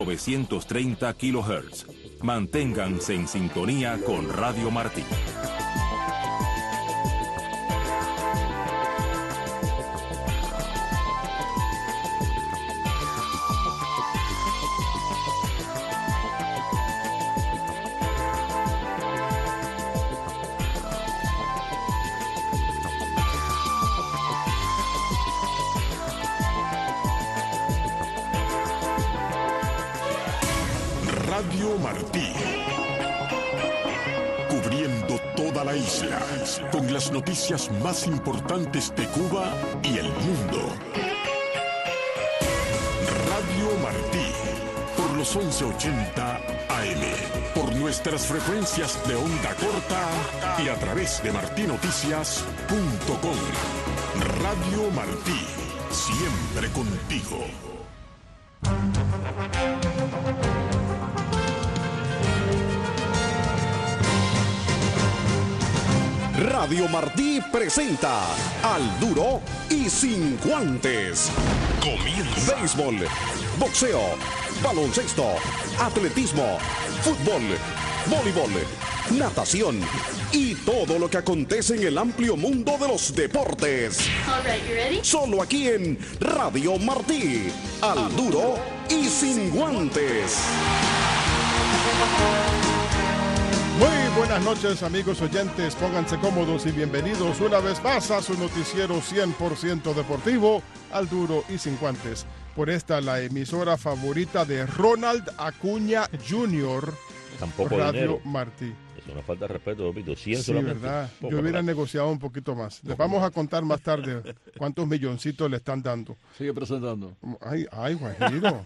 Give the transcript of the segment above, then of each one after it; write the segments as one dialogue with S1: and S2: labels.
S1: 930 kHz. Manténganse en sintonía con Radio Martí.
S2: Radio Martí, cubriendo toda la isla, con las noticias más importantes de Cuba y el mundo. Radio Martí, por los 1180 AM, por nuestras frecuencias de onda corta y a través de martinoticias.com. Radio Martí, siempre contigo.
S3: Radio Martí presenta Al Duro y Sin Guantes. Comienza. Béisbol, boxeo, baloncesto, atletismo, fútbol, voleibol, natación y todo lo que acontece en el amplio mundo de los deportes.
S4: All right, you ready?
S3: Solo aquí en Radio Martí. Al Duro y Sin Guantes.
S5: Muy buenas noches, amigos oyentes, pónganse cómodos y bienvenidos una vez más a su noticiero 100% deportivo, Al Duro y Sin Guantes. Por esta, la emisora favorita de Ronald Acuña Jr.,
S6: Tampoco
S5: Radio
S6: dinero.
S5: Martí.
S6: Es una falta de respeto, Pepito. 100
S5: Sí,
S6: solamente.
S5: verdad.
S6: Poco
S5: Yo hubiera
S6: plata.
S5: negociado un poquito más. Les vamos a contar más tarde cuántos milloncitos le están dando.
S7: Sigue presentando.
S5: Ay, Guajiro.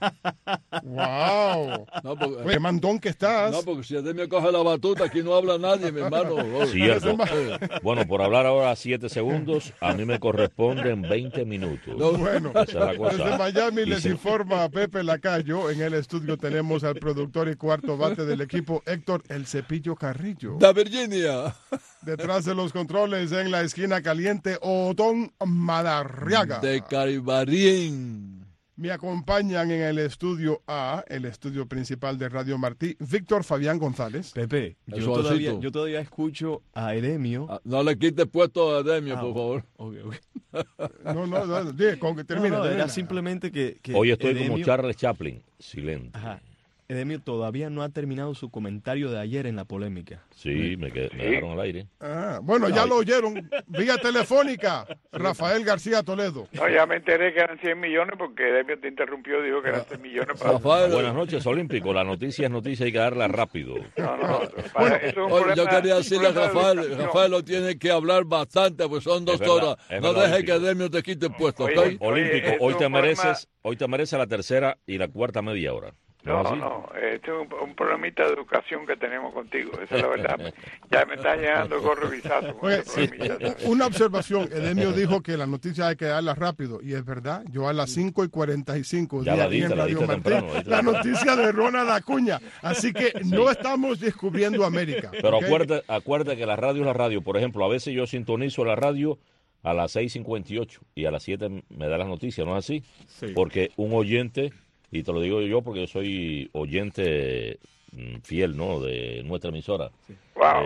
S5: ¡Wow!
S7: No, porque,
S5: Qué mandón que estás.
S7: no, porque si Ademio coge la batuta, aquí no habla nadie, mi hermano.
S6: Cierto. Bueno, por hablar ahora 7 segundos, a mí me corresponden 20 minutos.
S7: No,
S5: Bueno,
S6: Esa es la cosa.
S5: desde Miami
S6: Y
S5: les
S6: se-
S5: informa Pepe Lacayo. En el estudio tenemos al productor y cuarto bate del equipo, Héctor El Cepillo Carrillo.
S7: Da Virginia.
S5: Detrás de los controles, en la esquina caliente, Otón Madarriaga.
S7: De Caribarín.
S5: Me acompañan en el estudio A, el estudio principal de Radio Martí, Víctor Fabián González.
S8: Pepe,
S7: Suavecito.
S8: yo todavía escucho a Edemio.
S7: Ah, no le quites puesto a Ademio,
S8: Ah,
S7: por favor.
S8: Ok.
S5: No, con que termina.
S8: Era
S5: termina.
S8: simplemente que
S6: Hoy estoy como
S8: Edemio-
S6: Charles Chaplin, silente.
S8: Ajá. Edemio todavía no ha terminado su comentario de ayer en la polémica.
S6: Sí, me dejaron al aire.
S5: Bueno, ya lo oyeron, vía telefónica, Rafael García Toledo.
S9: No, ya me enteré que eran 100 millones porque Demio te interrumpió, dijo que eran 100 millones para...
S7: Rafael,
S6: Buenas noches, Olímpico. La noticia es noticia, hay que darla rápido.
S9: No, para eso es un
S7: oye,
S9: problema-
S7: yo quería
S9: un
S7: decirle a
S9: problema de
S7: Rafael,
S9: educación.
S7: Rafael lo tiene que hablar bastante, pues son 2
S6: Es verdad,
S7: horas.
S6: es
S7: No
S6: verdad,
S7: deje que
S6: Olímpico.
S7: Ademio te quite el puesto, ¿ok?
S9: Oye,
S6: Olímpico,
S9: esto
S6: hoy
S9: es
S6: te
S9: un problema-
S6: mereces la tercera y la cuarta media hora.
S9: No,
S6: es así?
S9: esto es un problemita de educación que tenemos contigo, esa es la verdad. Ya me está llegando el gorro visazo con
S5: Oye,
S9: ese problemita.
S5: una observación, Edemio dijo que la noticia hay que darla rápido, y es verdad, yo a las 5:45
S6: Ya
S5: di
S6: la
S5: aquí
S6: diste,
S5: en
S6: la
S5: Radio
S6: diste
S5: Martí,
S6: temprano, la diste
S5: la
S6: temprano.
S5: noticia de Ronald Acuña, así que no estamos descubriendo América.
S6: Pero
S5: ¿ok?
S6: acuérdate que la radio es la radio. Por ejemplo, a veces yo sintonizo la radio a las 6:58 y a las 7 me da las noticias, ¿no es así?
S8: Sí.
S6: Porque un oyente, y te lo digo yo porque yo soy oyente fiel, ¿no?, de nuestra emisora.
S9: Wow.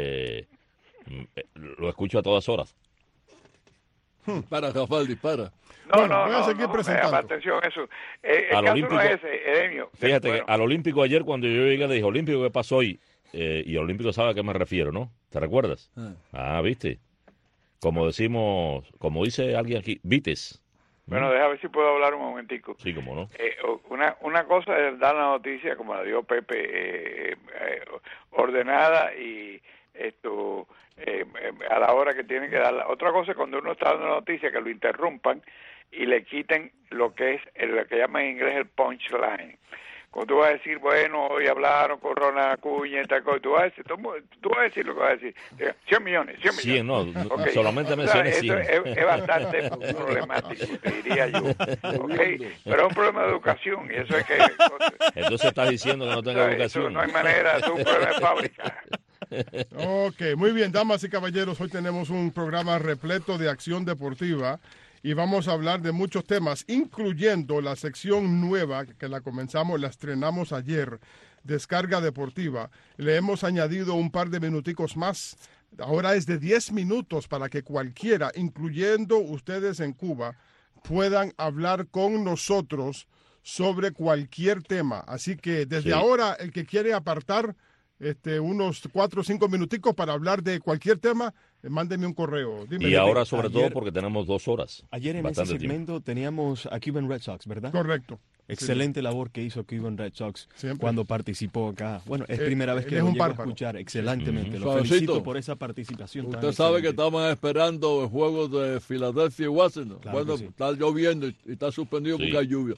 S6: Lo escucho a todas horas.
S7: Para, Rafael, dispara.
S9: No,
S5: Bueno, voy a seguir
S9: me
S5: presentando.
S9: llama atención eso. El
S6: Al
S9: caso
S6: Olímpico-
S9: no es ese, Edemio.
S6: Fíjate
S9: Bueno,
S6: que al Olímpico ayer cuando yo llegué le dije, Olímpico, ¿qué pasó hoy? Y el Olímpico sabe a qué me refiero, ¿no? ¿Te recuerdas? ¿Viste? Como decimos, como dice alguien aquí, vites.
S9: Bueno, déjame ver si puedo hablar un momentico.
S6: Sí, como no.
S9: Una cosa es dar la noticia, como la dio Pepe, ordenada y esto a la hora que tiene que darla. Otra cosa es cuando uno está dando la noticia, que lo interrumpan y le quiten lo que es lo que llaman en inglés el punchline. Cuando tú vas a decir, bueno, hoy hablaron con Ronald Acuña y tal cosa, tú vas a decir lo que vas a decir. 100 millones, 100 millones.
S6: 100, no,
S9: Ok.
S6: solamente
S9: O sea,
S6: menciones
S9: eso
S6: 100.
S9: es bastante problemático, te diría yo. Okay. Pero es un problema de educación y eso es que...
S6: Entonces estás diciendo que no tenga
S9: o sea,
S6: educación.
S9: eso no hay manera, es un problema de fábrica.
S5: Ok, muy bien, damas y caballeros, hoy tenemos un programa repleto de acción deportiva y vamos a hablar de muchos temas, incluyendo la sección nueva que la estrenamos ayer, Descarga Deportiva. Le hemos añadido un par de minuticos más. Ahora es de 10 minutos para que cualquiera, incluyendo ustedes en Cuba, puedan hablar con nosotros sobre cualquier tema. Así que desde ahora, el que quiere apartar unos 4 o 5 minuticos para hablar de cualquier tema, mándeme un correo. Dime,
S6: ahora sobre todo porque tenemos 2 horas.
S8: Ayer en ese segmento teníamos a Cuban Red Sox, ¿verdad?
S5: Correcto.
S8: Excelente labor que hizo Cuban Red Sox cuando participó acá. Bueno, es primera vez que
S5: es
S8: lo
S5: un
S8: llego a
S5: bárbaro.
S8: escuchar excelentemente. Lo felicito por esa participación.
S7: Usted sabe que estamos esperando el juego de Filadelfia y Washington.
S8: Claro
S7: bueno, está lloviendo y está suspendido porque hay lluvia.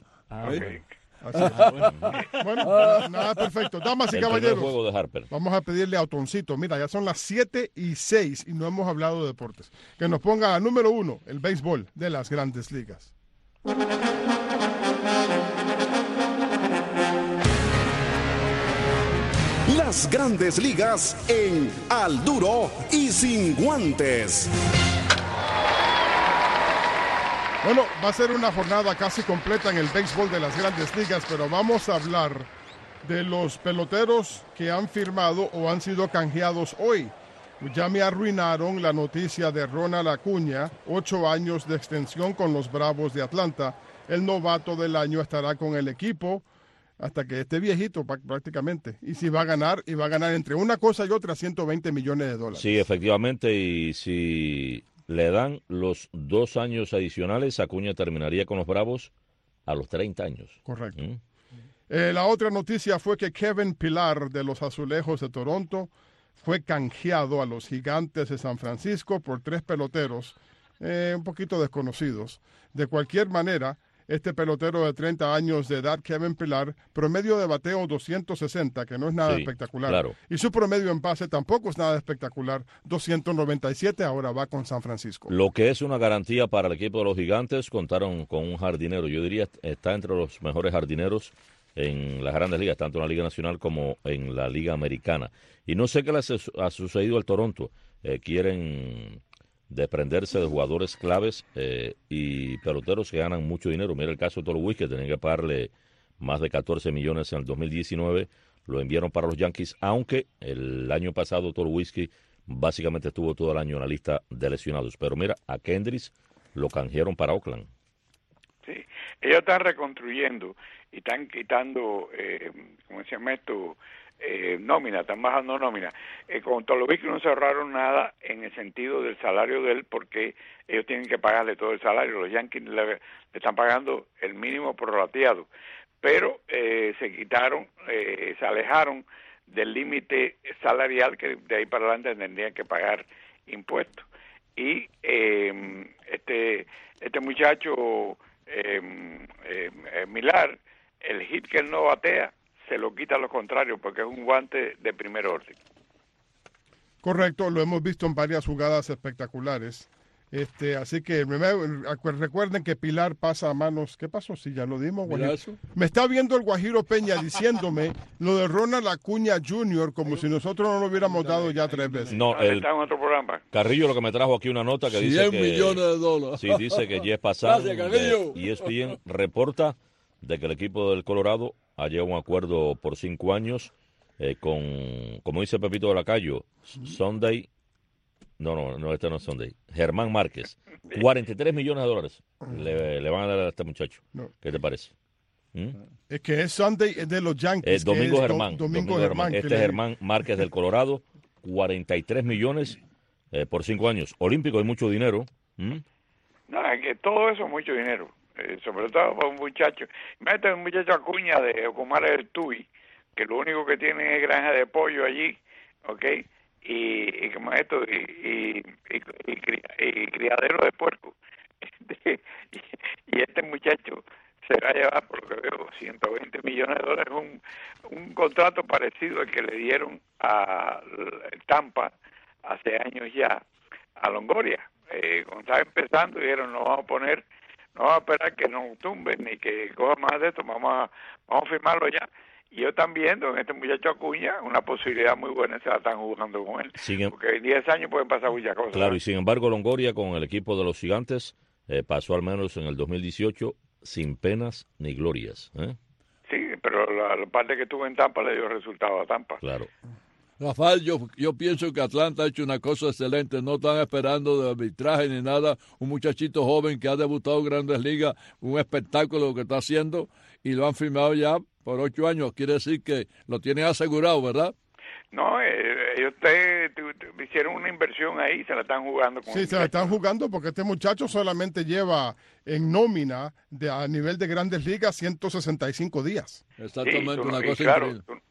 S5: Bueno, nada, perfecto. Damas y caballeros,
S6: juego de Harper.
S5: Vamos a pedirle a Otoncito, mira, ya son las 7:06 y no hemos hablado de deportes. Que nos ponga a número 1, el béisbol de las Grandes Ligas.
S3: Las Grandes Ligas en Al Duro y Sin Guantes.
S5: Bueno, va a ser una jornada casi completa en el béisbol de las Grandes Ligas, pero vamos a hablar de los peloteros que han firmado o han sido canjeados hoy. Ya me arruinaron la noticia de Ronald Acuña, 8 años de extensión con los Bravos de Atlanta. El novato del año estará con el equipo hasta que esté viejito prácticamente. Y si va a ganar, y va a ganar entre una cosa y otra $120 millones.
S6: Sí, efectivamente, y si le dan los 2 años adicionales, Acuña terminaría con los Bravos a los 30 años.
S5: Correcto. La otra noticia fue que Kevin Pillar de los Azulejos de Toronto fue canjeado a los Gigantes de San Francisco por 3 peloteros un poquito desconocidos. De cualquier manera, este pelotero de 30 años de edad, Kevin Pillar, promedio de bateo 260, que no es nada espectacular.
S6: Claro.
S5: Y su promedio en base tampoco es nada espectacular, 297, ahora va con San Francisco.
S6: Lo que es una garantía para el equipo de los Gigantes, contaron con un jardinero. Yo diría está entre los mejores jardineros en las Grandes Ligas, tanto en la Liga Nacional como en la Liga Americana. Y no sé qué les ha sucedido al Toronto. Quieren desprenderse de jugadores claves y peloteros que ganan mucho dinero. Mira el caso de Tulowitzki, que tenían que pagarle más de 14 millones en el 2019. Lo enviaron para los Yankees, aunque el año pasado Tulowitzki básicamente estuvo todo el año en la lista de lesionados. Pero mira, a Kendricks lo canjearon para Oakland.
S9: Sí, ellos están reconstruyendo y están quitando, ¿cómo se llama esto? Nómina, están bajando nómina. Con Tulowitzki no se ahorraron nada en el sentido del salario de él, porque ellos tienen que pagarle todo el salario. Los Yankees le están pagando el mínimo prorrateado, pero se alejaron del límite salarial que de ahí para adelante tendrían que pagar impuestos. Y este muchacho Millar, el hit que él no batea, se lo quita a lo contrario, porque es un guante de primer orden.
S5: Correcto, lo hemos visto en varias jugadas espectaculares. Así que recuerden que Pilar pasa a manos. ¿Qué pasó? Si ya lo dimos, Guajiro. Me está viendo el Guajiro Peña diciéndome lo de Ronald Acuña Jr. como si nosotros no lo hubiéramos dado ya 3 veces.
S6: No,
S9: está en otro programa.
S6: Carrillo lo que me trajo aquí una nota que dice que
S7: $100 millones.
S6: Sí, dice que Jeff Passan
S7: Gracias, Carrillo.
S6: de ESPN reporta de que el equipo del Colorado ha llegado a un acuerdo por 5 años con, como dice Pepito de Lacayo, Sunday. No, este no es Sunday. Germán Márquez. $43 millones le van a dar a este muchacho.
S5: No.
S6: ¿Qué te parece?
S5: Es que es Sunday, es de los Yankees.
S6: Domingo Germán.
S5: Domingo Germán.
S6: Este es Germán Márquez del Colorado. 43 millones por 5 años. Olímpico hay mucho dinero.
S9: No, es que todo eso es mucho dinero. Sobre todo para un muchacho. Imagínate un muchacho Acuña de Ocumare del Tuy, que lo único que tiene es granja de pollo allí, ¿ok? Y como esto y criadero de puerco. Y este muchacho se va a llevar, por lo que veo, $120 millones, un contrato parecido al que le dieron a Tampa hace años ya a Longoria. Cuando estaba empezando dijeron no vamos a esperar que nos tumben ni que coja más de esto, vamos a firmarlo ya. Y yo están viendo en este muchacho Acuña una posibilidad muy buena, se la están jugando con él. Porque en 10 años pueden pasar muchas cosas.
S6: Claro, y sin embargo Longoria con el equipo de los Gigantes pasó al menos en el 2018 sin penas ni glorias.
S9: Sí, pero la parte que tuvo en Tampa le dio resultado a Tampa.
S6: Claro.
S7: Rafael, yo pienso que Atlanta ha hecho una cosa excelente. No están esperando de arbitraje ni nada. Un muchachito joven que ha debutado en Grandes Ligas, un espectáculo lo que está haciendo, y lo han firmado ya por 8 años. Quiere decir que lo tienen asegurado, ¿verdad?
S9: No, ellos hicieron una inversión ahí, se la están jugando.
S5: Sí, se la están jugando porque este muchacho solamente lleva en nómina a nivel de Grandes Ligas 165 días.
S7: Exactamente,
S9: sí,
S7: una cosa
S9: claro,
S7: increíble.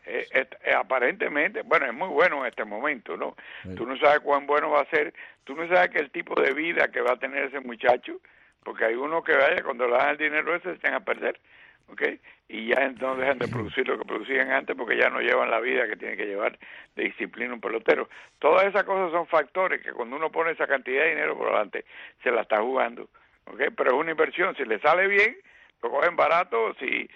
S9: Aparentemente, bueno, es muy bueno en este momento, ¿no?
S7: Sí.
S9: Tú no sabes cuán bueno va a ser, tú no sabes que el tipo de vida que va a tener ese muchacho, porque hay unos que vaya, cuando le dan el dinero ese se echan a perder, ¿ok? Y ya no dejan de producir lo que producían antes porque ya no llevan la vida que tiene que llevar de disciplina un pelotero. Todas esas cosas son factores que cuando uno pone esa cantidad de dinero por delante, se la está jugando, ¿ok? Pero es una inversión, si le sale bien, lo cogen barato, si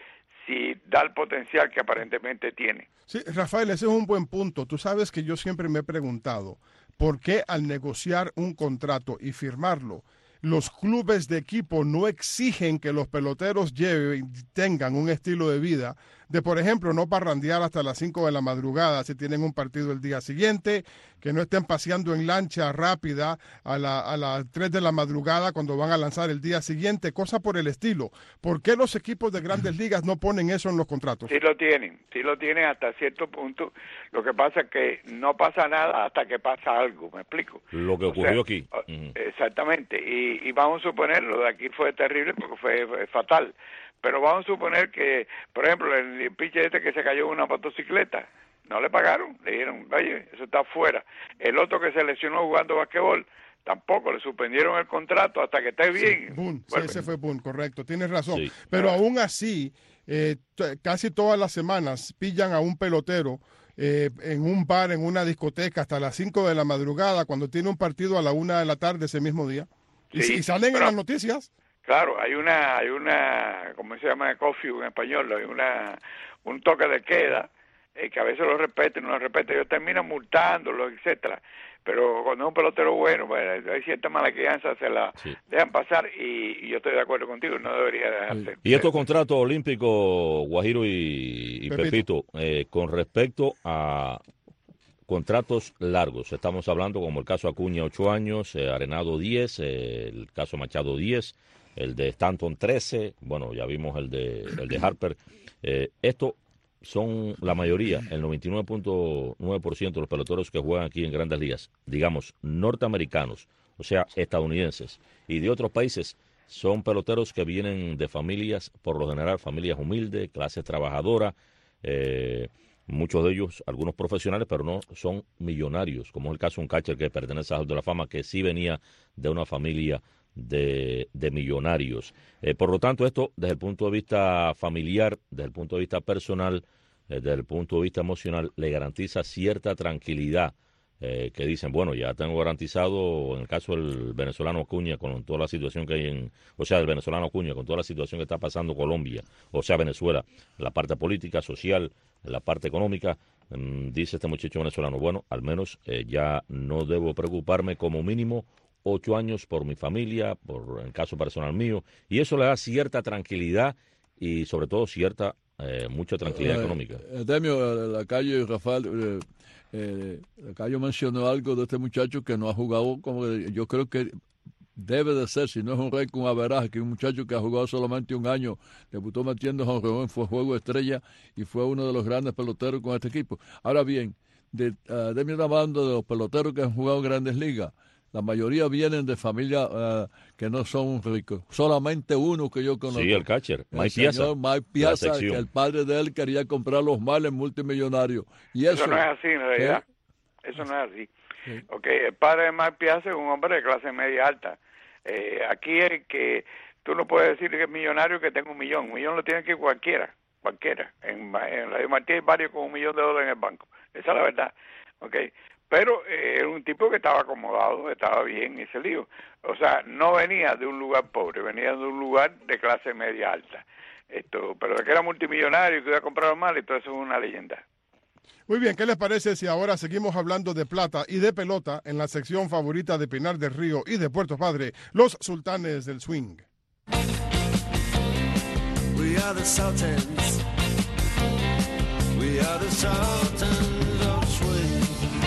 S9: da el potencial que aparentemente tiene.
S5: Sí, Rafael, ese es un buen punto. Tú sabes que yo siempre me he preguntado por qué al negociar un contrato y firmarlo, los clubes de equipo no exigen que los peloteros tengan un estilo de vida de, por ejemplo, no parrandear hasta las 5 de la madrugada si tienen un partido el día siguiente, que no estén paseando en lancha rápida a las 3 de la madrugada cuando van a lanzar el día siguiente, cosas por el estilo. ¿Por qué los equipos de Grandes Ligas no ponen eso en los contratos?
S9: Sí lo tienen hasta cierto punto. Lo que pasa es que no pasa nada hasta que pasa algo, ¿me explico?
S6: Lo que ocurrió aquí.
S9: Exactamente, y vamos a suponer, lo de aquí fue terrible porque fue fatal. Pero vamos a suponer que, por ejemplo, el pitcher este que se cayó en una motocicleta, no le pagaron, le dijeron, oye, eso está fuera. El otro que se lesionó jugando basquetbol, tampoco, le suspendieron el contrato hasta que esté bien.
S5: Sí, Boone, sí, ese fue Boone, correcto, tienes razón.
S6: Sí.
S5: Pero aún así, casi todas las semanas pillan a un pelotero en un bar, en una discoteca, hasta las 5 de la madrugada, cuando tiene un partido a la 1 de la tarde ese mismo día.
S9: Sí,
S5: y salen en las noticias.
S9: Claro, hay una, ¿cómo se llama? Curfew en español, hay un toque de queda, que a veces lo respeten, no lo respeten, ellos terminan multándolo, etcétera. Pero cuando es un pelotero bueno, pues, hay cierta mala crianza, se la dejan pasar, y yo estoy de acuerdo contigo, no debería dejarse.
S6: Y estos contratos olímpicos, Guajiro y Pepito, con respecto a contratos largos, estamos hablando como el caso Acuña 8 años, Arenado 10, el caso Machado 10, el de Stanton 13, bueno, ya vimos el de Harper. Esto son la mayoría, el 99.9% de los peloteros que juegan aquí en Grandes Ligas, digamos, norteamericanos, o sea, estadounidenses, y de otros países, son peloteros que vienen de familias, por lo general, familias humildes, clase trabajadora, muchos de ellos, algunos profesionales, pero no son millonarios, como es el caso de un catcher que pertenece al Hall de la Fama, que sí venía de una familia de millonarios. Por lo tanto, esto desde el punto de vista familiar, desde el punto de vista personal, desde el punto de vista emocional, le garantiza cierta tranquilidad, que dicen, bueno, ya tengo garantizado, en el caso del venezolano Acuña, con toda la situación que hay del venezolano Acuña, con toda la situación que está pasando Colombia, o sea, Venezuela, la parte política, social, la parte económica, dice este muchacho venezolano, bueno, al menos ya no debo preocuparme, como mínimo 8 años por mi familia, por el caso personal mío, y eso le da cierta tranquilidad y sobre todo mucha tranquilidad económica.
S7: Demio, Lacayo y Rafael, Lacayo mencionó algo de este muchacho que no ha jugado, como yo creo que debe de ser, si no es un rey con averaje, que un muchacho que ha jugado solamente 1 año, debutó metiendo jonrón, fue juego estrella y fue uno de los grandes peloteros con este equipo. Ahora bien, Demio está hablando de los peloteros que han jugado en Grandes Ligas. La mayoría vienen de familias que no son ricos. Solamente uno que yo conozco.
S6: Sí, el catcher,
S7: Mike Piazza, que el padre de él quería comprar los males multimillonarios. Y eso
S9: no es así, en realidad. Eso no es así. Sí. Okay, el padre de Mike Piazza es un hombre de clase media alta. Aquí es que tú no puedes decir que es millonario que tenga $1 millón. $1 millón lo tiene que cualquiera. En la de Martí hay varios con $1 millón en el banco. Esa es la verdad. Okay. Pero era un tipo que estaba acomodado, estaba bien ese lío. O sea, no venía de un lugar pobre, venía de un lugar de clase media alta. Pero de que era multimillonario y que iba a comprar mal, entonces es una leyenda.
S5: Muy bien, ¿qué les parece si ahora seguimos hablando de plata y de pelota en la sección favorita de Pinar del Río y de Puerto Padre, los sultanes del swing?
S4: We are the Sultans. We are the Sultans of swing.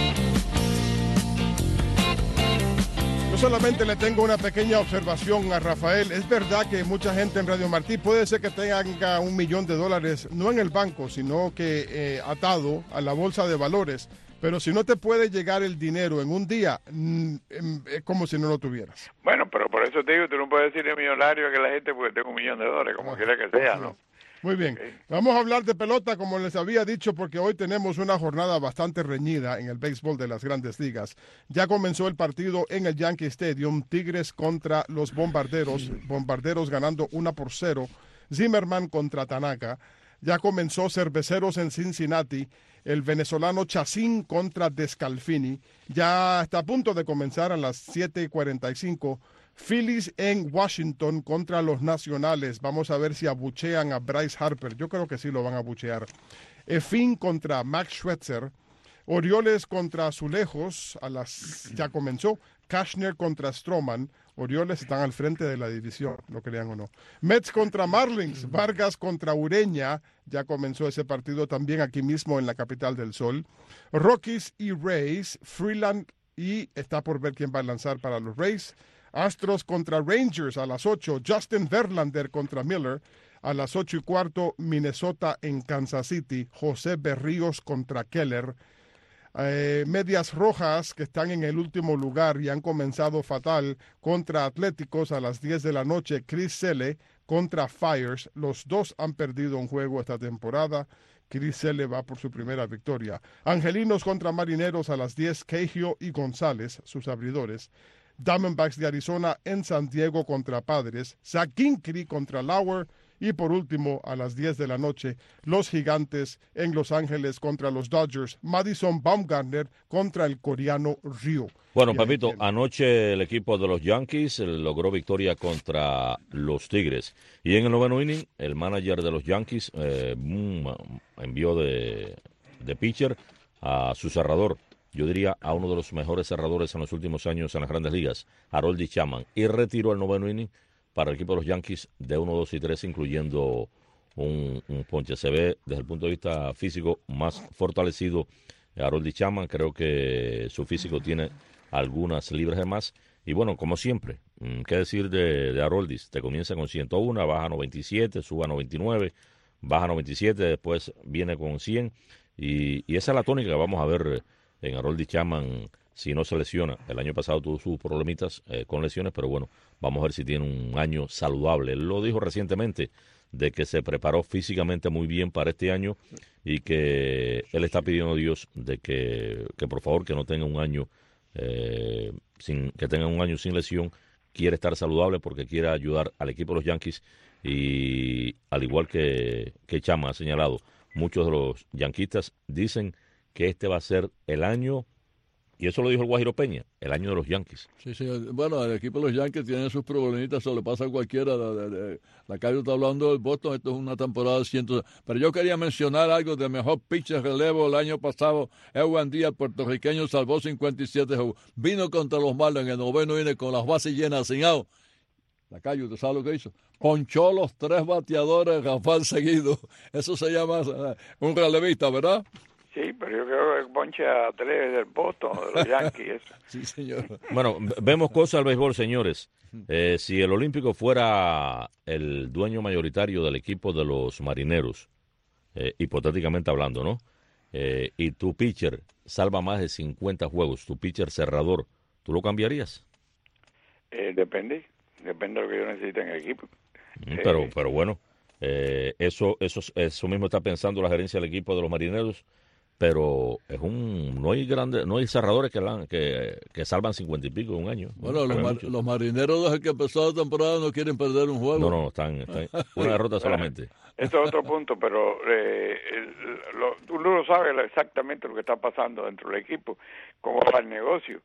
S5: Yo solamente le tengo una pequeña observación a Rafael. Es verdad que mucha gente en Radio Martí puede ser que tenga $1 millón, no en el banco, sino que atado a la bolsa de valores. Pero si no te puede llegar el dinero en un día, es como si no lo tuvieras.
S9: Bueno, pero por eso te digo, tú no puedes decirle millonario a que la gente porque tengo $1 millón, como quiera que sea, ¿no?
S5: Muy bien. Vamos a hablar de pelota, como les había dicho, porque hoy tenemos una jornada bastante reñida en el béisbol de las Grandes Ligas. Ya comenzó el partido en el Yankee Stadium, Tigres contra los Bombarderos, Bombarderos ganando 1-0, Zimmerman contra Tanaka. Ya comenzó Cerveceros en Cincinnati, el venezolano Chacín contra Descalfini. Ya está a punto de comenzar a las 7:45. Phillies en Washington contra los Nacionales. Vamos a ver si abuchean a Bryce Harper. Yo creo que sí lo van a abuchear. Efín contra Max Scherzer. Orioles contra Azulejos. Ya comenzó. Cashner contra Stroman. Orioles están al frente de la división, lo crean o no. Mets contra Marlins. Vargas contra Ureña. Ya comenzó ese partido también aquí mismo en la capital del sol. Rockies y Rays. Freeland y está por ver quién va a lanzar para los Rays. Astros contra Rangers a las 8, Justin Verlander contra Miller. A las 8:15, Minnesota en Kansas City, José Berríos contra Keller. Medias Rojas, que están en el último lugar y han comenzado fatal, contra Atléticos a las 10 de la noche, Chris Sale contra Fires. Los dos han perdido un juego esta temporada. Chris Sale va por su primera victoria. Angelinos contra Marineros a las 10, Queijo y González, sus abridores. Diamondbacks de Arizona en San Diego contra Padres, Zach Greinke contra Lauer y por último a las 10 de la noche los Gigantes en Los Ángeles contra los Dodgers, Madison Bumgarner contra el coreano Ryu.
S6: Bueno, Papito, anoche el equipo de los Yankees logró victoria contra los Tigres y en el noveno inning el manager de los Yankees envió de pitcher a su cerrador. Yo diría a uno de los mejores cerradores en los últimos años en las Grandes Ligas, Aroldis Chapman, y retiró el noveno inning para el equipo de los Yankees de 1, 2 y 3, incluyendo un ponche. Se ve desde el punto de vista físico más fortalecido Aroldis Chapman. Creo que su físico tiene algunas libras de más. Y bueno, como siempre, ¿qué decir de Aroldis? Te comienza con 101, baja a 97, sube a 99, baja a 97, después viene con 100. Y esa es la tónica que vamos a ver en Aroldis Chapman si no se lesiona. El año pasado tuvo sus problemitas con lesiones, pero bueno, vamos a ver si tiene un año saludable. Él lo dijo recientemente, de que se preparó físicamente muy bien para este año y que él está pidiendo a Dios de que por favor que no tenga un año sin lesión. Quiere estar saludable porque quiere ayudar al equipo de los Yankees y al igual que Chapman ha señalado, muchos de los yanquistas dicen que este va a ser el año, y eso lo dijo el Guajiro Peña, el año de los Yankees.
S7: Sí, sí. Bueno, el equipo de los Yankees tiene sus problemitas, eso le pasa a cualquiera. La calle está hablando del Boston, esto es una temporada de 100. Pero yo quería mencionar algo del mejor pitcher relevo el año pasado. Edwin Díaz, puertorriqueño, salvó 57 juegos. Vino contra los Marlins en el noveno inning con las bases llenas, sin out. La calle, ¿usted sabe lo que hizo? Ponchó los 3 bateadores, Rafael seguido. Eso se llama un relevista, ¿verdad?
S9: Sí, pero yo creo que poncha a 3 del Boston, de los Yankees. Eso.
S7: Sí, señor.
S6: Bueno, vemos cosas del béisbol, señores. Si el Olímpico fuera el dueño mayoritario del equipo de los Marineros, hipotéticamente hablando, ¿no? Y tu pitcher salva más de 50 juegos, tu pitcher cerrador, ¿tú lo cambiarías?
S9: Depende de lo que yo necesite en el equipo.
S6: Pero bueno, eso mismo está pensando la gerencia del equipo de los Marineros. Pero no hay cerradores que salvan 50 y pico en un año.
S7: Bueno, los Marineros desde que empezó la temporada no quieren perder un juego.
S6: No, están una derrota solamente.
S9: Esto es otro punto, pero uno lo sabe exactamente lo que está pasando dentro del equipo, cómo va el negocio,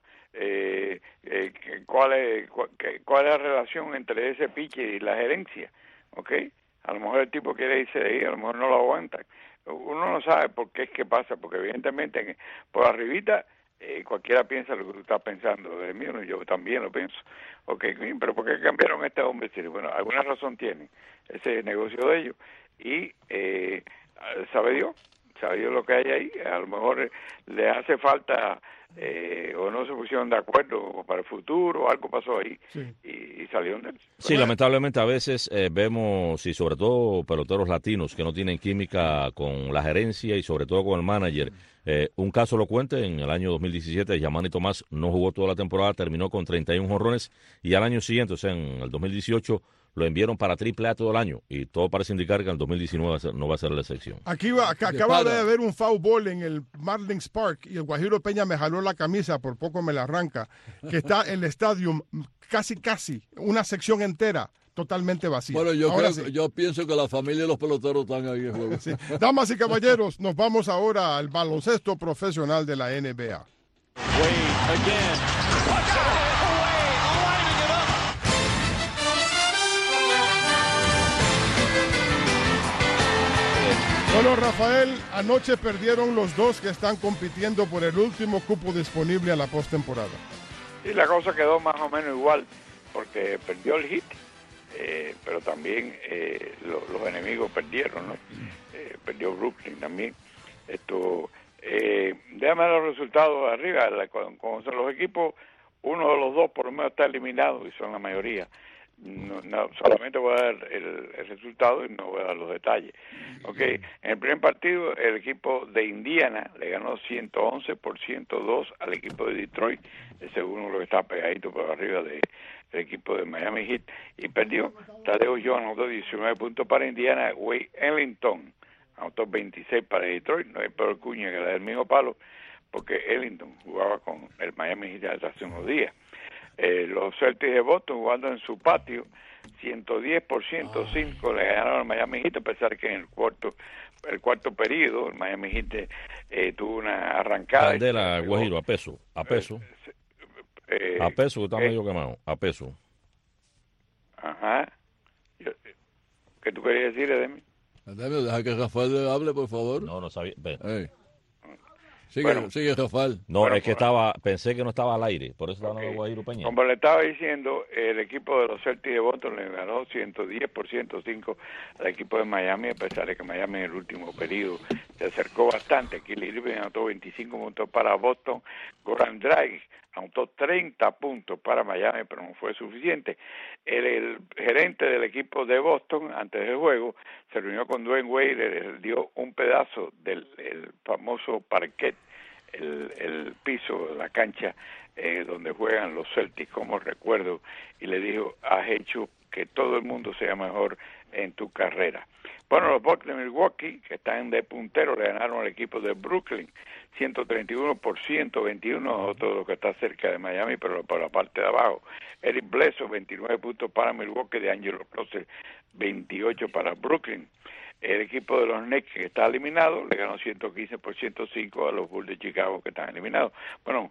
S9: cuál es la relación entre ese pitcher y la gerencia, ¿ok? A lo mejor el tipo quiere irse de ahí, a lo mejor no lo aguantan. uno no sabe por qué es que pasa, porque evidentemente por arribita cualquiera piensa lo que tú estás pensando. De mí, yo también lo pienso. Okay, pero ¿por qué cambiaron a este hombre? Bueno, alguna razón tiene ese negocio de ellos y sabe Dios lo que hay ahí. A lo mejor le hace falta o no se pusieron de acuerdo para el futuro, algo pasó ahí y salieron de él.
S6: Sí, lamentablemente a veces vemos, y sobre todo peloteros latinos que no tienen química con la gerencia y sobre todo con el manager. Un caso elocuente, en el año 2017, Yamani Tomás no jugó toda la temporada, terminó con 31 jonrones y al año siguiente, o sea, en el 2018, lo enviaron para AAA todo el año y todo parece indicar que en el 2019 no va a ser la excepción.
S5: Acaba de haber un foul ball en el Marlins Park y el Guajiro Peña me jaló la camisa, por poco me la arranca, que está en el estadio casi, una sección entera totalmente vacía.
S7: Bueno, yo pienso que la familia y los peloteros están ahí en juego.
S5: Sí. Damas y caballeros, nos vamos ahora al baloncesto profesional de la NBA. Bueno, Rafael, anoche perdieron los dos que están compitiendo por el último cupo disponible a la postemporada.
S9: Sí, la cosa quedó más o menos igual, porque perdió el Heat, pero también los enemigos perdieron, ¿no? Perdió Brooklyn también. Déjame los resultados arriba, con los equipos, uno de los dos por lo menos está eliminado, y son la mayoría. No, solamente voy a dar el resultado y no voy a dar los detalles. Okay. En el primer partido, el equipo de Indiana le ganó 111 por 102 al equipo de Detroit. Ese es uno que está pegadito por arriba del equipo de Miami Heat, y perdió. Tadeo Young anotó 19 puntos para Indiana. Wade Ellington anotó 26 para Detroit. No hay peor cuña que la del mismo palo, porque Ellington jugaba con el Miami Heat hace unos días. Los Celtics de Boston, jugando en su patio, 110 por 105 le ganaron al Miami Heat, a pesar que en el cuarto periodo el Miami Heat tuvo una arrancada.
S6: Candela, Guajiro, a peso, que está medio quemado, a peso.
S9: Ajá. ¿Qué tú querías decir, Edemi?
S7: Edemi, deja que Rafael hable, por favor.
S6: No sabía.
S7: Sigue, Rafael.
S6: No, es que pensé que no estaba al aire, por eso estaba hablando Guajiro Peña.
S9: Como le estaba diciendo, el equipo de los Celtics de Boston le ganó 110 por 105 al equipo de Miami, a pesar de que Miami en el último periodo se acercó bastante. Kyrie Irving anotó 25 puntos para Boston. Goran Dragic anotó 30 puntos para Miami, pero no fue suficiente. El gerente del equipo de Boston, antes del juego, se reunió con Dwayne Wade, le dio un pedazo del famoso parquet, el piso de la cancha donde juegan los Celtics como recuerdo, y le dijo: has hecho que todo el mundo sea mejor en tu carrera. Bueno, los Bucks de Milwaukee, que están de puntero, le ganaron al equipo de Brooklyn 131 por 121, otro de lo que está cerca de Miami, pero por la parte de abajo. Eric Bledsoe, 29 puntos para Milwaukee, de Angelo Russell, 28 para Brooklyn. El equipo de los Knicks, que está eliminado, le ganó 115 por 105 a los Bulls de Chicago, que están eliminados. Bueno,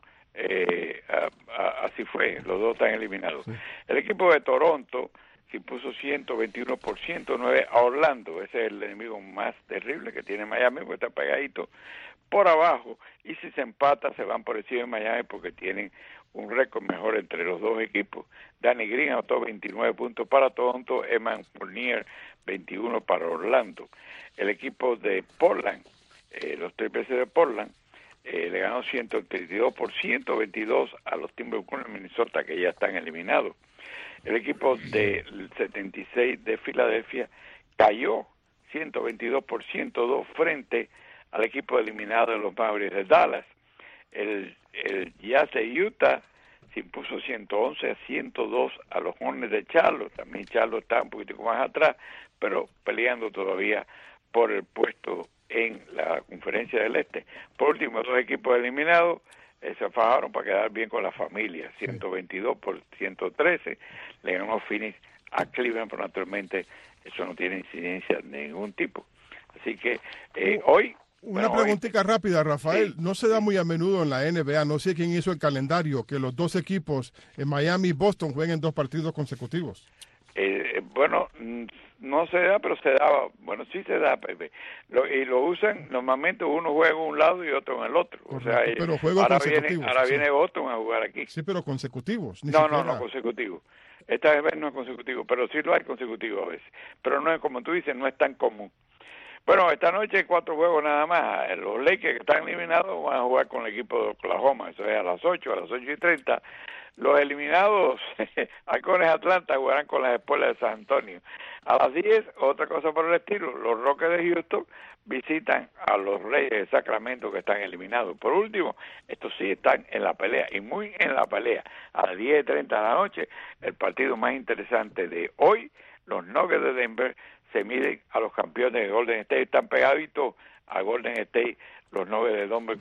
S9: así fue, los dos están eliminados. Sí. El equipo de Toronto se impuso 121 por 109 a Orlando. Ese es el enemigo más terrible que tiene Miami, porque está pegadito por abajo, y si se empata se van por encima de Miami porque tienen un récord mejor entre los dos equipos. Danny Green anotó 29 puntos para Toronto, Evan Fournier 21 para Orlando. El equipo de Portland, los Triple C de Portland, le ganó 132 por 122 a los Timberwolves de Minnesota, que ya están eliminados. El equipo del 76 de Filadelfia cayó 122 por 102 frente al equipo eliminado de los Mavericks de Dallas. El Jazz de Utah se impuso 111 a 102 a los Hornets de Charlotte. También Charlotte está un poquito más atrás, pero peleando todavía por el puesto en la Conferencia del Este. Por último, dos equipos eliminados se fajaron para quedar bien con la familia. 122 por 113 le ganó Phoenix a Cleveland, pero naturalmente eso no tiene incidencia de ningún tipo. Así que hoy...
S5: Una preguntita rápida, Rafael. Sí. No se da muy a menudo en la NBA, no sé quién hizo el calendario, que los dos equipos, en Miami y Boston, jueguen 2 partidos consecutivos.
S9: Bueno, no se da, pero se daba. Bueno, sí se da, Pepe. Y lo usan, normalmente uno juega en un lado y otro en el otro.
S5: Correcto,
S9: O sea,
S5: pero juegos consecutivos.
S9: Ahora viene Boston a jugar aquí.
S5: Sí, pero consecutivos.
S9: No consecutivos. Esta vez no es consecutivo, pero sí lo hay consecutivo a veces. Pero no es, como tú dices, no es tan común. Bueno, esta noche hay 4 juegos nada más. Los Lakers, que están eliminados, van a jugar con el equipo de Oklahoma. Eso es a las 8:30. Los eliminados, Halcones Atlanta, jugarán con las Espuelas de San Antonio. A las 10, otra cosa por el estilo, los Rockets de Houston visitan a los Reyes de Sacramento, que están eliminados. Por último, estos sí están en la pelea, y muy en la pelea. A las 10:30 de la noche, el partido más interesante de hoy, los Nuggets de Denver se miden a los campeones de Golden State. Están pegaditos a Golden State los Nuggets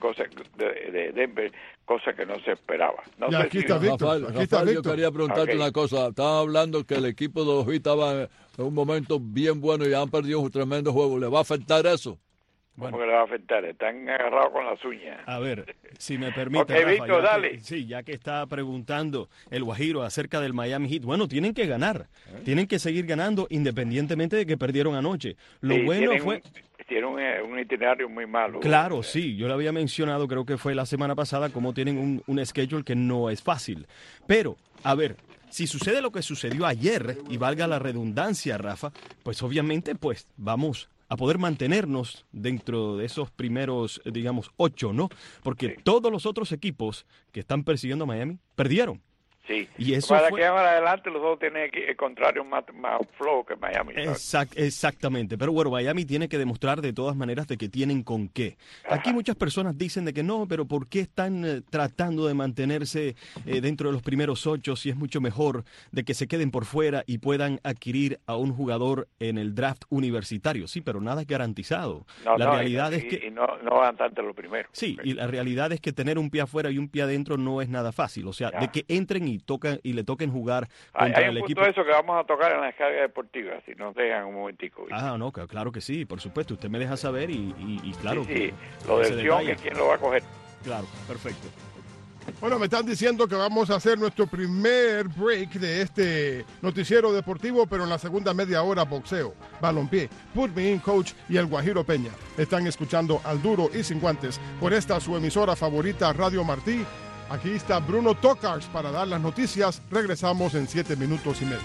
S9: de Denver, cosa que no se esperaba. No sé
S5: aquí está Víctor.
S7: Rafael, yo quería preguntarte una cosa. Estaban hablando que el equipo de los Heat estaba en un momento bien bueno y han perdido un tremendo juego. ¿Le va a afectar eso?
S9: ¿Cómo que le va a afectar? Están agarrados con las uñas.
S8: A ver, si me permite,
S9: Okay,
S8: Rafa,
S9: Víctor, dale.
S8: Ya que está preguntando el Guajiro acerca del Miami Heat, bueno, tienen que ganar, tienen que seguir ganando independientemente de que perdieron anoche. Lo bueno fue...
S9: Tienen un itinerario muy malo.
S8: Claro, sí, yo lo había mencionado, creo que fue la semana pasada, como tienen un schedule que no es fácil. Pero, a ver, si sucede lo que sucedió ayer, y valga la redundancia, Rafa, pues obviamente, pues vamos a poder mantenernos dentro de esos primeros, digamos, 8, ¿no? Porque todos los otros equipos que están persiguiendo a Miami perdieron.
S9: Sí,
S8: y eso
S9: para que más adelante los dos tienen el contrario más flow que Miami.
S8: Exactamente, pero bueno, Miami tiene que demostrar de todas maneras de que tienen con qué. Aquí muchas personas dicen de que no, pero ¿por qué están tratando de mantenerse dentro de los primeros 8 si es mucho mejor de que se queden por fuera y puedan adquirir a un jugador en el draft universitario? Sí, pero nada es garantizado. La realidad es que...
S9: no van tanto los primeros.
S8: Sí, y la realidad es que tener un pie afuera y un pie adentro no es nada fácil. O sea, de que entren y le toquen jugar contra el equipo.
S9: Hay un punto de eso que vamos a tocar en la descarga deportiva, si nos dejan un momentico.
S8: No, claro que sí, por supuesto. Usted me deja saber y claro.
S9: Sí, lo del Sion, que quién lo va a coger.
S8: Claro, perfecto.
S5: Bueno, me están diciendo que vamos a hacer nuestro primer break de este noticiero deportivo, pero en la segunda media hora boxeo, balompié, Put Me In Coach y el Guajiro Peña. Están escuchando Al Duro y Sin Guantes por esta su emisora favorita, Radio Martí. Aquí está Bruno Tocars para dar las noticias. Regresamos en 7 minutos y medio.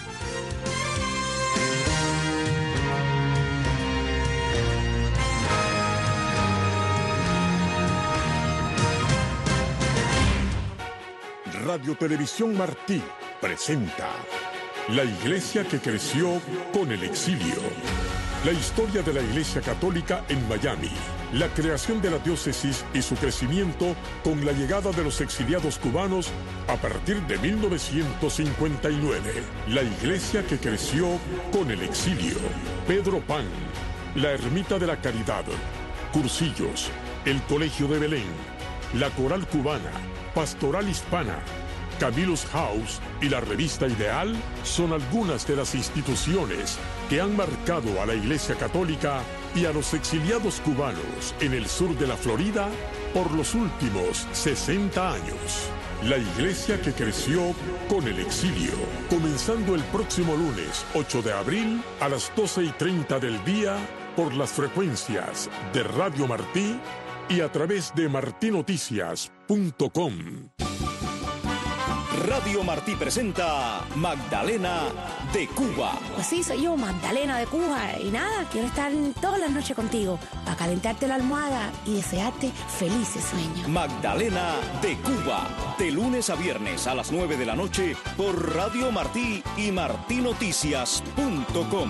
S2: Radio Televisión Martí presenta La Iglesia que creció con el exilio. La historia de la Iglesia Católica en Miami, la creación de la diócesis y su crecimiento con la llegada de los exiliados cubanos a partir de 1959. La Iglesia que creció con el exilio. Pedro Pan, la Ermita de la Caridad, Cursillos, el Colegio de Belén, la Coral Cubana, Pastoral Hispana, Camillus House y la Revista Ideal son algunas de las instituciones que han marcado a la Iglesia Católica y a los exiliados cubanos en el sur de la Florida por los últimos 60 años. La Iglesia que creció con el exilio, comenzando el próximo lunes 8 de abril a las 12:30 del día por las frecuencias de Radio Martí y a través de martinoticias.com.
S3: Radio Martí presenta Magdalena de Cuba.
S10: Pues sí, soy yo, Magdalena de Cuba. Y nada, quiero estar todas las noches contigo para calentarte la almohada y desearte felices sueños.
S3: Magdalena de Cuba, de lunes a viernes a las 9 de la noche por Radio Martí y martinoticias.com.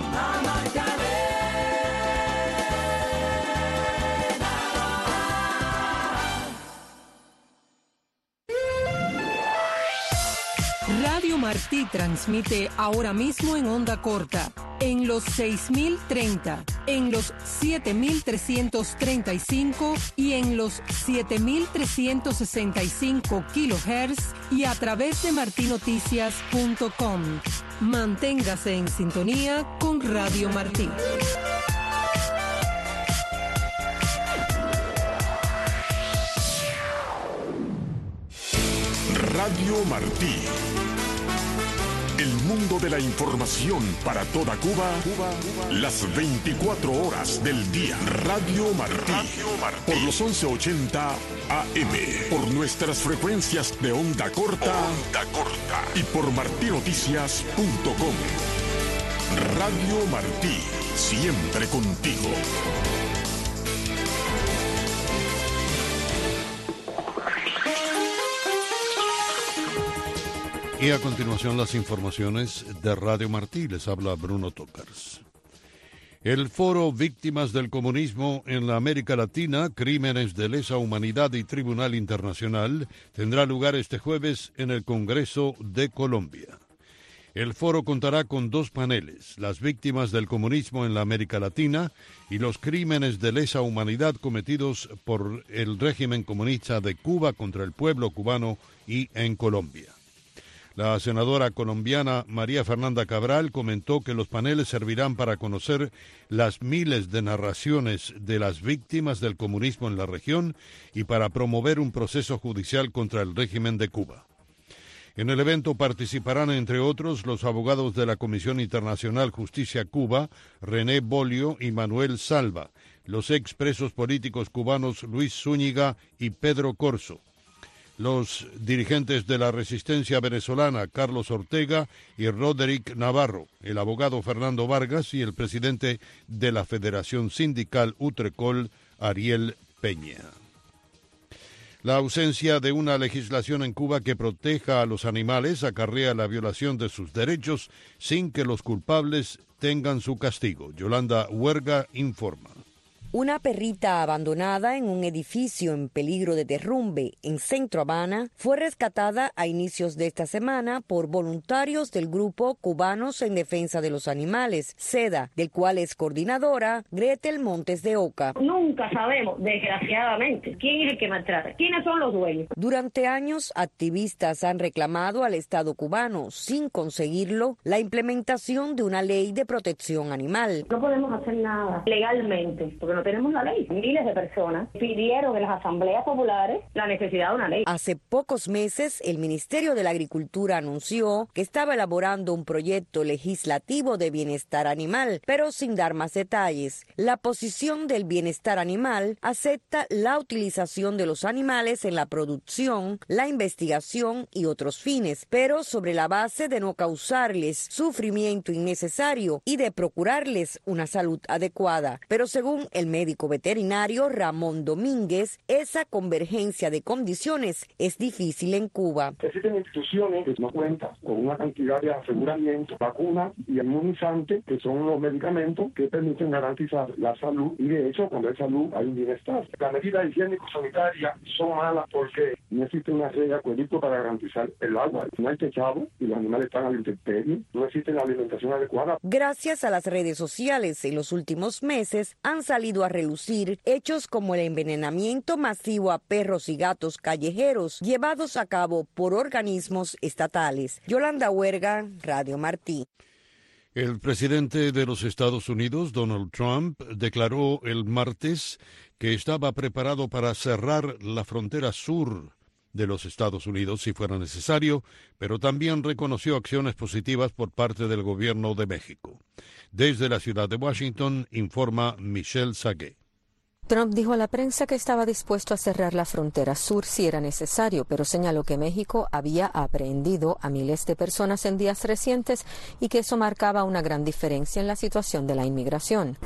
S11: Radio Martí transmite ahora mismo en onda corta, en los 6030, en los 7335 y en los 7365 kilohertz y a través de martinoticias.com. Manténgase en sintonía con Radio Martí.
S2: Radio Martí, el mundo de la información para toda Cuba, las 24 horas del día. Radio Martí, por los 1180 AM, por nuestras frecuencias de onda corta, y por martinoticias.com. Radio Martí, siempre contigo.
S12: Y a continuación las informaciones de Radio Martí. Les habla Bruno Tocars. El Foro Víctimas del Comunismo en la América Latina, Crímenes de Lesa Humanidad y Tribunal Internacional tendrá lugar este jueves en el Congreso de Colombia. El foro contará con 2 paneles, las víctimas del comunismo en la América Latina y los crímenes de lesa humanidad cometidos por el régimen comunista de Cuba contra el pueblo cubano y en Colombia. La senadora colombiana María Fernanda Cabral comentó que los paneles servirán para conocer las miles de narraciones de las víctimas del comunismo en la región y para promover un proceso judicial contra el régimen de Cuba. En el evento participarán, entre otros, los abogados de la Comisión Internacional Justicia Cuba, René Bolio y Manuel Salva, los expresos políticos cubanos Luis Zúñiga y Pedro Corzo, los dirigentes de la resistencia venezolana Carlos Ortega y Roderick Navarro, el abogado Fernando Vargas y el presidente de la Federación Sindical Utrecol, Ariel Peña. La ausencia de una legislación en Cuba que proteja a los animales acarrea la violación de sus derechos sin que los culpables tengan su castigo. Yolanda Huerga informa.
S13: Una perrita abandonada en un edificio en peligro de derrumbe en Centro Habana fue rescatada a inicios de esta semana por voluntarios del grupo Cubanos en Defensa de los Animales, SEDA, del cual es coordinadora Gretel Montes de Oca.
S14: Nunca sabemos, desgraciadamente, quién es el que maltrata, quiénes son los dueños.
S13: Durante años, activistas han reclamado al Estado cubano, sin conseguirlo, la implementación de una ley de protección animal.
S14: No podemos hacer nada legalmente, porque no tenemos la ley. Miles de personas pidieron en las asambleas populares la necesidad de una ley.
S13: Hace pocos meses, el Ministerio de la Agricultura anunció que estaba elaborando un proyecto legislativo de bienestar animal, pero sin dar más detalles. La posición del bienestar animal acepta la utilización de los animales en la producción, la investigación y otros fines, pero sobre la base de no causarles sufrimiento innecesario y de procurarles una salud adecuada. Pero según el médico veterinario Ramón Domínguez, esa convergencia de condiciones es difícil en Cuba.
S15: Existen instituciones que no cuentan con una cantidad de aseguramiento, vacunas y inmunizantes, que son los medicamentos que permiten garantizar la salud, y de hecho cuando hay salud hay un bienestar. Las medidas higiénico-sanitarias son malas porque no existe una red de acueducto para garantizar el agua, no hay techado y los animales están a la intemperie, no existe la alimentación adecuada.
S13: Gracias a las redes sociales, en los últimos meses han salido a relucir hechos como el envenenamiento masivo a perros y gatos callejeros llevados a cabo por organismos estatales. Yolanda Huerga, Radio Martí.
S12: El presidente de los Estados Unidos, Donald Trump, declaró el martes que estaba preparado para cerrar la frontera sur de los Estados Unidos si fuera necesario, pero también reconoció acciones positivas por parte del gobierno de México. Desde la ciudad de Washington, informa Michelle Sagué.
S16: Trump dijo a la prensa que estaba dispuesto a cerrar la frontera sur si era necesario, pero señaló que México había aprehendido a miles de personas en días recientes y que eso marcaba una gran diferencia en la situación de la inmigración.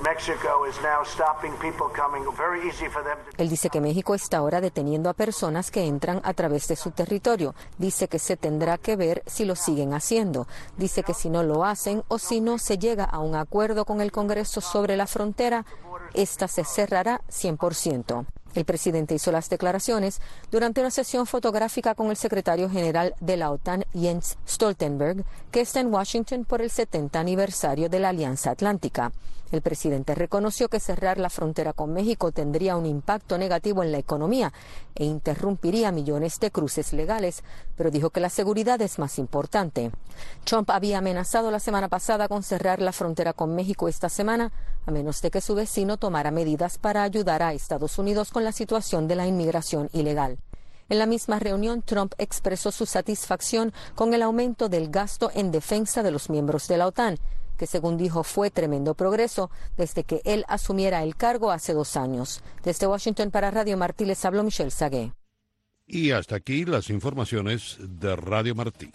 S16: Él dice que México está ahora deteniendo a personas que entran a través de su territorio. Dice que se tendrá que ver si lo siguen haciendo. Dice que si no lo hacen o si no se llega a un acuerdo con el Congreso sobre la frontera, esta se cerrará 100%. El presidente hizo las declaraciones durante una sesión fotográfica con el secretario general de la OTAN, Jens Stoltenberg, que está en Washington por el 70 aniversario de la Alianza Atlántica. El presidente reconoció que cerrar la frontera con México tendría un impacto negativo en la economía e interrumpiría millones de cruces legales, pero dijo que la seguridad es más importante. Trump había amenazado la semana pasada con cerrar la frontera con México esta semana, a menos de que su vecino tomara medidas para ayudar a Estados Unidos con la situación de la inmigración ilegal. En la misma reunión, Trump expresó su satisfacción con el aumento del gasto en defensa de los miembros de la OTAN, que según dijo fue tremendo progreso desde que él asumiera el cargo hace 2 años. Desde Washington para Radio Martí les habló Michelle Sagué.
S12: Y hasta aquí las informaciones de Radio Martí.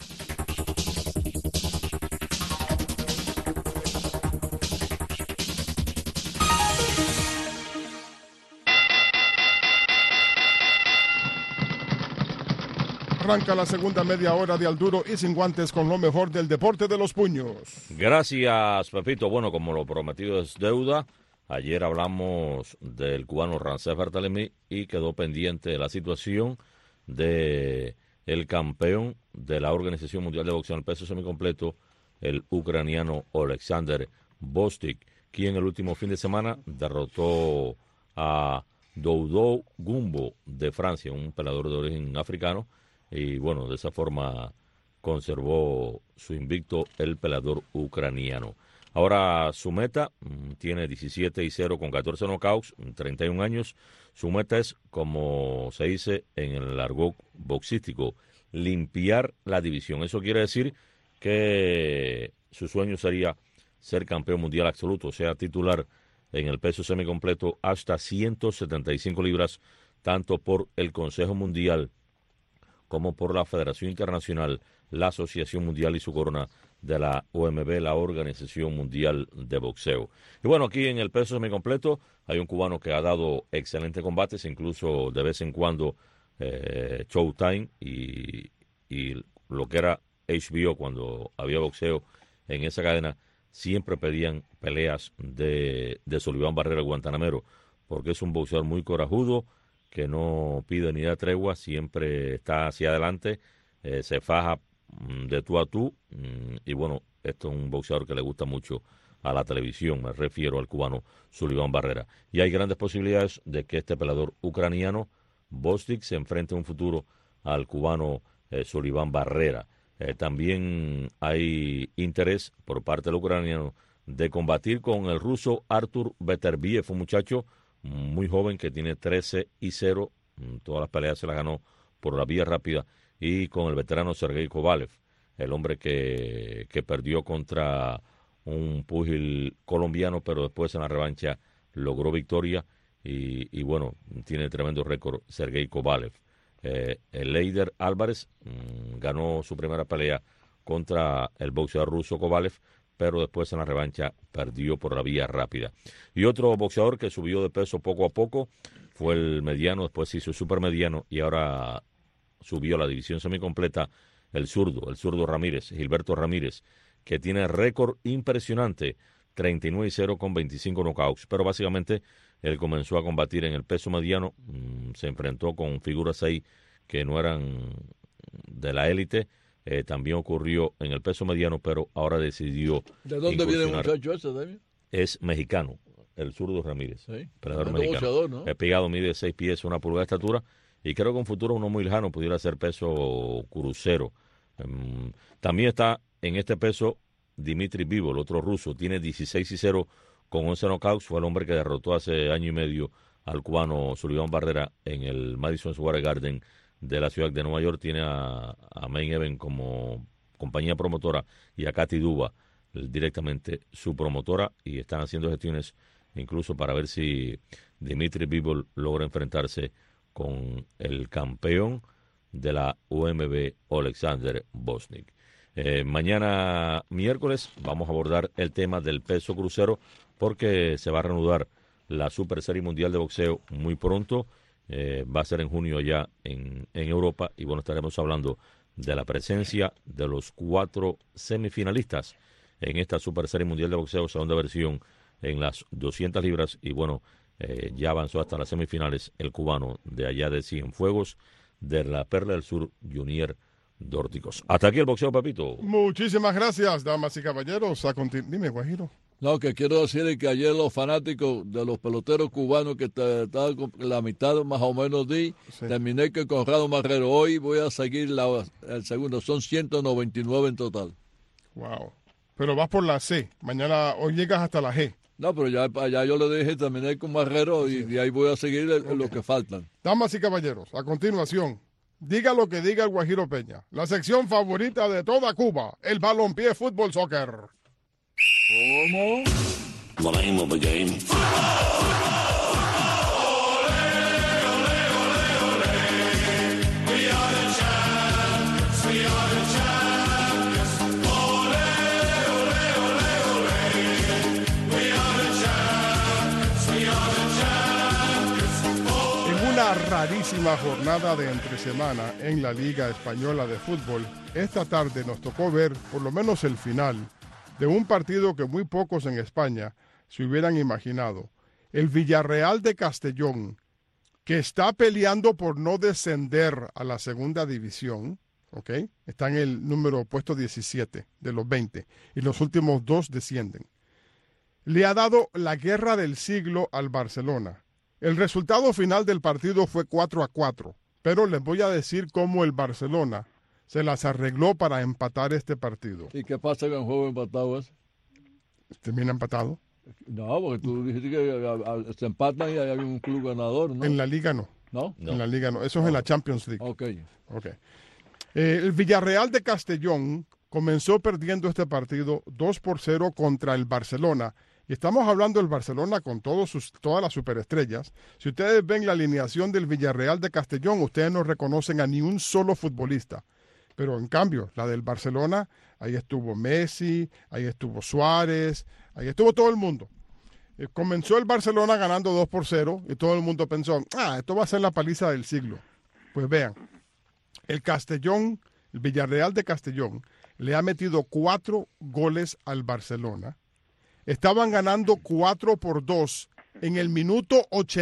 S5: Arranca la segunda media hora de Al Duro y Sin Guantes con lo mejor del deporte de los puños.
S6: Gracias, Pepito. Bueno, como lo prometido es deuda, ayer hablamos del cubano Ramsés Barthelemy y quedó pendiente la situación de el campeón de la Organización Mundial de Boxeo en el peso semicompleto, el ucraniano Oleksandr Bostik, quien el último fin de semana derrotó a Doudou Gumbo de Francia, un peleador de origen africano. Y bueno, de esa forma conservó su invicto el peleador ucraniano. Ahora su meta tiene 17-0 con 14 knockouts, 31 años. Su meta es, como se dice en el argot boxístico, limpiar la división. Eso quiere decir que su sueño sería ser campeón mundial absoluto, o sea, titular en el peso semicompleto hasta 175 libras, tanto por el Consejo Mundial como por la Federación Internacional, la Asociación Mundial y su corona de la OMB, la Organización Mundial de Boxeo. Y bueno, aquí en el peso semicompleto hay un cubano que ha dado excelentes combates, incluso de vez en cuando Showtime y lo que era HBO cuando había boxeo en esa cadena, siempre pedían peleas de Sullivan Barrera Guantanamero, porque es un boxeador muy corajudo, que no pide ni da tregua, siempre está hacia adelante, se faja de tú a tú, y bueno, esto es un boxeador que le gusta mucho a la televisión, me refiero al cubano Sullivan Barrera. Y hay grandes posibilidades de que este peleador ucraniano, Bostik, se enfrente en un futuro al cubano Sullivan Barrera. También hay interés por parte del ucraniano de combatir con el ruso Artur Beterbiev, un muchacho muy joven que tiene 13-0, todas las peleas se las ganó por la vía rápida, y con el veterano Sergei Kovalev, el hombre que perdió contra un púgil colombiano, pero después en la revancha logró victoria y bueno, tiene tremendo récord Sergei Kovalev. El Leider Álvarez ganó su primera pelea contra el boxeador ruso Kovalev, pero después en la revancha perdió por la vía rápida. Y otro boxeador que subió de peso poco a poco fue el mediano, después se hizo supermediano y ahora subió a la división semicompleta el zurdo Ramírez, Gilberto Ramírez, que tiene récord impresionante, 39-0 con 25 knockouts, pero básicamente él comenzó a combatir en el peso mediano, se enfrentó con figuras ahí que no eran de la élite. También ocurrió en el peso mediano, pero ahora decidió.
S7: ¿De dónde viene el muchacho ese, David?
S6: Es mexicano, el zurdo Ramírez.
S7: Sí,
S6: peleador mexicano.
S7: Boxeador, ¿no?
S6: El pegado mide 6 pies, 1 pulgada de estatura, y creo que en un futuro uno muy lejano pudiera ser peso crucero. También está en este peso Dmitry Bivol, el otro ruso, tiene 16-0 con 11 knockouts, fue el hombre que derrotó hace año y medio al cubano Sullivan Barrera en el Madison Square Garden de la ciudad de Nueva York. Tiene a Main Event como compañía promotora y a Katy Duba directamente su promotora, y están haciendo gestiones incluso para ver si Dmitry Bivol logra enfrentarse con el campeón de la OMB, Oleksandr Bostik. Mañana miércoles vamos a abordar el tema del peso crucero, porque se va a reanudar la Super Serie Mundial de Boxeo muy pronto. Va a ser en junio allá en Europa, y bueno, estaremos hablando de la presencia de los 4 semifinalistas en esta Super Serie Mundial de Boxeo, segunda versión en las 200 libras, y bueno, ya avanzó hasta las semifinales el cubano de allá de Cienfuegos, de la Perla del Sur, Junior Dórticos. Hasta aquí el boxeo, Pepito.
S5: Muchísimas gracias, damas y caballeros. Dime, Guajiro.
S7: No, que quiero decir es que ayer los fanáticos de los peloteros cubanos que estaban con la mitad más o menos terminé que Conrado Marrero. Hoy voy a seguir el segundo, son 199 en total.
S5: Wow. Pero vas por la C, mañana, hoy llegas hasta la G.
S7: No, pero ya yo le dije, terminé con Marrero y de ahí voy a seguir lo que faltan.
S5: Damas y caballeros, a continuación, diga lo que diga el Guajiro Peña. La sección favorita de toda Cuba, el balompié fútbol soccer.
S7: ¿Cómo?
S17: The name of the game.
S5: Una rarísima jornada de entre semana en la Liga Española de Fútbol, esta tarde nos tocó ver por lo menos el final de un partido que muy pocos en España se hubieran imaginado. El Villarreal de Castellón, que está peleando por no descender a la segunda división, ¿ok? Está en el número puesto 17 de los 20 y los últimos 2 descienden. Le ha dado la guerra del siglo al Barcelona. El resultado final del partido fue 4-4, pero les voy a decir cómo el Barcelona se las arregló para empatar este partido.
S7: ¿Y qué pasa con el juego empatado ese?
S5: ¿Termina empatado?
S7: No, porque tú dijiste que se empatan y hay un club ganador, ¿no?
S5: En la Liga no.
S7: ¿No?
S5: En la Liga no. Eso es en la Champions League.
S7: Ok.
S5: El Villarreal de Castellón comenzó perdiendo este partido 2-0 contra el Barcelona. Y estamos hablando del Barcelona con todas las superestrellas. Si ustedes ven la alineación del Villarreal de Castellón, ustedes no reconocen a ni un solo futbolista. Pero en cambio, la del Barcelona, ahí estuvo Messi, ahí estuvo Suárez, ahí estuvo todo el mundo. Comenzó el Barcelona ganando 2-0 y todo el mundo pensó, esto va a ser la paliza del siglo. Pues vean, el Villarreal de Castellón, le ha metido 4 goles al Barcelona. Estaban ganando 4-2 en el minuto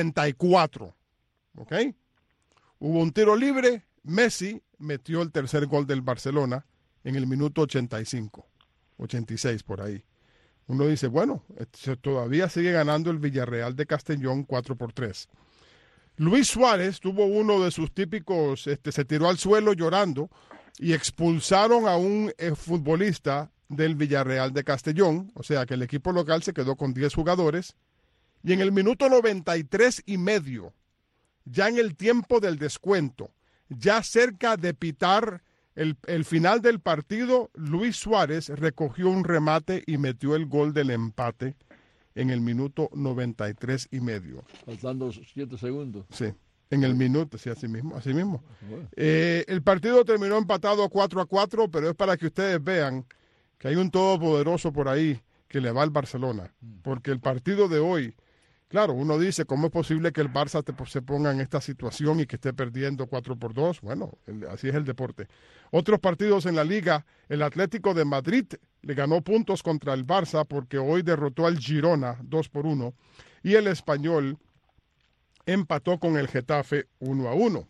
S5: 84. ¿Ok? Hubo un tiro libre. Messi metió el tercer gol del Barcelona en el minuto 85. 86 por ahí. Uno dice, bueno, todavía sigue ganando el Villarreal de Castellón 4-3. Luis Suárez tuvo uno de sus típicos, se tiró al suelo llorando y expulsaron a un futbolista del Villarreal de Castellón, o sea que el equipo local se quedó con 10 jugadores, y en el minuto 93.5, ya en el tiempo del descuento, ya cerca de pitar el final del partido, Luis Suárez recogió un remate y metió el gol del empate en el minuto 93.5.
S7: Faltando 7 segundos.
S5: Sí, en el minuto, sí, así mismo. Bueno. El partido terminó empatado 4-4, pero es para que ustedes vean que hay un todopoderoso por ahí que le va al Barcelona. Porque el partido de hoy, claro, uno dice, ¿cómo es posible que el Barça se ponga en esta situación y que esté perdiendo 4-2? Bueno, así es el deporte. Otros partidos en la Liga, el Atlético de Madrid le ganó puntos contra el Barça porque hoy derrotó al Girona 2-1 y el Español empató con el Getafe 1-1.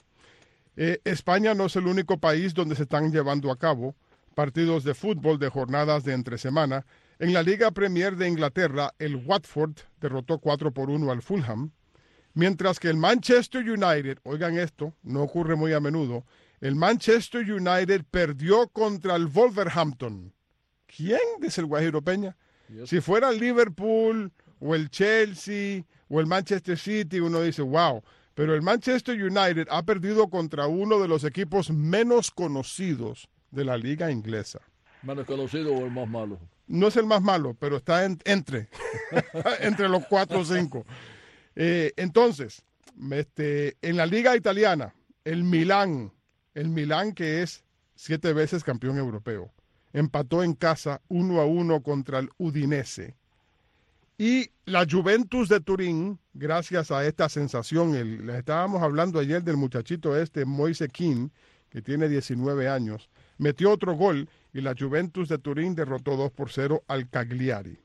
S5: España no es el único país donde se están llevando a cabo partidos de fútbol de jornadas de entre semana. En la Liga Premier de Inglaterra, el Watford derrotó 4-1 al Fulham, mientras que el Manchester United, oigan esto, no ocurre muy a menudo, el Manchester United perdió contra el Wolverhampton. ¿Quién? Dice el Guajiro Peña. Si fuera el Liverpool o el Chelsea o el Manchester City, uno dice, wow. Pero el Manchester United ha perdido contra uno de los equipos menos conocidos de la liga inglesa.
S7: ¿Menos conocido o el más malo?
S5: No es el más malo, pero está entre los 4 o 5. Entonces, en la liga italiana, el Milán que es 7 veces campeón europeo, empató en casa 1-1 contra el Udinese. Y la Juventus de Turín, gracias a esta sensación, les estábamos hablando ayer del muchachito Moise Kean, que tiene 19 años, metió otro gol y la Juventus de Turín derrotó 2-0 al Cagliari.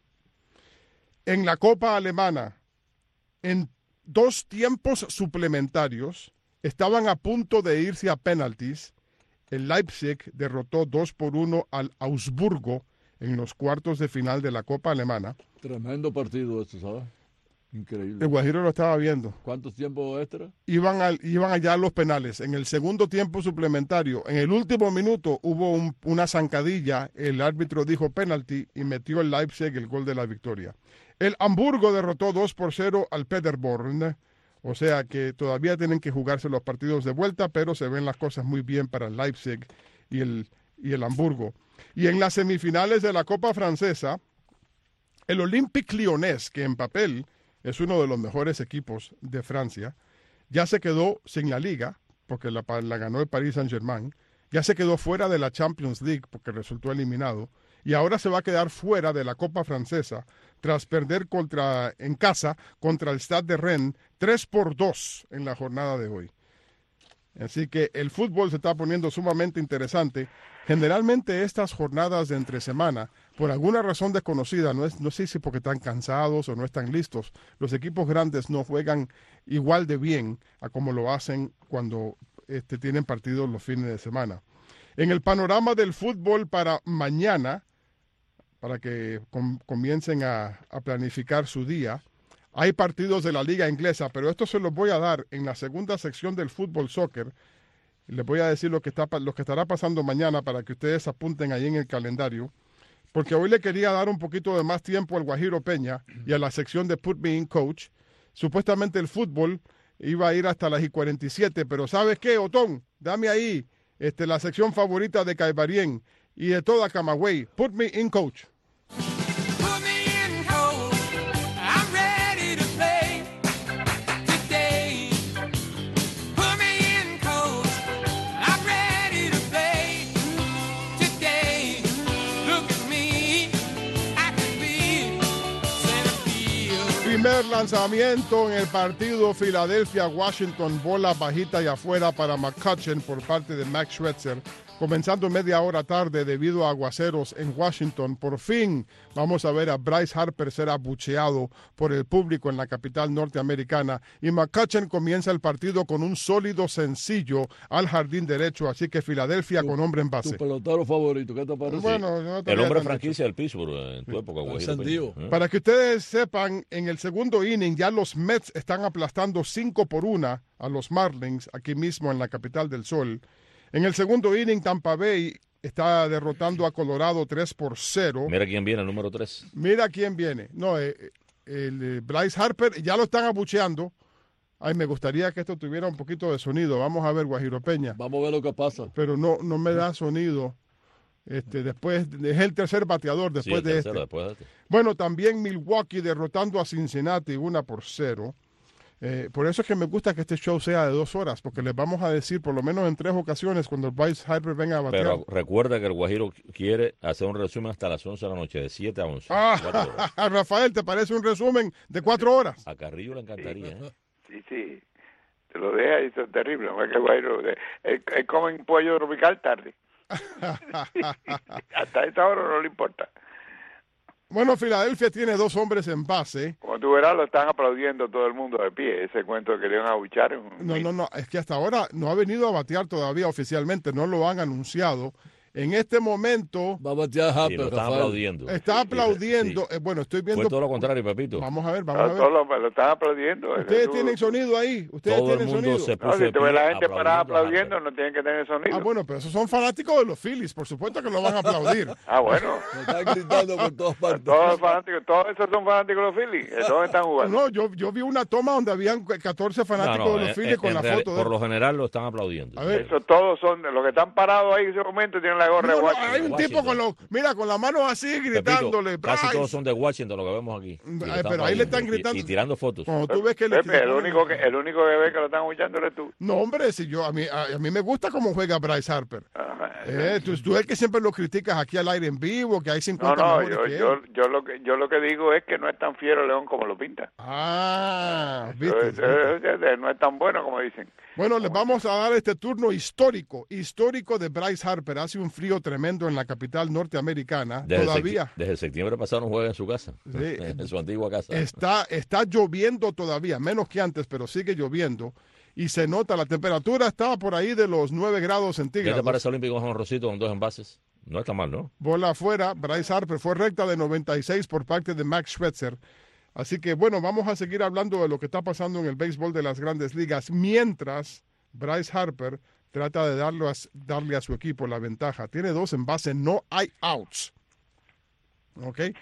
S5: En la Copa Alemana, en 2 tiempos suplementarios, estaban a punto de irse a penaltis. El Leipzig derrotó 2-1 al Augsburgo en los cuartos de final de la Copa Alemana.
S7: Tremendo partido este, ¿sabes? Increíble.
S5: El Guajiro lo estaba viendo.
S7: ¿Cuántos tiempos extra?
S5: Iban allá a los penales. En el segundo tiempo suplementario, en el último minuto, hubo una zancadilla. El árbitro dijo penalti y metió el Leipzig el gol de la victoria. El Hamburgo derrotó 2-0 al Paderborn. O sea que todavía tienen que jugarse los partidos de vuelta, pero se ven las cosas muy bien para el Leipzig y el Hamburgo. Y en las semifinales de la Copa Francesa, el Olympique Lyonnais, que en papel es uno de los mejores equipos de Francia, ya se quedó sin la liga, porque la ganó el Paris Saint-Germain, ya se quedó fuera de la Champions League, porque resultó eliminado, y ahora se va a quedar fuera de la Copa Francesa, tras perder en casa contra el Stade de Rennes 3-2 en la jornada de hoy. Así que el fútbol se está poniendo sumamente interesante. Generalmente estas jornadas de entre semana, por alguna razón desconocida, no sé si porque están cansados o no están listos, los equipos grandes no juegan igual de bien a como lo hacen cuando tienen partidos los fines de semana. En el panorama del fútbol para mañana, para que comiencen a planificar su día, hay partidos de la liga inglesa, pero esto se los voy a dar en la segunda sección del fútbol soccer. Les voy a decir lo que estará pasando mañana para que ustedes apunten ahí en el calendario, porque hoy le quería dar un poquito de más tiempo al Guajiro Peña y a la sección de Put Me In Coach. Supuestamente el fútbol iba a ir hasta las 47, pero ¿sabes qué, Otón? Dame ahí la sección favorita de Caibarien y de toda Camagüey. Put Me In Coach. Primer lanzamiento en el partido Filadelfia-Washington, bola bajita y afuera para McCutchen por parte de Max Scherzer. Comenzando media hora tarde debido a aguaceros en Washington. Por fin vamos a ver a Bryce Harper ser abucheado por el público en la capital norteamericana. Y McCutchen comienza el partido con un sólido sencillo al jardín derecho. Así que Filadelfia con hombre en base.
S7: Tu pelotero favorito, ¿qué te parece?
S5: Bueno, no
S6: el hombre franquicia del Pittsburgh en tu época.
S5: Para que ustedes sepan, en el segundo inning ya los Mets están aplastando 5-1 a los Marlins aquí mismo en la capital del sol. En el segundo inning, Tampa Bay está derrotando a Colorado 3-0.
S6: Mira quién viene, el número 3.
S5: Mira quién viene. No, el Bryce Harper ya lo están abucheando. Ay, me gustaría que esto tuviera un poquito de sonido. Vamos a ver, Guajiro Peña.
S7: Vamos a ver lo que pasa.
S5: Pero no me da sonido. Después es el tercer bateador después de este. Bueno, también Milwaukee derrotando a Cincinnati 1-0. Por eso es que me gusta que este show sea de 2 horas, porque les vamos a decir por lo menos en 3 ocasiones cuando Bryce Harper venga a batear.
S6: Pero recuerda que el Guajiro quiere hacer un resumen hasta las 11 de la noche, de 7 a 11.
S5: Rafael, ¿te parece un resumen de 4 horas?
S6: A Carrillo le encantaría.
S9: Sí. Te lo deja y eso es terrible. No es que el Guajiro comen pollo tropical tarde. Hasta esta hora no le importa.
S5: Bueno, Filadelfia tiene 2 hombres en base.
S9: Como tú verás, lo están aplaudiendo todo el mundo de pie. Ese cuento de que le iban a abuchar.
S5: No, es que hasta ahora no ha venido a batear todavía oficialmente, no lo han anunciado. En este momento
S7: va a batear Harper.
S6: Lo están aplaudiendo.
S5: Está aplaudiendo. Bueno, estoy viendo.
S6: Fue todo lo contrario, Pepito.
S5: Vamos a ver.
S9: Lo están aplaudiendo.
S5: Ustedes tienen sonido ahí. Ustedes
S6: todo
S5: tienen
S6: el mundo
S5: sonido.
S6: Se puso
S9: si tú ves la gente parada aplaudiendo, no tienen que tener sonido.
S5: Bueno, pero esos son fanáticos de los Phillies. Por supuesto que lo van a aplaudir.
S9: Bueno.
S7: Me están gritando por todas partes.
S9: Todos esos son fanáticos de los Phillies. Todos están jugando.
S5: No, yo vi una toma donde habían 14 fanáticos de los Phillies con la foto.
S6: Por lo general lo están aplaudiendo.
S5: A ver.
S9: Esos todos son los que están parados ahí en ese momento tienen la gorra de Washington.
S5: Hay un tipo con la mano así gritándole.
S6: Pepito, casi todos son de Washington lo que vemos aquí.
S5: Pero ahí le están gritando.
S6: Y tirando fotos.
S5: Cuando tú ves que
S9: Pepe, el único que ve que lo están escuchando eres tú.
S5: No, hombre, si a mí me gusta cómo juega Bryce Harper. Tú es el que siempre lo criticas aquí al aire en vivo, que hay 50
S9: yo lo que digo es que no es tan fiero León como lo pinta.
S5: ¿Viste?
S9: No es tan bueno como dicen.
S5: Bueno, les vamos a dar este turno histórico de Bryce Harper. Hace un frío tremendo en la capital norteamericana.
S6: Desde septiembre pasado no juega en su casa, en su antigua casa.
S5: Está lloviendo todavía, menos que antes, pero sigue lloviendo. Y se nota, la temperatura está por ahí de los 9 grados centígrados.
S6: ¿Qué te parece Olímpico Juan Rosito con 2 envases? No está mal, ¿no?
S5: Bola afuera, Bryce Harper fue recta de 96 por parte de Max Scherzer. Así que, bueno, vamos a seguir hablando de lo que está pasando en el béisbol de las Grandes Ligas, mientras Bryce Harper trata de darle a su equipo la ventaja. Tiene 2 en base, no hay outs. ¿Ok?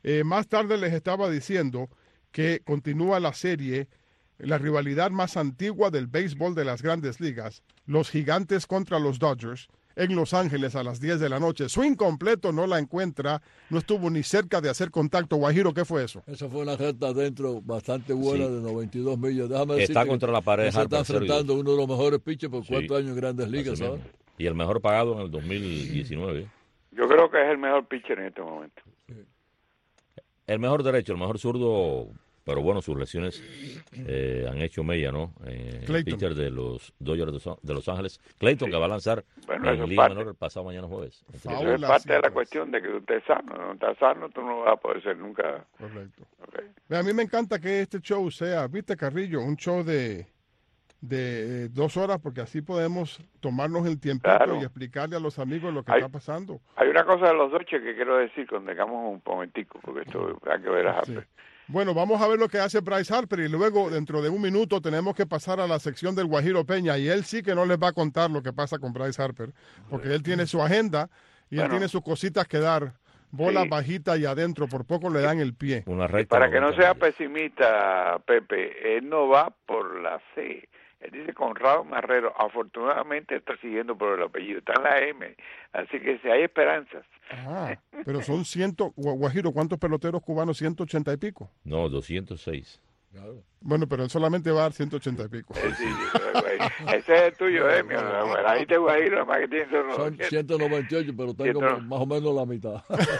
S5: Más tarde les estaba diciendo que continúa la serie, la rivalidad más antigua del béisbol de las grandes ligas, los Gigantes contra los Dodgers, en Los Ángeles a las 10 de la noche. Swing completo, no la encuentra, no estuvo ni cerca de hacer contacto. Guajiro, ¿qué fue eso?
S7: Esa fue una recta adentro bastante buena, sí, de 92 millas. Déjame
S6: está contra la pared.
S7: Se está enfrentando uno de los mejores pitchers por 4 años en Grandes Ligas, ¿sabes?
S6: Y el mejor pagado en el 2019.
S9: Yo creo que es el mejor pitcher en este momento.
S6: Sí. El mejor derecho, el mejor zurdo, pero bueno, sus lesiones han hecho mella, ¿no? El pitcher de los Dodgers de Los Ángeles, Clayton, sí, que va a lanzar en Liga Menor el pasado mañana jueves.
S9: Eso es parte de la cuestión de que usted es sano. No estás sano, tú no vas a poder ser nunca.
S5: Correcto. Okay. A mí me encanta que este show sea, viste, Carrillo, un show de 2 horas, porque así podemos tomarnos el tiempito, claro, y explicarle a los amigos lo que está pasando.
S9: Hay una cosa de los Dodgers que quiero decir cuando tengamos un momentico, porque esto hay que ver a Harper.
S5: Sí. Bueno, vamos a ver lo que hace Bryce Harper y luego dentro de un minuto tenemos que pasar a la sección del Guajiro Peña y él sí que no les va a contar lo que pasa con Bryce Harper, porque él tiene su agenda y él tiene sus cositas que dar. Bola, sí, bajita y adentro, por poco le dan el pie.
S6: Una recta.
S9: Para que no sea pesimista, Pepe, él no va por la C. Él dice Conrado Marrero, afortunadamente está siguiendo por el apellido, está en la M, así que si hay esperanzas.
S5: Ah, pero son Guajiro, ¿cuántos peloteros cubanos? 180 y pico.
S6: No, 206.
S5: Claro. Bueno, pero él solamente va a dar 180 y pico.
S9: Sí, ese es el tuyo, ahí te Guajiro, nada más que tiene
S7: son 198, pero tengo más o menos la mitad.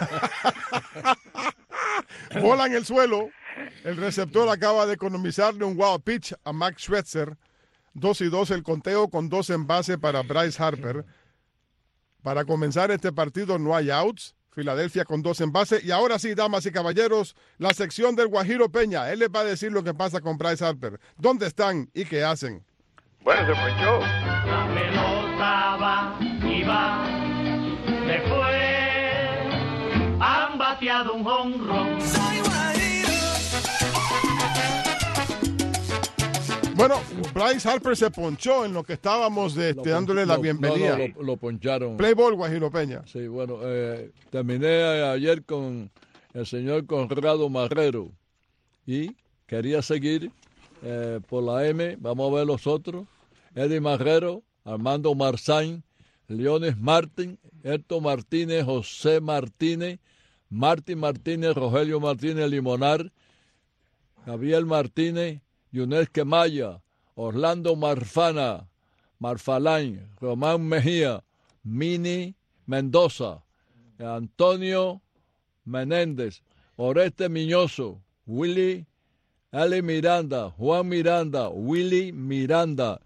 S5: Bola en el suelo, el receptor acaba de economizarle un wild pitch a Max Scherzer. 2-2 el conteo con 2 en base para Bryce Harper. Para comenzar este partido no hay outs. Filadelfia con 2 en base. Y ahora sí, damas y caballeros, la sección del Guajiro Peña. Él les va a decir lo que pasa con Bryce Harper. ¿Dónde están y qué hacen?
S9: Bueno, se ponchó.
S4: La pelota va y va. Después han bateado un jonrón.
S5: Bueno, Bryce Harper se ponchó en lo que estábamos dándole la bienvenida.
S7: Lo poncharon.
S5: Play ball, Guajiro Peña.
S7: Sí, bueno, terminé ayer con el señor Conrado Marrero y quería seguir por la M. Vamos a ver los otros. Eddie Marrero, Armando Marzain, Leones Martín, Héctor Martínez, José Martínez, Martín Martínez, Rogelio Martínez Limonar, Gabriel Martínez, Yunes Quemaya, Orlando Marfalain, Román Mejía, Mini Mendoza, Antonio Menéndez, Oreste Miñoso, Willy Eli Miranda, Juan Miranda, Willy Miranda,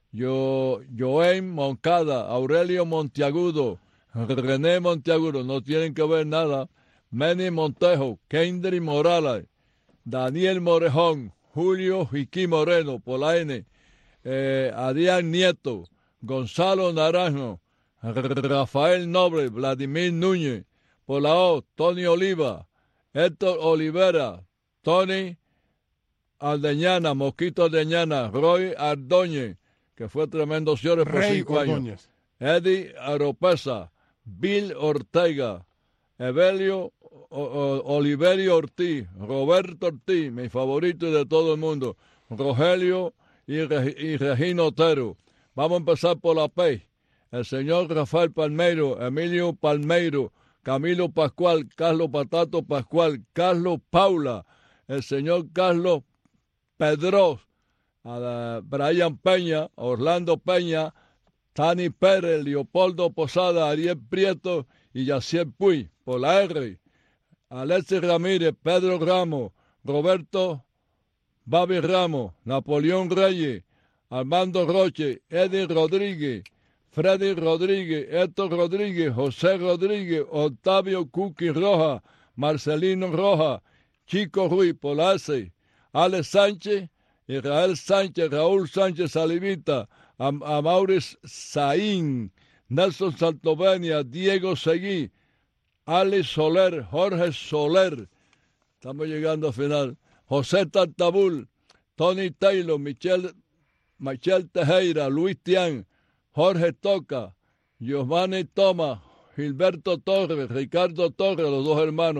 S7: Joen Moncada, Aurelio Monteagudo, René Monteagudo, no tienen que ver nada, Manny Montejo, Kendry Morales, Daniel Morejón, Julio Jiquí Moreno, por la N, Adrián Nieto, Gonzalo Naranjo, Rafael Noble, Vladimir Núñez, por la O, Tony Oliva, Héctor Olivera, Tony Aldeñana, Mosquito Aldeñana, Roy Ardóñez, que fue tremendo señor por 5 años, Eddie Aropesa, Bill Ortega, Evelio Oliverio Ortiz, Roberto Ortiz, mi favorito de todo el mundo, Rogelio y Regino Otero. Vamos a empezar por la P. El señor Rafael Palmeiro, Emilio Palmeiro, Camilo Pascual, Carlos Patato Pascual, Carlos Paula, el señor Carlos Pedros, Brian Peña, Orlando Peña, Tani Pérez, Leopoldo Posada, Ariel Prieto y Yacier Puy. Por la R, Alexis Ramírez, Pedro Ramos, Roberto Babi Ramos, Napoleón Reyes, Armando Roche, Eddie Rodríguez, Freddy Rodríguez, Héctor Rodríguez, José Rodríguez, Octavio Cuqui Roja, Marcelino Roja, Chico Ruiz, por la S, Alex Sánchez, Israel Sánchez, Raúl Sánchez Salivita, Amauris Saín, Nelson Santovenia, Diego Seguí, Ali Soler, Jorge Soler, estamos llegando al final, José Tartabul, Tony Taylor, Michel Tejera, Luis Tian, Jorge Toca, Giovanni Toma, Gilberto Torres, Ricardo Torres, los dos hermanos,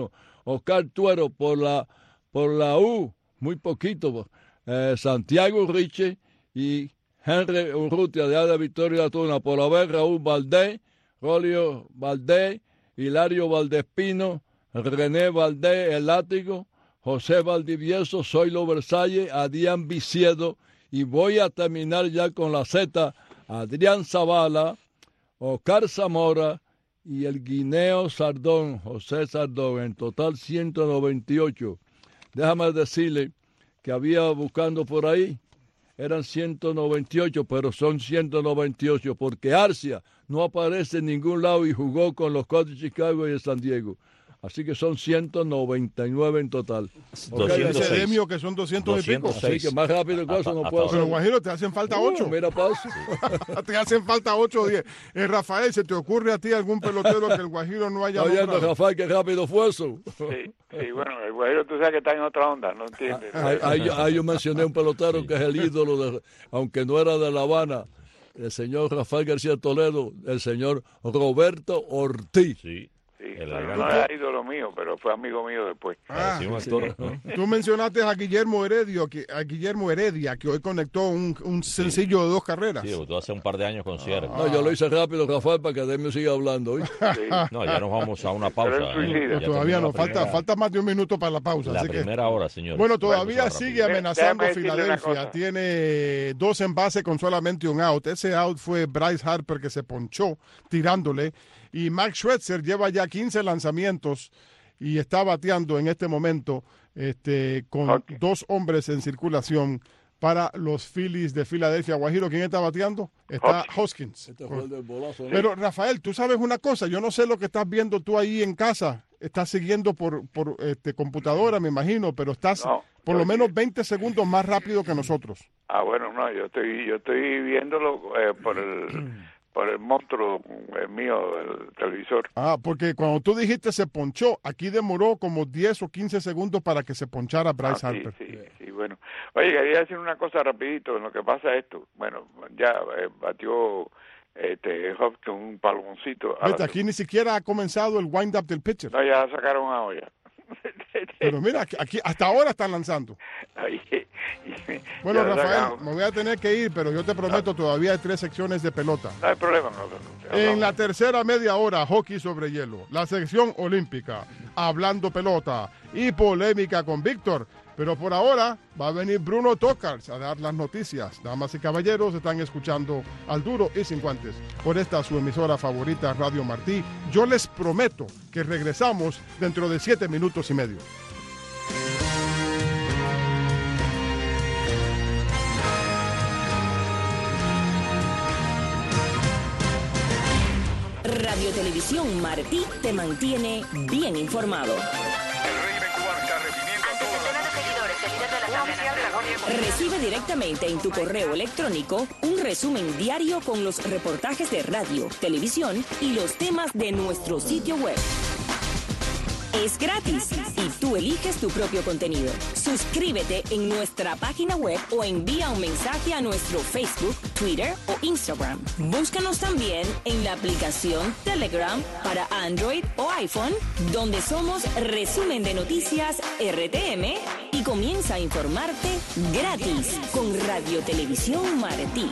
S7: Oscar Tuero por la U, muy poquito, Santiago Riche y Henry Urrutia de Ada Victoria Tuna, por la B, Raúl Valdés, Rolio Valdés, Hilario Valdespino, René Valdés, El Látigo, José Valdivieso, Zoilo Versalles, Adrián Viciedo, y voy a terminar ya con la Z, Adrián Zavala, Oscar Zamora y el Guineo Sardón, José Sardón, en total 198. Déjame decirle que había buscando por ahí, eran 198, pero son 198 porque Arcia no aparece en ningún lado y jugó con los Cubs de Chicago y de San Diego. Así que son 199 en total.
S5: 206. Demio que son 200 y pico.
S7: Así que más rápido que eso no puedo hacer.
S5: Pero Guajiro, te hacen falta 8.
S7: Mira, pausa.
S5: Te hacen falta 8 o 10. Rafael, ¿se te ocurre a ti algún pelotero que el Guajiro no haya nombrado?
S7: Rafael, qué rápido fue eso.
S9: Sí, bueno, el Guajiro tú sabes que está en otra onda, no entiendes.
S7: Ahí yo mencioné un pelotero que es el ídolo, aunque no era de La Habana, el señor Rafael García Toledo, el señor Roberto Ortiz.
S6: Sí.
S9: No era ídolo mío, pero fue amigo mío después.
S5: Tú mencionaste a Guillermo Heredia, que hoy conectó un sencillo de 2 carreras.
S6: Sí, tú hace un par de años con Sierra.
S7: No, yo lo hice rápido, Rafael, para que Demio siga hablando.
S6: No, ya nos vamos a una pausa.
S5: Todavía no, falta más de un minuto para la pausa.
S6: La primera hora, señor.
S5: Bueno, todavía sigue amenazando Filadelfia. Tiene 2 envases con solamente un out. Ese out fue Bryce Harper, que se ponchó tirándole. Y Max Scherzer lleva ya 15 lanzamientos y está bateando en este momento con 2 hombres en circulación para los Phillies de Filadelfia. Guajiro, ¿quién está bateando? Está Hoskins. Pero Rafael, tú sabes una cosa, yo no sé lo que estás viendo tú ahí en casa. Estás siguiendo por computadora, me imagino, pero estás por lo menos 20 segundos más rápido que nosotros.
S9: Bueno, no, yo estoy viéndolo por el monstruo mío del televisor.
S5: Porque cuando tú dijiste se ponchó, aquí demoró como 10 o 15 segundos para que se ponchara Bryce Harper.
S9: Sí, bueno. Oye, quería decir una cosa rapidito en lo que pasa esto. Bueno, ya batió Hopkins un paloncito.
S5: Aquí ni siquiera ha comenzado el wind-up del pitcher.
S9: No, ya sacaron a olla.
S5: Pero mira, aquí hasta ahora están lanzando. Bueno, Rafael, me voy a tener que ir, pero yo te prometo, todavía hay 3 secciones de pelota.
S9: No hay problema.
S5: En la tercera media hora, hockey sobre hielo, la sección olímpica, hablando pelota y polémica con Víctor. Pero por ahora va a venir Bruno Tocars a dar las noticias. Damas y caballeros, están escuchando Al Duro y Sin Guantes por esta su emisora favorita, Radio Martí. Yo les prometo que regresamos dentro de 7 minutos y medio.
S18: Radio Televisión Martí te mantiene bien informado. Recibe directamente en tu correo electrónico un resumen diario con los reportajes de radio, televisión y los temas de nuestro sitio web. Es gratis y tú eliges tu propio contenido. Suscríbete en nuestra página web o envía un mensaje a nuestro Facebook, Twitter o Instagram. Búscanos también en la aplicación Telegram para Android o iPhone, donde somos Resumen de Noticias RTM, y comienza a informarte gratis con Radio Televisión Martí.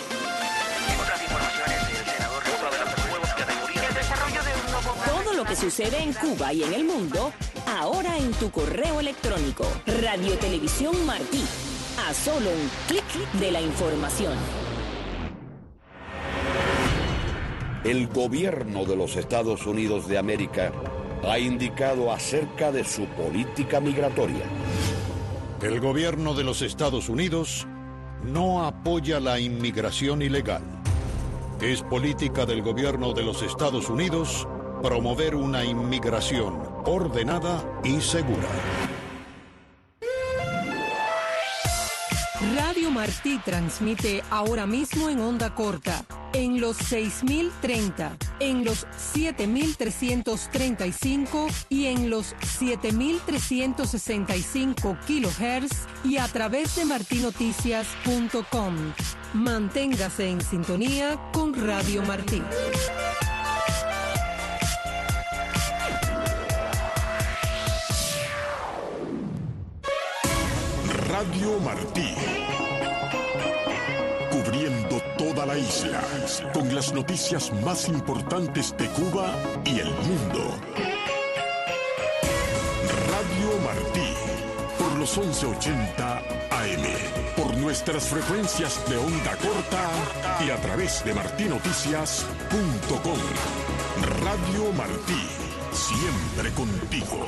S18: Todo lo que sucede en Cuba y en el mundo, ahora en tu correo electrónico. Radio Televisión Martí. A solo un clic de la información.
S3: El gobierno de los Estados Unidos de América ha indicado acerca de su política migratoria.
S12: El gobierno de los Estados Unidos no apoya la inmigración ilegal. Es política del gobierno de los Estados Unidos promover una inmigración ordenada y segura.
S11: Radio Martí transmite ahora mismo en onda corta, en los 6030, en los 7335 y en los 7365 kilohertz y a través de martinoticias.com. Manténgase en sintonía con Radio Martí.
S2: Radio Martí. Cubriendo toda la isla con las noticias más importantes de Cuba y el mundo. Radio Martí, por los 1180 AM, por nuestras frecuencias de onda corta y a través de martinoticias.com. Radio Martí, siempre contigo.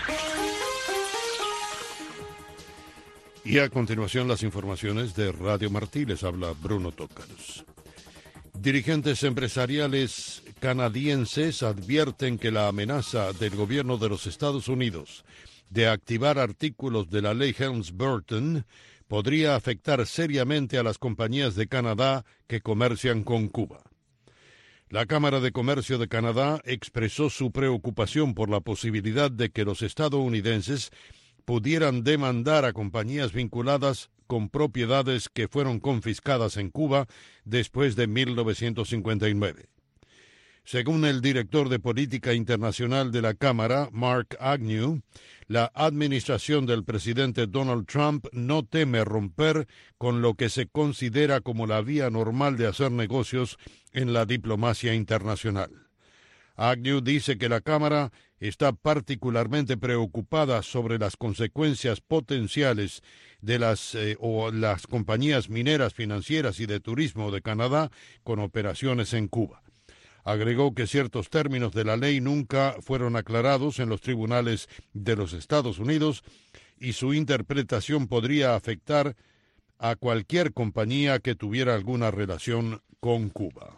S12: Y a continuación las informaciones de Radio Martí. Les habla Bruno Tócaros. Dirigentes empresariales canadienses advierten que la amenaza del gobierno de los Estados Unidos de activar artículos de la ley Helms-Burton podría afectar seriamente a las compañías de Canadá que comercian con Cuba. La Cámara de Comercio de Canadá expresó su preocupación por la posibilidad de que los estadounidenses pudieran demandar a compañías vinculadas con propiedades que fueron confiscadas en Cuba después de 1959. Según el director de Política Internacional de la Cámara, Mark Agnew, la administración del presidente Donald Trump no teme romper con lo que se considera como la vía normal de hacer negocios en la diplomacia internacional. Agnew dice que la Cámara está particularmente preocupada sobre las consecuencias potenciales de las compañías mineras, financieras y de turismo de Canadá con operaciones en Cuba. Agregó que ciertos términos de la ley nunca fueron aclarados en los tribunales de los Estados Unidos y su interpretación podría afectar a cualquier compañía que tuviera alguna relación con Cuba.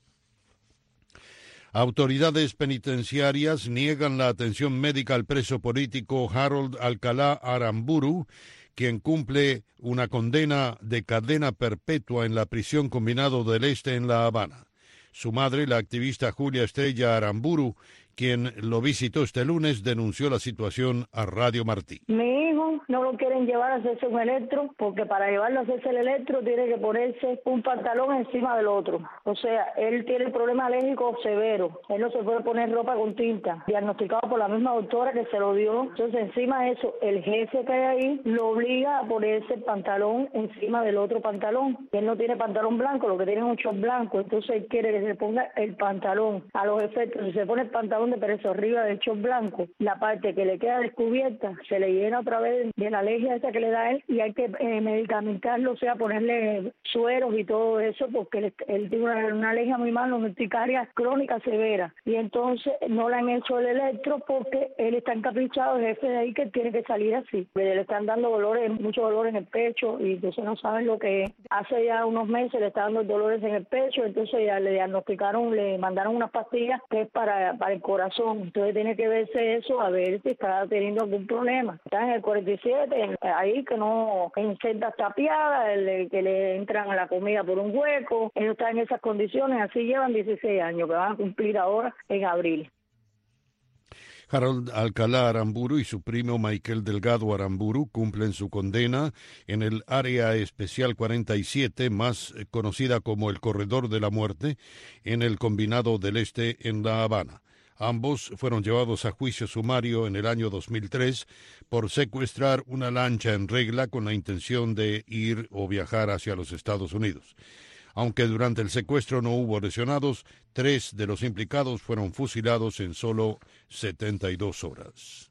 S12: Autoridades penitenciarias niegan la atención médica al preso político Harold Alcalá Aramburu, quien cumple una condena de cadena perpetua en la prisión Combinado del Este en La Habana. Su madre, la activista Julia Estrella Aramburu, quien lo visitó este lunes, denunció la situación a Radio Martí.
S14: Mi hijo no lo quieren llevar a hacerse un electro, porque para llevarlo a hacerse el electro tiene que ponerse un pantalón encima del otro. O sea, él tiene el problema alérgico severo. Él no se puede poner ropa con tinta, diagnosticado por la misma doctora que se lo dio. Entonces, encima de eso, el jefe que hay ahí lo obliga a ponerse el pantalón encima del otro pantalón. Él no tiene pantalón blanco, lo que tiene es un short blanco. Entonces, él quiere que se ponga el pantalón. A los efectos, si se pone el pantalón de perezo arriba del short blanco, la parte que le queda descubierta se le llena otra vez de la alergia esa que le da él y hay que medicamentarlo, o sea, ponerle sueros y todo eso, porque él tiene una alergia muy mala, una urticaria crónica severa. Y entonces no le han hecho el electro porque él está encaprichado, el jefe de ahí, que tiene que salir así. Le están dando dolores, mucho dolor en el pecho, y entonces no saben lo que es. Hace ya unos meses le está dando dolores en el pecho, entonces ya le diagnosticaron, le mandaron unas pastillas que es para el corazón. Entonces tiene que verse eso, a ver si está teniendo algún problema. Está en el 47, ahí que no, en celdas tapiadas, que le entran a la comida por un hueco. Ellos están en esas condiciones, así llevan 16 años, que van a cumplir ahora en abril.
S12: Harold Alcalá Aramburu y su primo Michael Delgado Aramburu cumplen su condena en el Área Especial 47, más conocida como el Corredor de la Muerte, en el Combinado del Este en La Habana. Ambos fueron llevados a juicio sumario en el año 2003 por secuestrar una lancha en regla con la intención de ir o viajar hacia los Estados Unidos. Aunque durante el secuestro no hubo lesionados, 3 de los implicados fueron fusilados en solo 72 horas.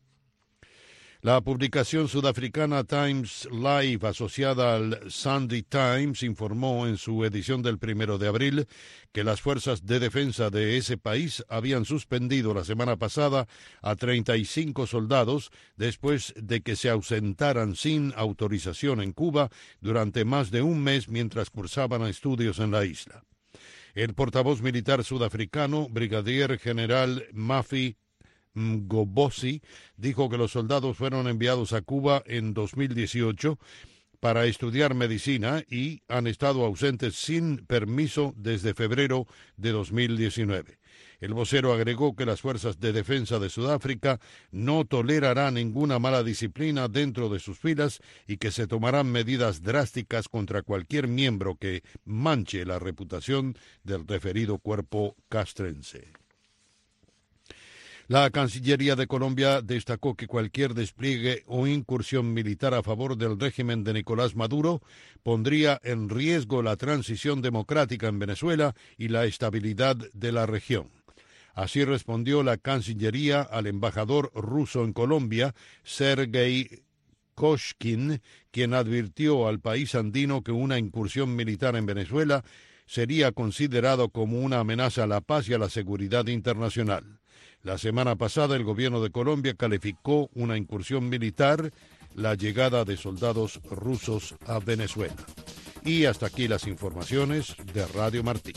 S12: La publicación sudafricana Times Live, asociada al Sunday Times, informó en su edición del 1 de abril que las fuerzas de defensa de ese país habían suspendido la semana pasada a 35 soldados después de que se ausentaran sin autorización en Cuba durante más de un mes mientras cursaban estudios en la isla. El portavoz militar sudafricano, brigadier general Mafi Mgobozi, dijo que los soldados fueron enviados a Cuba en 2018 para estudiar medicina y han estado ausentes sin permiso desde febrero de 2019. El vocero agregó que las fuerzas de defensa de Sudáfrica no tolerarán ninguna mala disciplina dentro de sus filas y que se tomarán medidas drásticas contra cualquier miembro que manche la reputación del referido cuerpo castrense. La Cancillería de Colombia destacó que cualquier despliegue o incursión militar a favor del régimen de Nicolás Maduro pondría en riesgo la transición democrática en Venezuela y la estabilidad de la región. Así respondió la Cancillería al embajador ruso en Colombia, Sergei Koshkin, quien advirtió al país andino que una incursión militar en Venezuela sería considerado como una amenaza a la paz y a la seguridad internacional. La semana pasada el gobierno de Colombia calificó una incursión militar la llegada de soldados rusos a Venezuela. Y hasta aquí las informaciones de Radio Martí.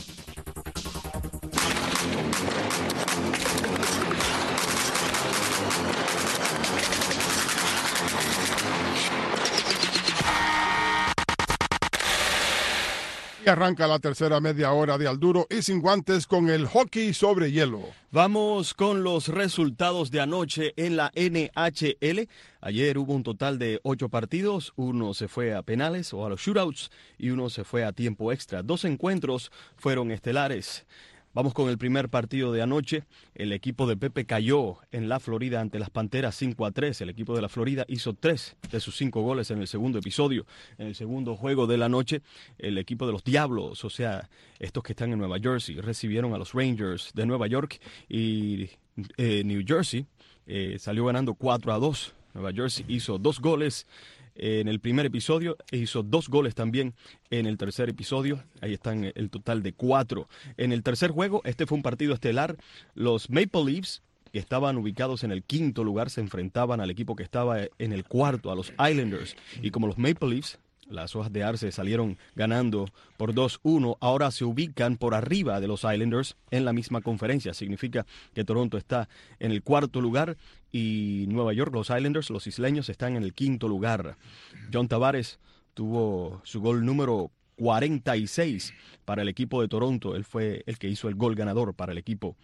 S5: Y arranca la tercera media hora de Al Duro y Sin Guantes con el hockey sobre hielo.
S8: Vamos con los resultados de anoche en la NHL. Ayer hubo un total de 8 partidos, uno se fue a penales o a los shootouts y uno se fue a tiempo extra. 2 encuentros fueron estelares. Vamos con el primer partido de anoche. El equipo de Pepe cayó en la Florida ante las Panteras 5-3. El equipo de la Florida hizo 3 de sus 5 goles en el segundo episodio. En el segundo juego de la noche, el equipo de los Diablos, o sea, estos que están en Nueva Jersey, recibieron a los Rangers de Nueva York y New Jersey salió ganando 4-2. Nueva Jersey hizo 2 goles en el primer episodio e hizo 2 goles también en el tercer episodio. Ahí están el total de 4. En el tercer juego, este fue un partido estelar. Los Maple Leafs, que estaban ubicados en el 5º lugar, se enfrentaban al equipo que estaba en el 4º, a los Islanders. Y como los Maple Leafs, las hojas de arce salieron ganando por 2-1, ahora se ubican por arriba de los Islanders en la misma conferencia. Significa que Toronto está en el 4º lugar y Nueva York, los Islanders, los isleños, están en el 5º lugar. John Tavares tuvo su gol número 46 para el equipo de Toronto. Él fue el que hizo el gol ganador para el equipo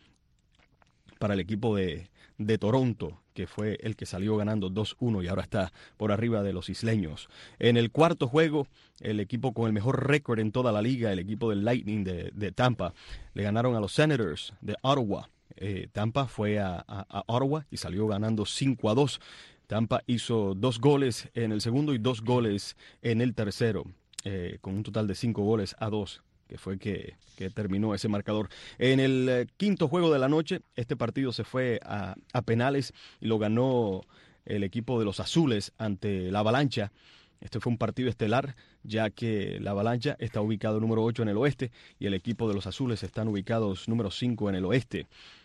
S8: de Toronto, que fue el que salió ganando 2-1 y ahora está por arriba de los isleños. En el cuarto juego, el equipo con el mejor récord en toda la liga, el equipo del Lightning de Tampa, le ganaron a los Senators de Ottawa. Tampa fue a Ottawa y salió ganando 5-2. Tampa hizo 2 goles en el segundo y 2 goles en el tercero, con un total de 5-2, que fue que terminó ese marcador. En el quinto juego de la noche, este partido se fue a penales y lo ganó el equipo de los Azules ante la Avalancha. Este fue un partido estelar, ya que la Avalancha está ubicado número 8 en el oeste y el equipo de los Azules están ubicados número 5 en el oeste.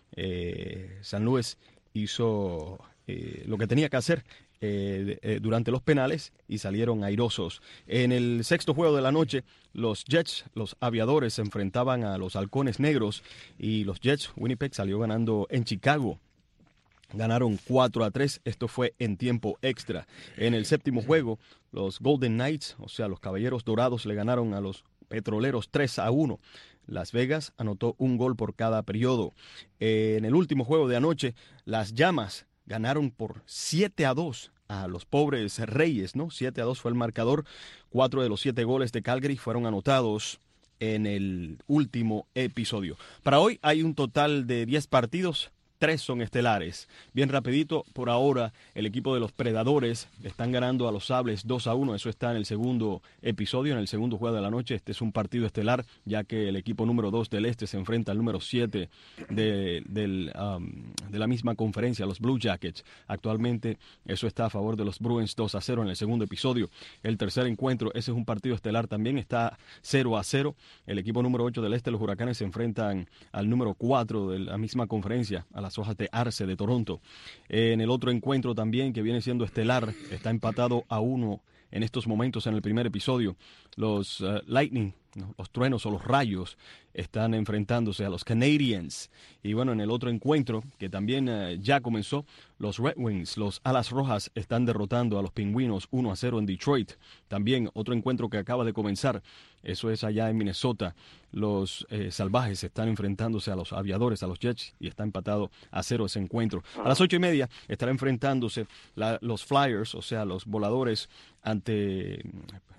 S8: San Luis hizo lo que tenía que hacer durante los penales y salieron airosos. En el sexto juego de la noche, los Jets, los Aviadores, se enfrentaban a los Halcones Negros y los Jets, Winnipeg, salió ganando en Chicago. Ganaron 4-3, esto fue en tiempo extra. En el séptimo juego, los Golden Knights, o sea, los Caballeros Dorados, le ganaron a los Petroleros 3-1. Las Vegas anotó un gol por cada periodo. En el último juego de anoche, las Llamas ganaron por 7-2 a los pobres Reyes, ¿no? 7-2 fue el marcador. 4 de los 7 goles de Calgary fueron anotados en el último episodio. Para hoy hay un total de 10 partidos. 3 son estelares. Bien rapidito, por ahora el equipo de los Predadores están ganando a los Sables 2-1. Eso está en el segundo episodio, en el segundo juego de la noche. Este es un partido estelar, ya que el equipo número 2 del este se enfrenta al número 7 de la misma conferencia, los Blue Jackets. Actualmente eso está a favor de los Bruins 2-0 en el segundo episodio. El tercer encuentro, ese es un partido estelar también, está 0-0. El equipo número 8 del este, los Huracanes, se enfrentan al número 4 de la misma conferencia, a las hojas de arce de Toronto. En el otro encuentro también, que viene siendo estelar, está empatado a 1 en estos momentos en el primer episodio. Los Lightning, los Truenos o los Rayos, están enfrentándose a los Canadiens. Y bueno, en el otro encuentro, que también ya comenzó, los Red Wings, los Alas Rojas, están derrotando a los Pingüinos 1-0 en Detroit. También otro encuentro que acaba de comenzar, eso es allá en Minnesota. Los Salvajes están enfrentándose a los Aviadores, a los Jets, y está empatado a 0 ese encuentro. A las 8:30 estará enfrentándose los Flyers, o sea, los Voladores, ante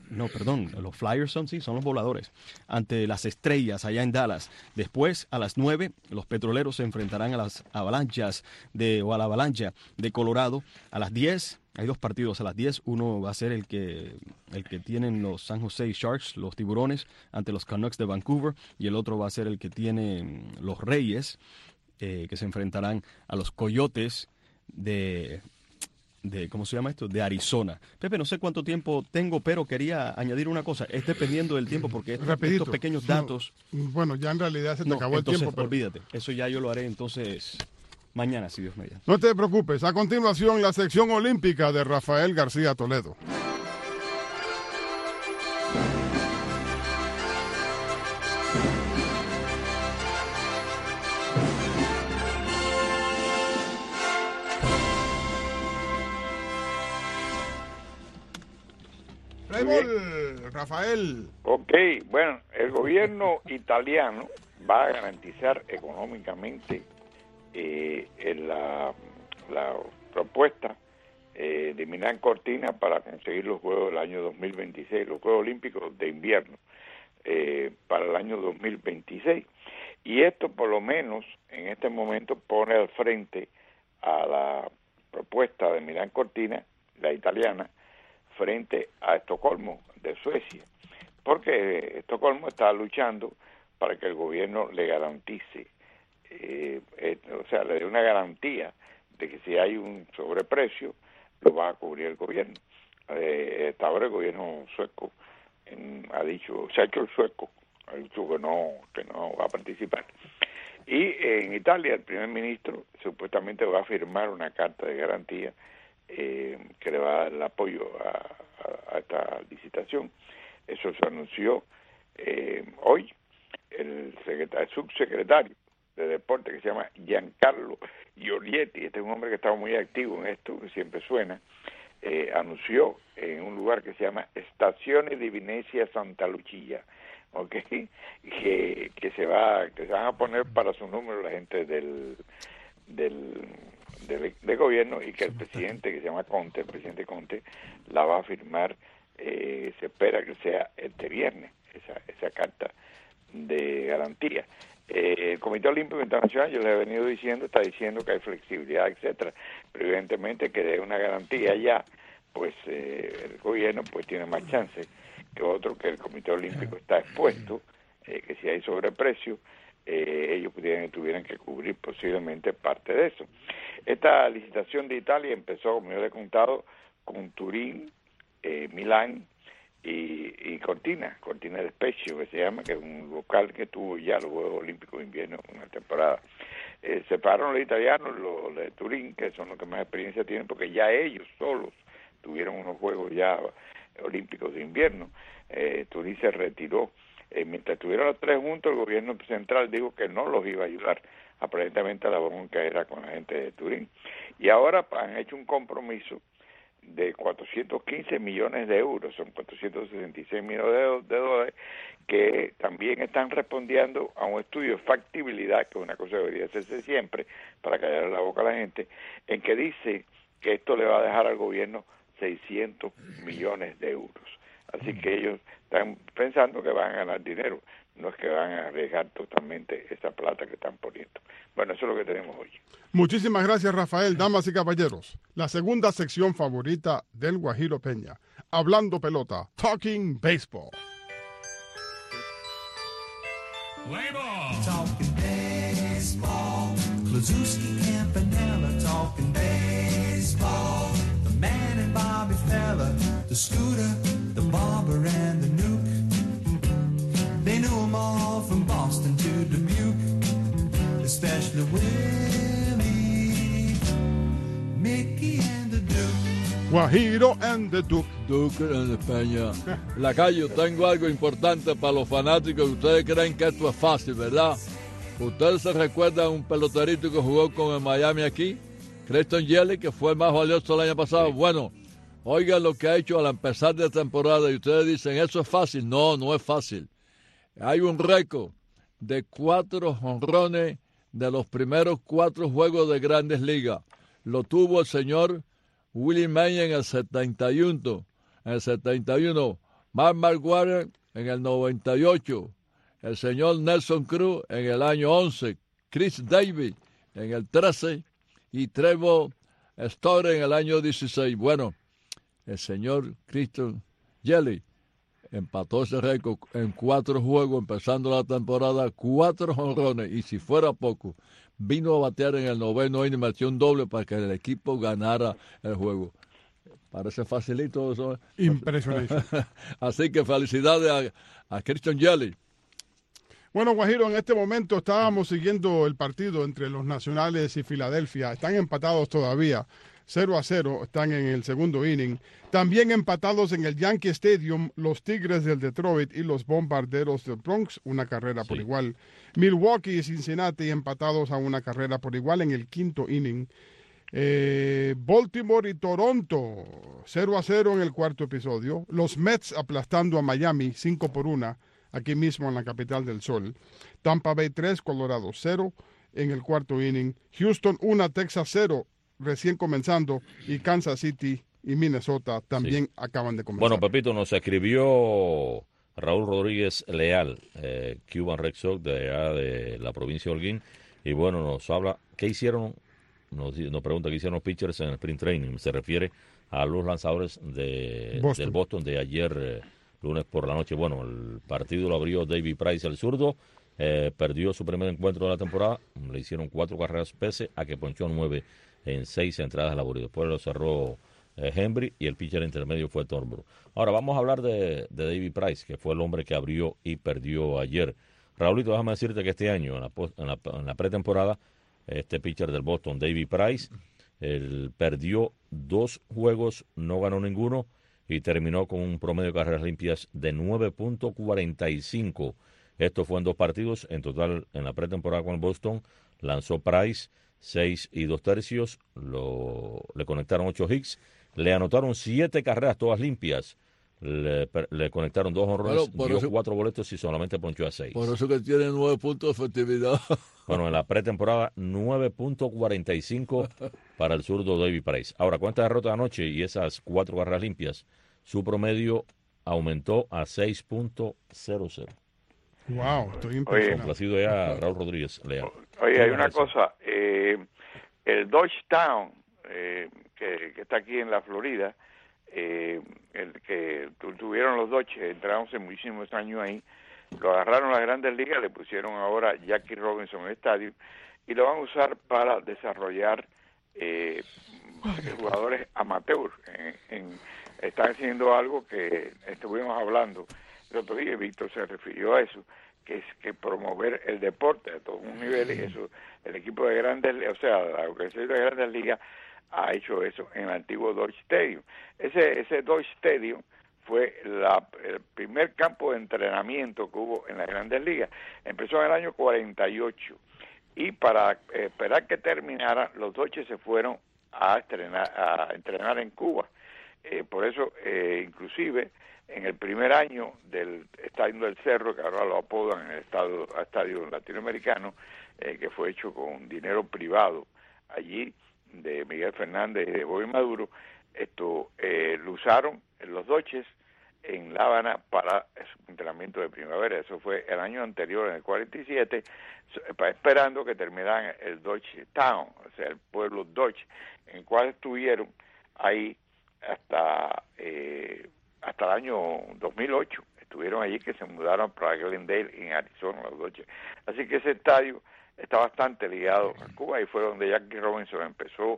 S8: los Flyers son los voladores, ante las Estrellas allá en Dallas. Después, a las 9, los Petroleros se enfrentarán a las Avalanchas a la Avalancha de Colorado. A las 10, hay 2 partidos a las 10. Uno va a ser el que tienen los San Jose Sharks, los Tiburones, ante los Canucks de Vancouver, y el otro va a ser el que tienen los Reyes, que se enfrentarán a los Coyotes de ¿cómo se llama esto? De Arizona. Pepe, no sé cuánto tiempo tengo, pero quería añadir una cosa. Es dependiendo del tiempo, porque estos pequeños datos...
S5: No, bueno, ya en realidad se te acabó el tiempo. Pero
S8: olvídate. Eso ya yo lo haré entonces mañana, si Dios me da.
S5: No te preocupes. A continuación, la sección olímpica de Rafael García Toledo. Rafael.
S9: Ok, bueno, el gobierno italiano va a garantizar económicamente la propuesta de Milán Cortina para conseguir los Juegos del año 2026, los Juegos Olímpicos de invierno para el año 2026. Y esto por lo menos en este momento pone al frente a la propuesta de Milán Cortina, la italiana, frente a Estocolmo de Suecia, porque Estocolmo está luchando para que el gobierno le garantice, le dé una garantía de que si hay un sobreprecio, lo va a cubrir el gobierno. Hasta ahora el gobierno sueco se ha hecho el sueco, ha dicho que no va a participar. Y en Italia el primer ministro supuestamente va a firmar una carta de garantía que le va a dar el apoyo a esta licitación. Eso se anunció hoy. El subsecretario de Deporte, que se llama Giancarlo Giorietti, este es un hombre que está muy activo en esto, que siempre suena, anunció en un lugar que se llama Stazione di Venezia Santa Lucia, ¿okay? que se van a poner para su número la gente del gobierno, y que el presidente, que se llama Conte, el presidente Conte, la va a firmar, se espera que sea este viernes, esa carta de garantía. El Comité Olímpico Internacional, yo les he venido diciendo, está diciendo que hay flexibilidad, etcétera, pero evidentemente que de una garantía ya, pues el gobierno pues tiene más chance que otro, que el Comité Olímpico está expuesto, que si hay sobreprecio, ellos tuvieran que cubrir posiblemente parte de eso. Esta licitación de Italia empezó, como yo le he contado, con Turín, Milán y Cortina de Spezia, que se llama, que es un local que tuvo ya los Juegos Olímpicos de Invierno una temporada. Se pararon los italianos, los de Turín, que son los que más experiencia tienen, porque ya ellos solos tuvieron unos Juegos ya Olímpicos de Invierno. Turín se retiró. Mientras estuvieron los tres juntos, el gobierno central dijo que no los iba a ayudar. Aparentemente la bronca era con la gente de Turín. Y ahora han hecho un compromiso de 415 millones de euros, son 466 millones de dólares, que también están respondiendo a un estudio de factibilidad, que es una cosa que debería hacerse siempre para callar la boca a la gente, en que dice que esto le va a dejar al gobierno 600 millones de euros. Así que ellos están pensando que van a ganar dinero, no es que van a arriesgar totalmente esa plata que están poniendo. Bueno, eso es lo que tenemos hoy.
S5: Muchísimas gracias, Rafael. Damas y caballeros, la segunda sección favorita del Guajiro Peña, Hablando Pelota, Talking Baseball.
S4: Talking baseball, Klazuski, Campanella, talking baseball. The man and Bobby Fella, the Scooter, the Barber and the Nuke. They knew them all from Boston to Dubuque, especially Willie, Mickey and the Duke.
S5: Guajiro and the Duke.
S7: Duke en España. Lacayo, tengo algo importante para los fanáticos. Ustedes creen que esto es fácil, ¿verdad? ¿Ustedes se recuerdan un peloterito que jugó con el Miami aquí? Creston Jelly, que fue el más valioso el año pasado. Bueno, oigan lo que ha hecho al empezar de temporada y ustedes dicen, ¿eso es fácil? No, no es fácil. Hay un récord de 4 jonrones de los primeros 4 juegos de Grandes Ligas. Lo tuvo el señor Willie Mays en el 71. Mark McGwire en el 98, el señor Nelson Cruz en el año 11, Chris Davis en el 13 y Trevor Story en el año 16. Bueno, el señor Christian Yelich empató ese récord en 4 juegos, empezando la temporada, 4 jonrones, y si fuera poco, vino a batear en el 9º inning, metió un doble para que el equipo ganara el juego. Parece facilito eso.
S5: Impresionante.
S7: Así que felicidades a Christian Yelich.
S5: Bueno, Guajiro, en este momento estábamos siguiendo el partido entre los Nacionales y Filadelfia. Están empatados todavía, 0-0, están en el segundo inning. También empatados en el Yankee Stadium, los Tigres del Detroit y los Bombarderos del Bronx, una carrera por igual. Milwaukee y Cincinnati empatados a una carrera por igual en el quinto inning. Baltimore y Toronto 0-0 en el cuarto episodio. Los Mets aplastando a Miami 5-1 aquí mismo en la capital del sol. Tampa Bay 3, Colorado 0 en el cuarto inning. Houston 1, Texas 0 recién comenzando, y Kansas City y Minnesota también acaban de comenzar.
S6: Bueno, Pepito, nos escribió Raúl Rodríguez Leal, Cuban Red Sox de la provincia de Holguín, y bueno, nos habla, ¿qué hicieron? Nos pregunta qué hicieron los pitchers en el sprint training. Se refiere a los lanzadores del Boston de ayer, lunes por la noche. Bueno, el partido lo abrió David Price, el zurdo. Perdió su primer encuentro de la temporada. Le hicieron 4 carreras pese a que ponchó 9 en 6 entradas labores. Después lo cerró Henry y el pitcher intermedio fue Thornburg. Ahora vamos a hablar de David Price, que fue el hombre que abrió y perdió ayer. Raulito, déjame decirte que este año, en la pretemporada, este pitcher del Boston, David Price, él perdió 2 juegos, no ganó ninguno y terminó con un promedio de carreras limpias de 9.45. Esto fue en 2 partidos. En total, en la pretemporada con el Boston, lanzó Price 6 2/3, le conectaron 8 hits, le anotaron 7 carreras, todas limpias, le conectaron 2 honrones, dio 4 boletos y solamente ponchó a 6.
S7: Por eso que tiene 9 puntos de efectividad.
S6: Bueno, en la pretemporada 9.45 para el zurdo David Price. Ahora, con esta derrota de anoche y esas 4 carreras limpias, su promedio aumentó a 6.00.
S5: Wow, estoy impresionado.
S6: Complacido ya Raúl Rodríguez Leal.
S9: Oye, hay una cosa, el Dodgetown, que está aquí en la Florida, el que tuvieron los Dodgers, entraron hace muchísimos años ahí, lo agarraron a las Grandes Ligas, le pusieron ahora Jackie Robinson en el estadio y lo van a usar para desarrollar jugadores amateurs. Están haciendo algo que estuvimos hablando el otro día, Víctor se refirió a eso, que es que promover el deporte a todos un nivel, y eso el equipo de Grandes, o sea, la organización de Grandes Ligas ha hecho eso en el antiguo Dodge Stadium. Ese Dodge Stadium fue el primer campo de entrenamiento que hubo en las Grandes Ligas. Empezó en el año 48 y para esperar que terminara, los Dodgers se fueron a entrenar en Cuba. Por eso, inclusive, en el primer año del Estadio del Cerro, que ahora lo apodan en el estadio latinoamericano, que fue hecho con dinero privado allí de Miguel Fernández y de Bobby Maduro, lo usaron los Dodgers en La Habana para su entrenamiento de primavera. Eso fue el año anterior, en el 47, esperando que terminaran el Dodge Town, o sea, el pueblo Dodge, en el cual estuvieron ahí hasta el año 2008. Estuvieron allí, que se mudaron para Glendale, en Arizona, los Dodgers. Así que ese estadio está bastante ligado a Cuba, y fue donde Jackie Robinson empezó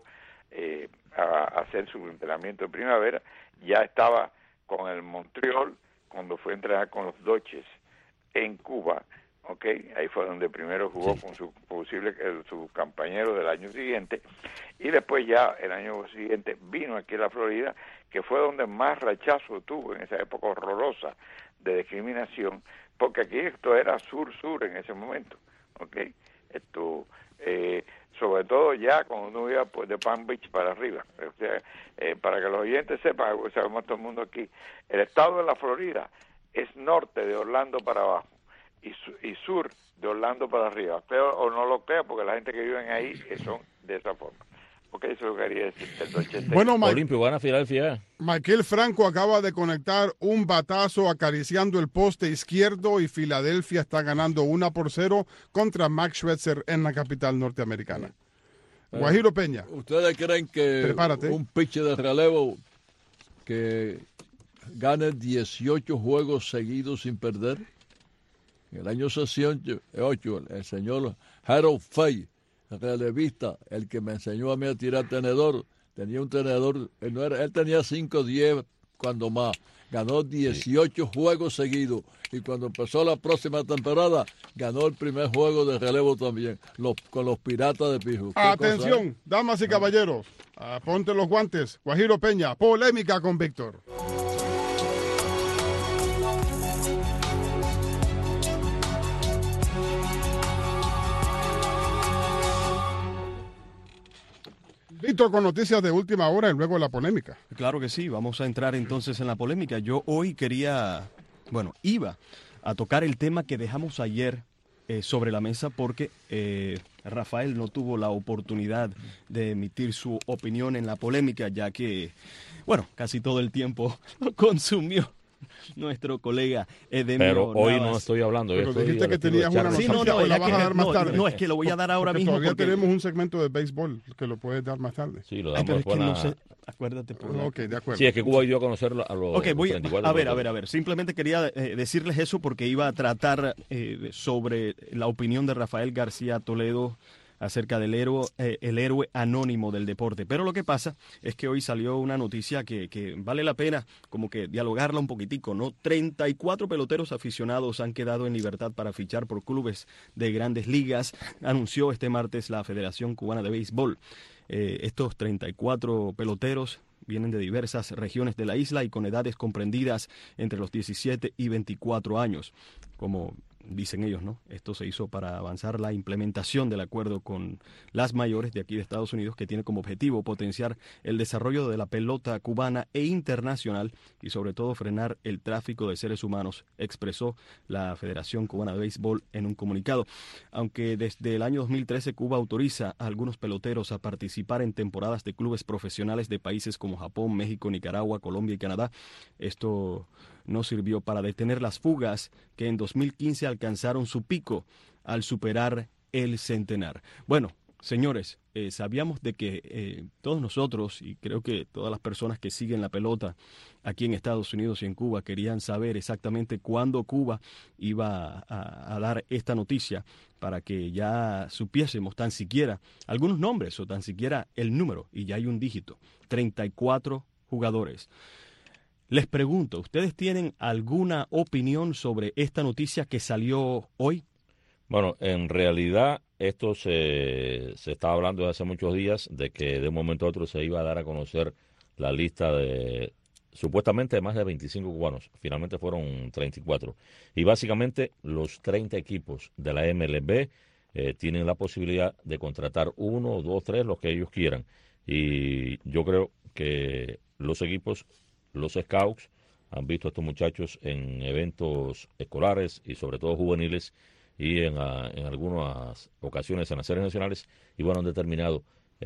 S9: a hacer su entrenamiento de primavera. Ya estaba con el Montreal cuando fue a entrenar con los Dodgers en Cuba, ¿okay? Ahí fue donde primero jugó con su compañero del año siguiente, y después ya el año siguiente vino aquí a la Florida, que fue donde más rechazo tuvo en esa época horrorosa de discriminación, porque aquí esto era sur-sur en ese momento, ¿okay? Sobre todo ya cuando uno iba pues, de Palm Beach para arriba. O sea, para que los oyentes sepan, porque sabemos todo el mundo aquí, el estado de la Florida es norte de Orlando para abajo y sur de Orlando para arriba. Creo o no lo creo, porque la gente que vive ahí son de esa forma. porque eso quería decir el 86.
S5: Bueno,
S6: Olimpio gana Filadelfia.
S5: Michael Franco acaba de conectar un batazo acariciando el poste izquierdo y Filadelfia está ganando 1-0 contra Max Scherzer en la capital norteamericana. Guajiro Peña.
S7: ¿Ustedes creen que un pitcher de relevo que gane 18 juegos seguidos sin perder? En el año 68, el señor Harold Fay, relevista, el que me enseñó a mí a tirar tenedor, tenía un tenedor, él tenía 5-10 cuando más, ganó 18 juegos seguidos y cuando empezó la próxima temporada ganó el primer juego de relevo también, con los Piratas de Pittsburgh.
S5: Atención, damas y caballeros, ponte los guantes. Guajiro Peña, polémica con Víctor. Víctor, con noticias de última hora y luego la polémica.
S8: Claro que sí, vamos a entrar entonces en la polémica. Yo hoy iba a tocar el tema que dejamos ayer sobre la mesa porque Rafael no tuvo la oportunidad de emitir su opinión en la polémica, ya que, casi todo el tiempo lo consumió nuestro colega Edemio
S6: Pero hoy
S8: Navas.
S6: no estoy hablando.
S5: Pero dijiste que tenías una noticia, o la vas a dar más tarde.
S8: No, es que lo voy a dar ahora
S5: porque
S8: mismo.
S5: Todavía tenemos un segmento de béisbol que lo puedes dar más tarde.
S6: Sí, lo damos después.
S8: Acuérdate.
S5: Ok, de acuerdo.
S6: Sí, es que Cuba dio a conocer a los 34.
S8: A ver. Simplemente quería decirles eso porque iba a tratar sobre la opinión de Rafael García Toledo acerca del héroe anónimo del deporte. Pero lo que pasa es que hoy salió una noticia que vale la pena como que dialogarla un poquitico, ¿no? 34 peloteros aficionados han quedado en libertad para fichar por clubes de grandes ligas, anunció este martes la Federación Cubana de Béisbol. Estos 34 peloteros vienen de diversas regiones de la isla y con edades comprendidas entre los 17 y 24 años, como dicen ellos, ¿no? Esto se hizo para avanzar la implementación del acuerdo con las mayores de aquí de Estados Unidos, que tiene como objetivo potenciar el desarrollo de la pelota cubana e internacional y sobre todo frenar el tráfico de seres humanos, expresó la Federación Cubana de Béisbol en un comunicado. Aunque desde el año 2013 Cuba autoriza a algunos peloteros a participar en temporadas de clubes profesionales de países como Japón, México, Nicaragua, Colombia y Canadá, esto no sirvió para detener las fugas que en 2015 alcanzaron su pico al superar el centenar. Bueno, señores, sabíamos de que todos nosotros, y creo que todas las personas que siguen la pelota aquí en Estados Unidos y en Cuba, querían saber exactamente cuándo Cuba iba a dar esta noticia para que ya supiésemos tan siquiera algunos nombres o tan siquiera el número, y ya hay un dígito, 34 jugadores. Les pregunto, ¿ustedes tienen alguna opinión sobre esta noticia que salió hoy?
S6: Bueno, en realidad esto se estaba hablando desde hace muchos días de que de un momento a otro se iba a dar a conocer la lista de supuestamente de más de 25 cubanos. Finalmente fueron 34. Y básicamente los 30 equipos de la MLB tienen la posibilidad de contratar 1, 2, 3, los que ellos quieran. Y yo creo que los equipos, los scouts, han visto a estos muchachos en eventos escolares y sobre todo juveniles y en algunas ocasiones en las series nacionales, y bueno, han determinado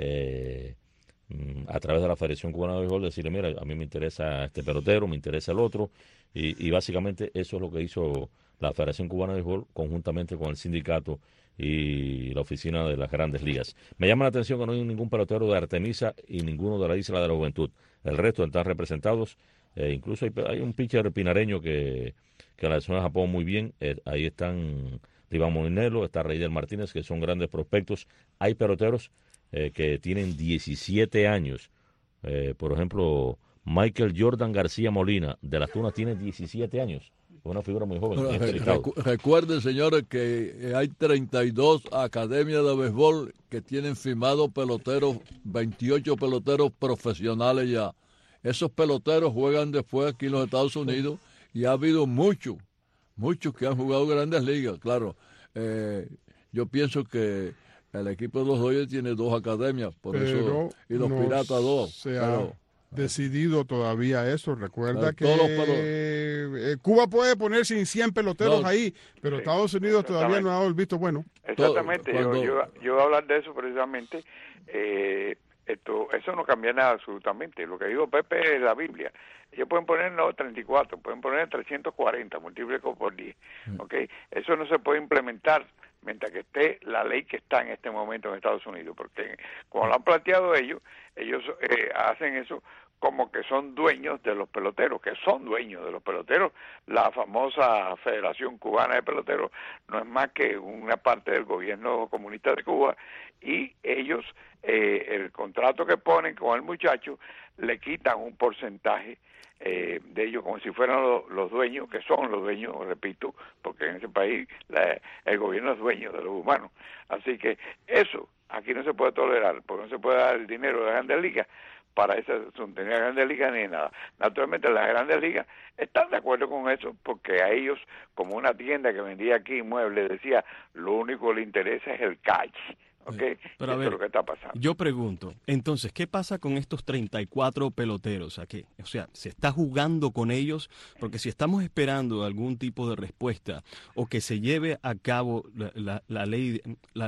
S6: a través de la Federación Cubana de Béisbol decirle, mira, a mí me interesa este pelotero, me interesa el otro, y básicamente eso es lo que hizo la Federación Cubana de Béisbol conjuntamente con el sindicato y la oficina de las Grandes Ligas. Me llama la atención que no hay ningún pelotero de Artemisa y ninguno de la Isla de la Juventud. El resto están representados. Incluso hay un pitcher pinareño que la zona de Japón muy bien. Ahí están Iván Molinelo, está Reider Martínez, que son grandes prospectos. Hay peloteros que tienen 17 años. Por ejemplo, Michael Jordan García Molina, de las Tunas, tiene 17 años. Una figura muy joven.
S7: Recuerden, señores, que hay 32 academias de béisbol que tienen firmados peloteros, 28 peloteros profesionales ya. Esos peloteros juegan después aquí en los Estados Unidos y ha habido muchos que han jugado grandes ligas. Claro, yo pienso que el equipo de los Dodgers tiene 2 academias, por eso, y los Piratas 2.
S5: Decidido todavía eso. Recuerda que Cuba puede poner sin 100 peloteros ahí, pero sí, Estados Unidos todavía no ha dado el visto bueno.
S9: Exactamente, yo voy a hablar de eso precisamente. eso no cambia nada absolutamente. Lo que dijo Pepe es la Biblia. Ellos pueden poner no 34, pueden poner 340, multiplico por 10. ¿Okay? Eso no se puede implementar mientras que esté la ley que está en este momento en Estados Unidos, porque como lo han planteado ellos hacen eso como que son dueños de los peloteros, que son dueños de los peloteros. La famosa Federación Cubana de Peloteros no es más que una parte del gobierno comunista de Cuba, y ellos, el contrato que ponen con el muchacho, le quitan un porcentaje de ellos como si fueran los dueños, que son los dueños, repito, porque en ese país el gobierno es dueño de los humanos. Así que eso aquí no se puede tolerar, porque no se puede dar el dinero de las Grandes Ligas para ese asunto, ni las Grandes Ligas ni nada. Naturalmente las Grandes Ligas están de acuerdo con eso, porque a ellos, como una tienda que vendía aquí inmuebles, decía, lo único que le interesa es el cash. Okay.
S8: Pero a ver,
S9: eso es lo que está pasando.
S8: Yo pregunto, entonces, ¿qué pasa con estos 34 peloteros aquí? O sea, ¿se está jugando con ellos? Porque si estamos esperando algún tipo de respuesta o que se lleve a cabo la ley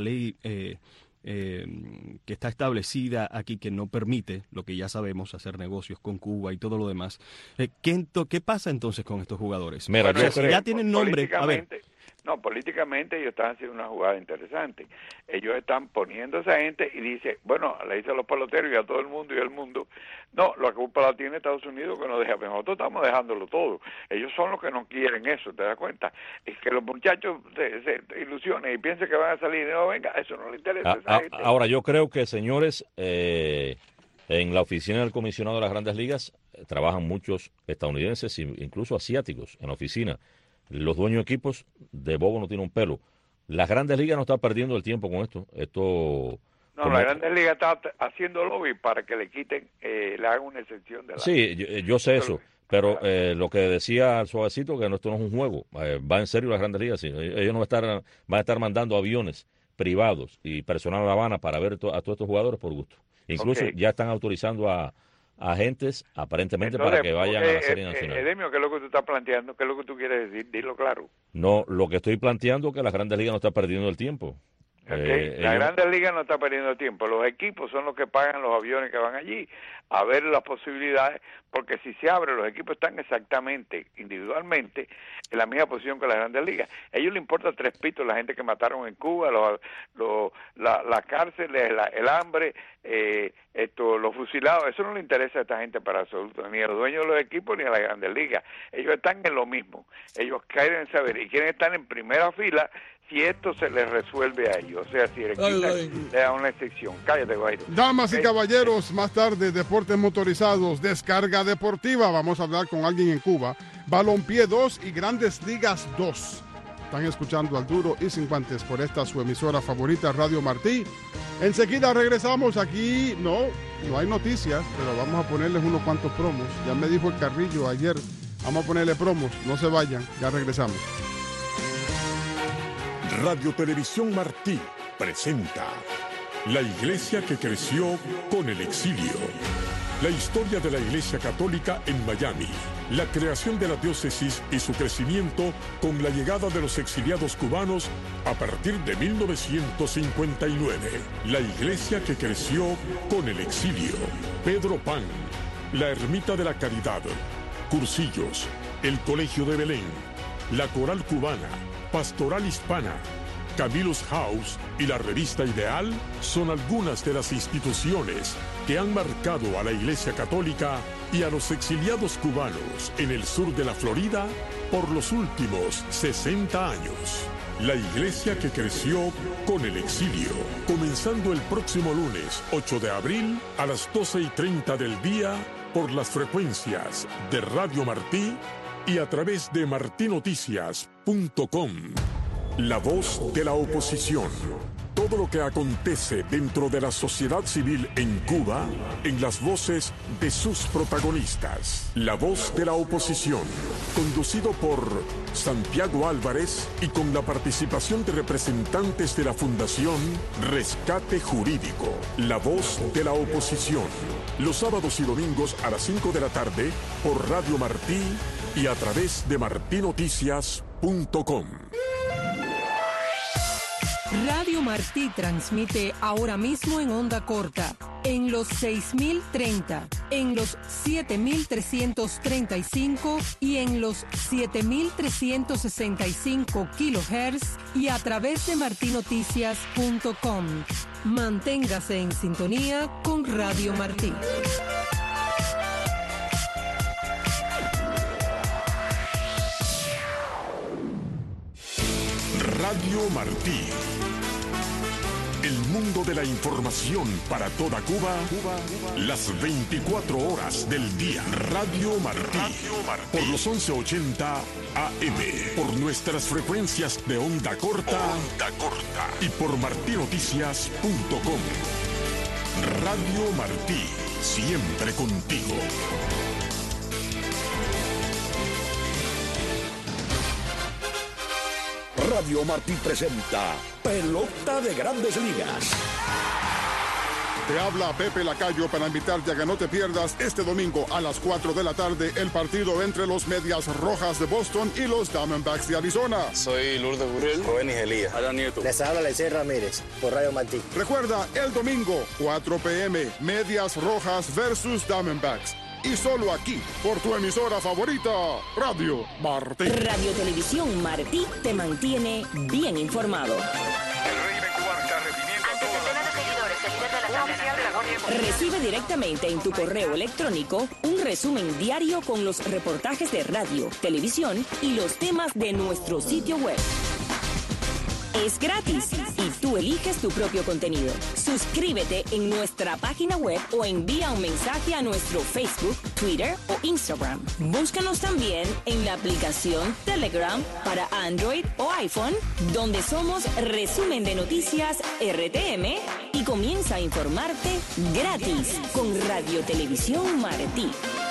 S8: que está establecida aquí, que no permite, lo que ya sabemos, hacer negocios con Cuba y todo lo demás, ¿qué pasa entonces con estos jugadores?
S6: Mira,
S8: o sea, si ya tienen nombre, a ver.
S9: No, políticamente ellos están haciendo una jugada interesante. Ellos están poniendo a esa gente y dice, bueno, le dice a los peloteros y a todo el mundo, no, la culpa la tiene Estados Unidos, que nos deja, pero nosotros estamos dejándolo todo. Ellos son los que no quieren eso, ¿te das cuenta? Es que los muchachos se ilusionen y piensen que van a salir y no, venga, eso no les interesa a esa gente.
S6: Ahora, yo creo que, señores, en la oficina del comisionado de las Grandes Ligas trabajan muchos estadounidenses, incluso asiáticos, en la oficina. Los dueños de equipos de bobo no tienen un pelo. Las Grandes Ligas no están perdiendo el tiempo con esto.
S9: No, la Grandes Ligas está haciendo lobby para que le quiten, le hagan una excepción de la...
S6: Sí, yo sé eso, pero lo que decía al suavecito, que esto no es un juego, va en serio las Grandes Ligas. Sí. Ellos no van a estar mandando aviones privados y personal a La Habana para ver a todos estos jugadores por gusto. Incluso ya están autorizando a agentes, aparentemente, para que vayan a la Serie Nacional.
S9: Edemio, ¿qué es lo que tú estás planteando? ¿Qué es lo que tú quieres decir? Dilo claro.
S6: No, lo que estoy planteando es que las Grandes Ligas no están perdiendo el tiempo.
S9: La Grandes Ligas no está perdiendo tiempo. Los equipos son los que pagan los aviones que van allí a ver las posibilidades, porque si se abre, los equipos están exactamente, individualmente, en la misma posición que las Grandes Ligas. A ellos les importa tres pitos la gente que mataron en Cuba, las cárceles, el hambre, los fusilados. Eso no le interesa a esta gente para absoluto, ni a los dueños de los equipos ni a las Grandes Ligas. Ellos están en lo mismo. Ellos quieren saber y quieren estar en primera fila si esto se les resuelve a ellos. O sea, si le da una excepción. Cállate, Guairo.
S5: Damas y caballeros, más tarde, deportes motorizados, descarga deportiva. Vamos a hablar con alguien en Cuba. Balompié 2 y Grandes Ligas 2. Están escuchando Al Duro y Sin Guantes por esta su emisora favorita, Radio Martí. Enseguida regresamos aquí. No hay noticias, pero vamos a ponerles unos cuantos promos. Ya me dijo el Carrillo ayer, vamos a ponerle promos. No se vayan, ya regresamos.
S2: Radio Televisión Martí presenta La Iglesia que creció con el exilio. La historia de la Iglesia Católica en Miami. La creación de la diócesis y su crecimiento con la llegada de los exiliados cubanos a partir de 1959. La Iglesia que creció con el exilio. Pedro Pan, la Ermita de la Caridad, Cursillos, el Colegio de Belén, la Coral Cubana, Pastoral Hispana, Camillus House y la Revista Ideal son algunas de las instituciones que han marcado a la Iglesia Católica y a los exiliados cubanos en el sur de la Florida por los últimos 60 años. La Iglesia que creció con el exilio, comenzando el próximo lunes 8 de abril a las 12:30 del día por las frecuencias de Radio Martí y a través de martinoticias.com. La voz de la oposición. Todo lo que acontece dentro de la sociedad civil en Cuba, en las voces de sus protagonistas. La voz de la oposición, conducido por Santiago Álvarez y con la participación de representantes de la Fundación Rescate Jurídico. La voz de la oposición, los sábados y domingos a las 5 de la tarde por Radio Martí y a través de martinoticias.com.
S11: Radio Martí transmite ahora mismo en onda corta en los 6.030, en los 7.335 y en los 7.365 kHz y a través de martinoticias.com. Manténgase en sintonía con Radio Martí.
S2: Radio Martí. El mundo de la información para toda Cuba, las 24 horas del día. Radio Martí. Por los 1180 AM. Por nuestras frecuencias de onda corta. Y por martinoticias.com. Radio Martí. Siempre contigo.
S3: Radio Martí presenta Pelota de Grandes Ligas.
S5: Te habla Pepe Lacayo para invitarte a que no te pierdas este domingo a las 4 de la tarde el partido entre los Medias Rojas de Boston y los Diamondbacks de Arizona.
S19: Soy Lourdes Burrell, Rubén Igelía, Alan Nieto.
S20: Les habla Lecey Ramírez por Radio Martí.
S5: Recuerda, el domingo, 4 p.m., Medias Rojas versus Diamondbacks. Y solo aquí, por tu emisora favorita, Radio Martí.
S18: Radio Televisión Martí te mantiene bien informado. Recibe directamente en tu correo electrónico un resumen diario con los reportajes de radio, televisión y los temas de nuestro sitio web. Es gratis y tú eliges tu propio contenido. Suscríbete en nuestra página web o envía un mensaje a nuestro Facebook, Twitter o Instagram. Búscanos también en la aplicación Telegram para Android o iPhone, donde somos Resumen de Noticias RTM y comienza a informarte gratis con Radio Televisión Martí.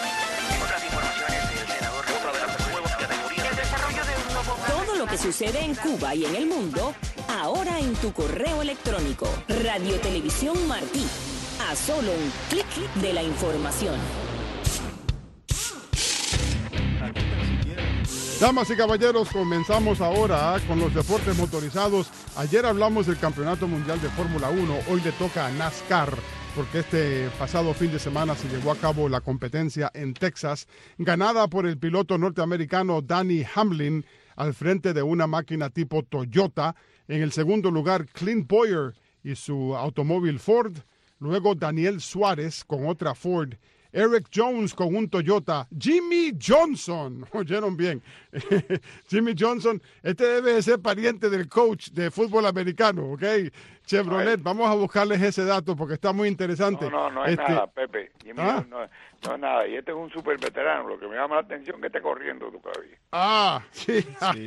S18: Todo lo que sucede en Cuba y en el mundo, ahora en tu correo electrónico. Radio Televisión Martí. A solo un clic de la información.
S5: Damas y caballeros, comenzamos ahora con los deportes motorizados. Ayer hablamos del Campeonato Mundial de Fórmula 1. Hoy le toca a NASCAR, porque este pasado fin de semana se llevó a cabo la competencia en Texas, ganada por el piloto norteamericano Denny Hamlin al frente de una máquina tipo Toyota. En el segundo lugar, Clint Bowyer y su automóvil Ford. Luego Daniel Suárez con otra Ford. Eric Jones con un Toyota. Jimmy Johnson, oyeron bien, Jimmy Johnson, este debe de ser pariente del coach de fútbol americano, ¿ok? Chevrolet, vamos a buscarles ese dato porque está muy interesante.
S9: No es nada, Pepe. Jimmy no es nada. Y este es un súper veterano. Lo que me llama la atención es que esté corriendo todavía.
S5: Sí.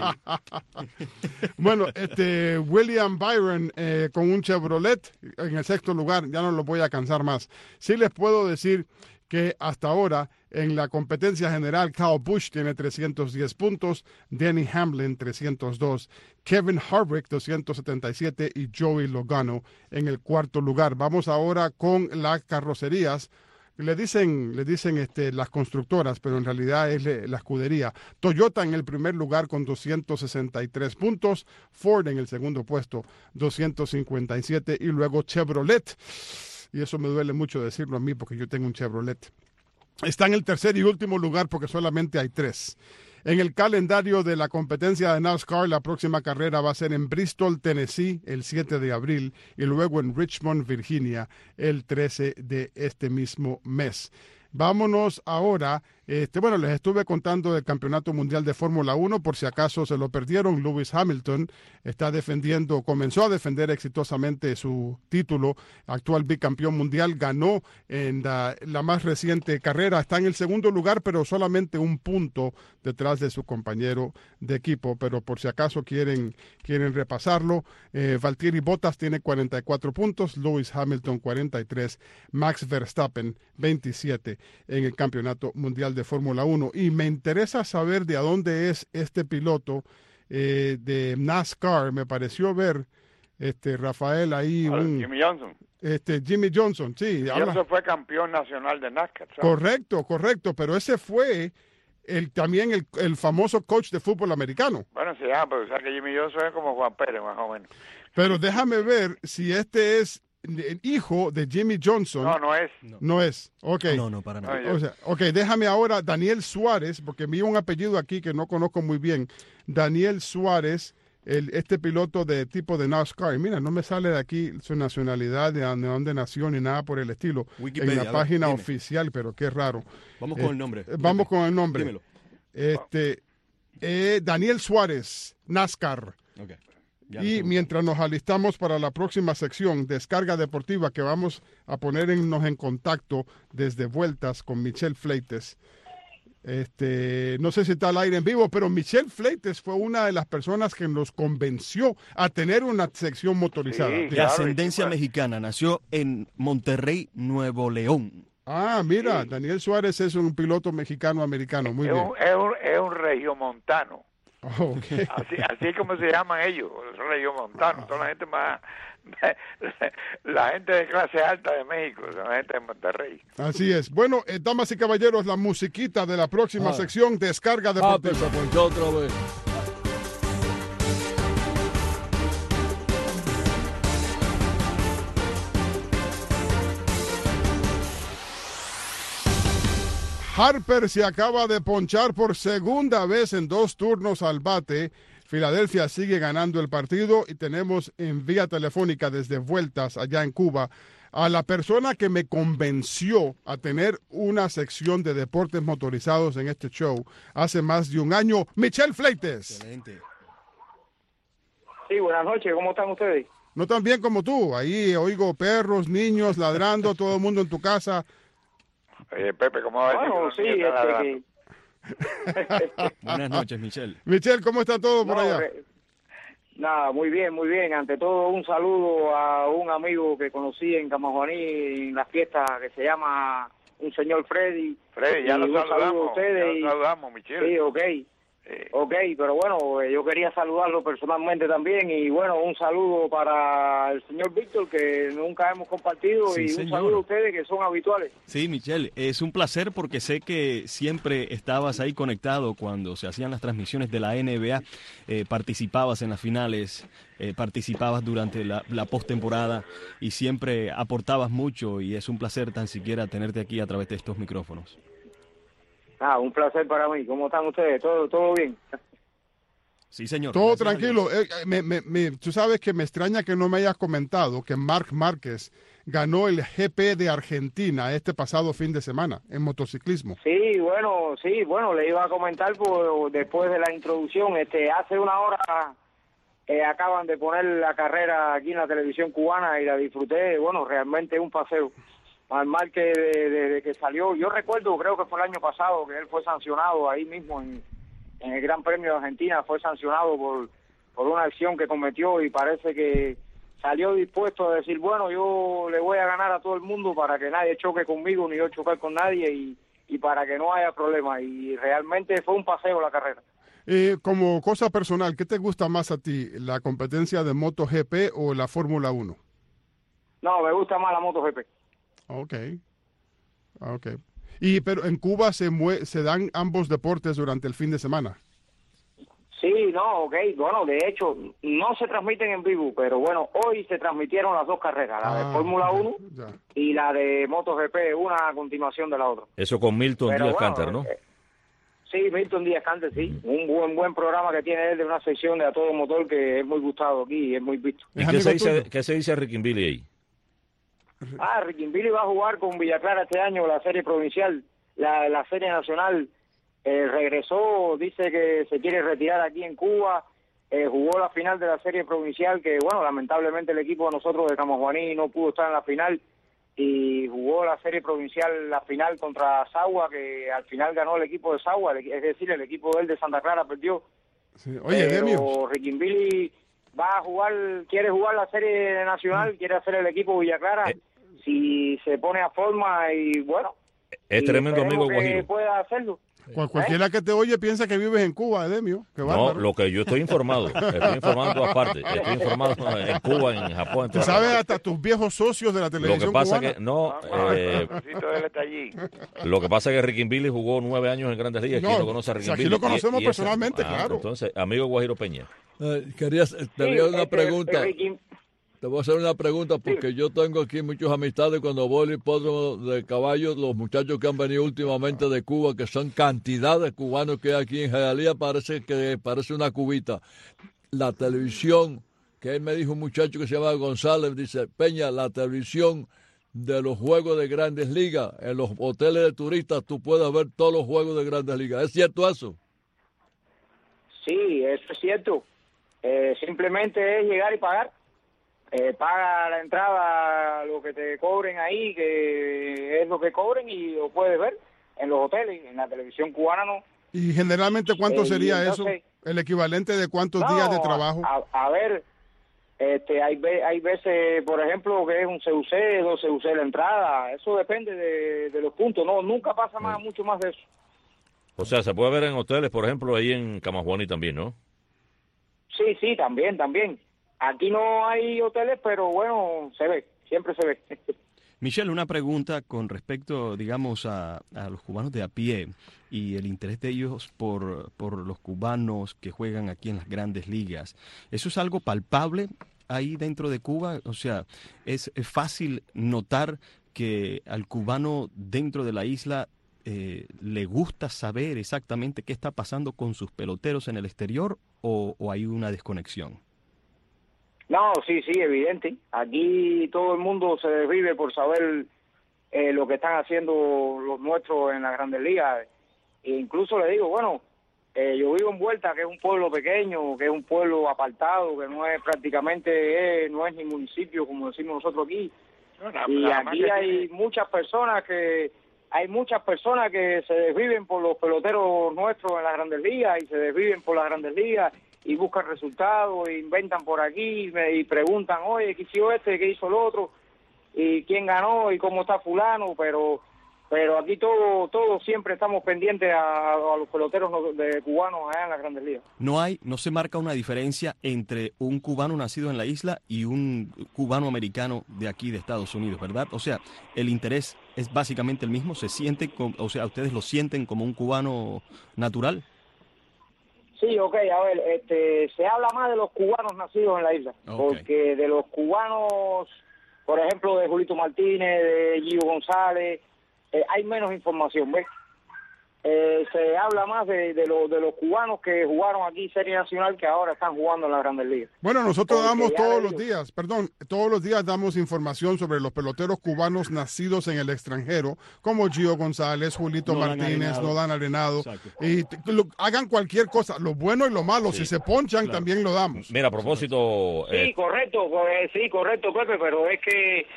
S5: Bueno, William Byron con un Chevrolet en el sexto lugar. Ya no lo voy a cansar más. Sí les puedo decir que hasta ahora en la competencia general Kyle Busch tiene 310 puntos, Denny Hamlin 302, Kevin Harvick 277 y Joey Logano en el cuarto lugar. Vamos ahora con las carrocerías. Le dicen las constructoras, pero en realidad es la escudería. Toyota en el primer lugar con 263 puntos, Ford en el segundo puesto 257 y luego Chevrolet. Y eso me duele mucho decirlo a mí porque yo tengo un Chevrolet. Está en el tercer y último lugar porque solamente hay 3. En el calendario de la competencia de NASCAR, la próxima carrera va a ser en Bristol, Tennessee, el 7 de abril, y luego en Richmond, Virginia, el 13 de este mismo mes. Vámonos ahora, les estuve contando del Campeonato Mundial de Fórmula 1, por si acaso se lo perdieron. Lewis Hamilton comenzó a defender exitosamente su título, actual bicampeón mundial, ganó en la más reciente carrera, está en el segundo lugar, pero solamente un punto detrás de su compañero de equipo, pero por si acaso quieren repasarlo, Valtteri Bottas tiene 44 puntos, Lewis Hamilton 43, Max Verstappen 27 en el Campeonato Mundial de Fórmula 1. Y me interesa saber de a dónde es este piloto de NASCAR. Me pareció ver, Rafael, ahí
S9: Jimmy Johnson.
S5: Jimmy Johnson, sí.
S9: Johnson fue campeón nacional de NASCAR, ¿sabes?
S5: Correcto, pero ese fue también el famoso coach de fútbol americano.
S9: Bueno, se llama, pero sabes que Jimmy Johnson es como Juan Pérez, más o menos.
S5: Pero déjame ver si este es hijo de Jimmy Johnson.
S9: No es.
S5: No es. Ok.
S8: No, para nada.
S5: O sea, ok, déjame ahora Daniel Suárez, porque vi un apellido aquí que no conozco muy bien. Daniel Suárez, este piloto de tipo de NASCAR. Y mira, no me sale de aquí su nacionalidad, de dónde nació, ni nada por el estilo.
S8: Wikipedia,
S5: en la página
S8: dime.
S5: oficial, pero qué raro.
S8: Vamos con el nombre.
S5: Vamos con el nombre.
S8: Dímelo.
S5: Daniel Suárez, NASCAR.
S8: Okay.
S5: Y mientras nos alistamos para la próxima sección, Descarga Deportiva, que vamos a ponernos en contacto desde Vueltas con Michelle Fleites. No sé si está al aire en vivo, pero Michelle Fleites fue una de las personas que nos convenció a tener una sección motorizada.
S8: De ascendencia mexicana, nació en Monterrey, Nuevo León.
S5: Ah, mira, Daniel Suárez es un piloto mexicano-americano, muy bien.
S9: Es un regiomontano.
S5: Okay.
S9: Así como se llaman ellos, regiomontanos. Son la gente más, la gente de clase alta de México, son la gente de Monterrey.
S5: Así es. Bueno, damas y caballeros, la musiquita de la próxima sección, Descarga Deportiva.
S7: Se ponchó otra vez.
S5: Harper se acaba de ponchar por segunda vez en 2 turnos al bate. Filadelfia sigue ganando el partido y tenemos en vía telefónica desde Vueltas allá en Cuba a la persona que me convenció a tener una sección de deportes motorizados en este show hace más de un año, Michelle Fleites.
S8: Excelente.
S21: Sí, buenas noches, ¿cómo están ustedes?
S5: No tan bien como tú, ahí oigo perros, niños ladrando, todo el mundo en tu casa.
S9: Pepe, ¿cómo va a decir?
S21: Bueno, sí,
S8: Buenas noches, Michelle.
S5: Michelle, ¿cómo está todo por allá?
S21: Nada, muy bien, muy bien. Ante todo, un saludo a un amigo que conocí en Camajuaní en la fiesta que se llama un señor Freddy.
S9: Freddy, ya lo saludamos, Michelle.
S21: Sí, ok. Ok, pero bueno, yo quería saludarlo personalmente también y bueno, un saludo para el señor Víctor que nunca hemos compartido y un saludo a ustedes que son habituales.
S8: Sí, Michelle, es un placer porque sé que siempre estabas ahí conectado cuando se hacían las transmisiones de la NBA, participabas en las finales, participabas durante la postemporada y siempre aportabas mucho y es un placer tan siquiera tenerte aquí a través de estos micrófonos.
S21: Un placer para mí. ¿Cómo están ustedes? ¿Todo bien?
S8: Sí, señor.
S5: Todo tranquilo. Tú sabes que me extraña que no me hayas comentado que Marc Márquez ganó el GP de Argentina este pasado fin de semana en motociclismo.
S21: Sí, bueno, le iba a comentar después de la introducción. Hace una hora acaban de poner la carrera aquí en la televisión cubana y la disfruté. Bueno, realmente un paseo. Al Márquez desde que salió, yo recuerdo, creo que fue el año pasado, que él fue sancionado ahí mismo en el Gran Premio de Argentina, fue sancionado por una acción que cometió y parece que salió dispuesto a decir, bueno, yo le voy a ganar a todo el mundo para que nadie choque conmigo, ni yo chocar con nadie y para que no haya problema. Y realmente fue un paseo la carrera.
S5: Como cosa personal, ¿qué te gusta más a ti, la competencia de MotoGP o la Fórmula 1?
S21: No, me gusta más la MotoGP.
S5: Okay. Pero en Cuba se dan ambos deportes durante el fin de semana.
S21: Sí, bueno, de hecho, no se transmiten en vivo, pero bueno, hoy se transmitieron las 2 carreras, la de Fórmula 1 y la de MotoGP, una a continuación de la otra.
S6: Eso con Milton Díaz Canter, ¿no?
S21: Sí, Milton Díaz Canter, sí. Un buen programa que tiene él de una sección de A Todo Motor que es muy gustado aquí y es muy visto.
S6: ¿Y qué se dice a Rickenbilly ahí?
S21: Rickenbilly va a jugar con Villa Clara este año la serie provincial, la serie nacional. Regresó, dice que se quiere retirar aquí en Cuba. Jugó la final de la serie provincial, que bueno, lamentablemente el equipo de nosotros de Camajuaní no pudo estar en la final, y jugó la serie provincial, la final contra Sagua, que al final ganó el equipo de Sagua, es decir, el equipo de él de Santa Clara perdió.
S5: Sí. Oye,
S21: pero Rickenbilly va a jugar, quiere jugar la serie nacional, quiere hacer el equipo Villa Clara, si se pone a forma y bueno.
S6: Es tremendo amigo Guajiro.
S21: Que pueda hacerlo.
S5: Cualquiera que te oye piensa que vives en Cuba, Edemio.
S6: No, lo que yo estoy informado. Estoy informado en todas partes. Estoy informado en Cuba, en Japón.
S5: ¿Tú sabes hasta tus viejos socios de la televisión
S6: cubana? Lo que pasa
S5: cubana?
S6: que no. Lo que pasa es que Rickenbilly jugó 9 años en Grandes Ligas. ¿Quién no conoce a Rickenbilly?
S5: Aquí lo conocemos personalmente, claro.
S6: Entonces, amigo Guajiro Peña.
S7: Te había una pregunta. Te voy a hacer una pregunta porque yo tengo aquí muchas amistades cuando voy al hipódromo de caballos, los muchachos que han venido últimamente de Cuba, que son cantidad de cubanos que hay aquí en Hialeah, parece una cubita. La televisión, que él me dijo un muchacho que se llama González, dice, Peña, la televisión de los juegos de Grandes Ligas, en los hoteles de turistas tú puedes ver todos los juegos de Grandes Ligas. ¿Es cierto eso?
S21: Sí, eso es cierto. Simplemente es llegar y pagar. Paga la entrada, lo que te cobren ahí, que es lo que cobren, y lo puedes ver en los hoteles. En la televisión cubana no.
S5: ¿Y generalmente cuánto sería entonces, eso? ¿El equivalente de cuántos días de trabajo?
S21: A ver, hay veces, por ejemplo, que es un CUC, 2 CUC la entrada. Eso depende de los puntos. No, nunca pasa mucho más de eso.
S6: O sea, se puede ver en hoteles, por ejemplo, ahí en Camajuani también, ¿no?
S21: Sí, también. Aquí no hay hoteles, pero bueno, se ve, siempre se ve.
S8: Michelle, una pregunta con respecto, digamos, a los cubanos de a pie y el interés de ellos por los cubanos que juegan aquí en las Grandes Ligas. ¿Eso es algo palpable ahí dentro de Cuba? O sea, ¿es fácil notar que al cubano dentro de la isla le gusta saber exactamente qué está pasando con sus peloteros en el exterior o hay una desconexión?
S21: No, sí, evidente. Aquí todo el mundo se desvive por saber lo que están haciendo los nuestros en las Grandes Ligas. E incluso le digo, bueno, yo vivo en Vuelta, que es un pueblo pequeño, que es un pueblo apartado, que no es prácticamente, no es ni municipio, como decimos nosotros aquí. Y aquí hay muchas personas que se desviven por los peloteros nuestros en las Grandes Ligas y se desviven por las Grandes Ligas y buscan resultados, e inventan por aquí y preguntan, oye, ¿qué hizo este, qué hizo el otro? Y quién ganó y cómo está fulano, pero aquí todos siempre estamos pendientes a los peloteros de cubanos allá en las Grandes Ligas.
S8: No se marca una diferencia entre un cubano nacido en la isla y un cubano americano de aquí de Estados Unidos, ¿verdad? O sea, el interés es básicamente el mismo, ¿ustedes lo sienten como un cubano natural?
S21: Sí, ok, a ver, se habla más de los cubanos nacidos en la isla, porque de los cubanos, por ejemplo, de Julito Martínez, de Gio González, hay menos información, ¿ves? Se habla más de los cubanos que jugaron aquí Serie Nacional, que ahora están jugando en las Grandes Ligas.
S5: Bueno, nosotros damos todos los días damos información sobre los peloteros cubanos nacidos en el extranjero, como Gio González, Julito Martínez, Nolan Arenado, y hagan cualquier cosa, lo bueno y lo malo, si se ponchan también lo damos.
S6: Mira, a propósito...
S21: Sí, correcto, Pepe, pero es que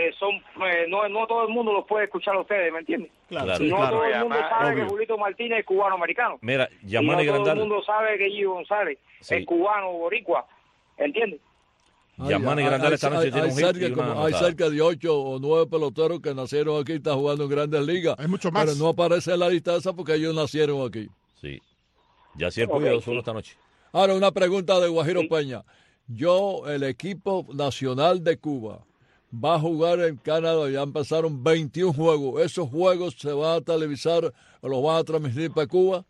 S21: no todo el mundo los puede escuchar a ustedes, ¿me entiendes?
S6: Claro.
S21: Todo el mundo sabe que Julito Martínez es cubano-americano.
S6: Mira,
S21: Yamani Grandal. Todo el mundo sabe que Gio González es cubano-boricua, ¿entiendes?
S6: Yamani Grandal esta noche tiene un hit.
S7: Hay cerca de 8 o 9 peloteros que nacieron aquí y están jugando en Grandes Ligas.
S5: Hay mucho más.
S7: Pero no aparece en la lista esa porque ellos nacieron aquí.
S6: Sí. Yacier Puyo solo esta noche.
S7: Ahora, una pregunta de Guajiro Peña. El equipo nacional de Cuba va a jugar en Canadá, ya empezaron 21 juegos. ¿Esos juegos se van a televisar o los van a transmitir para Cuba?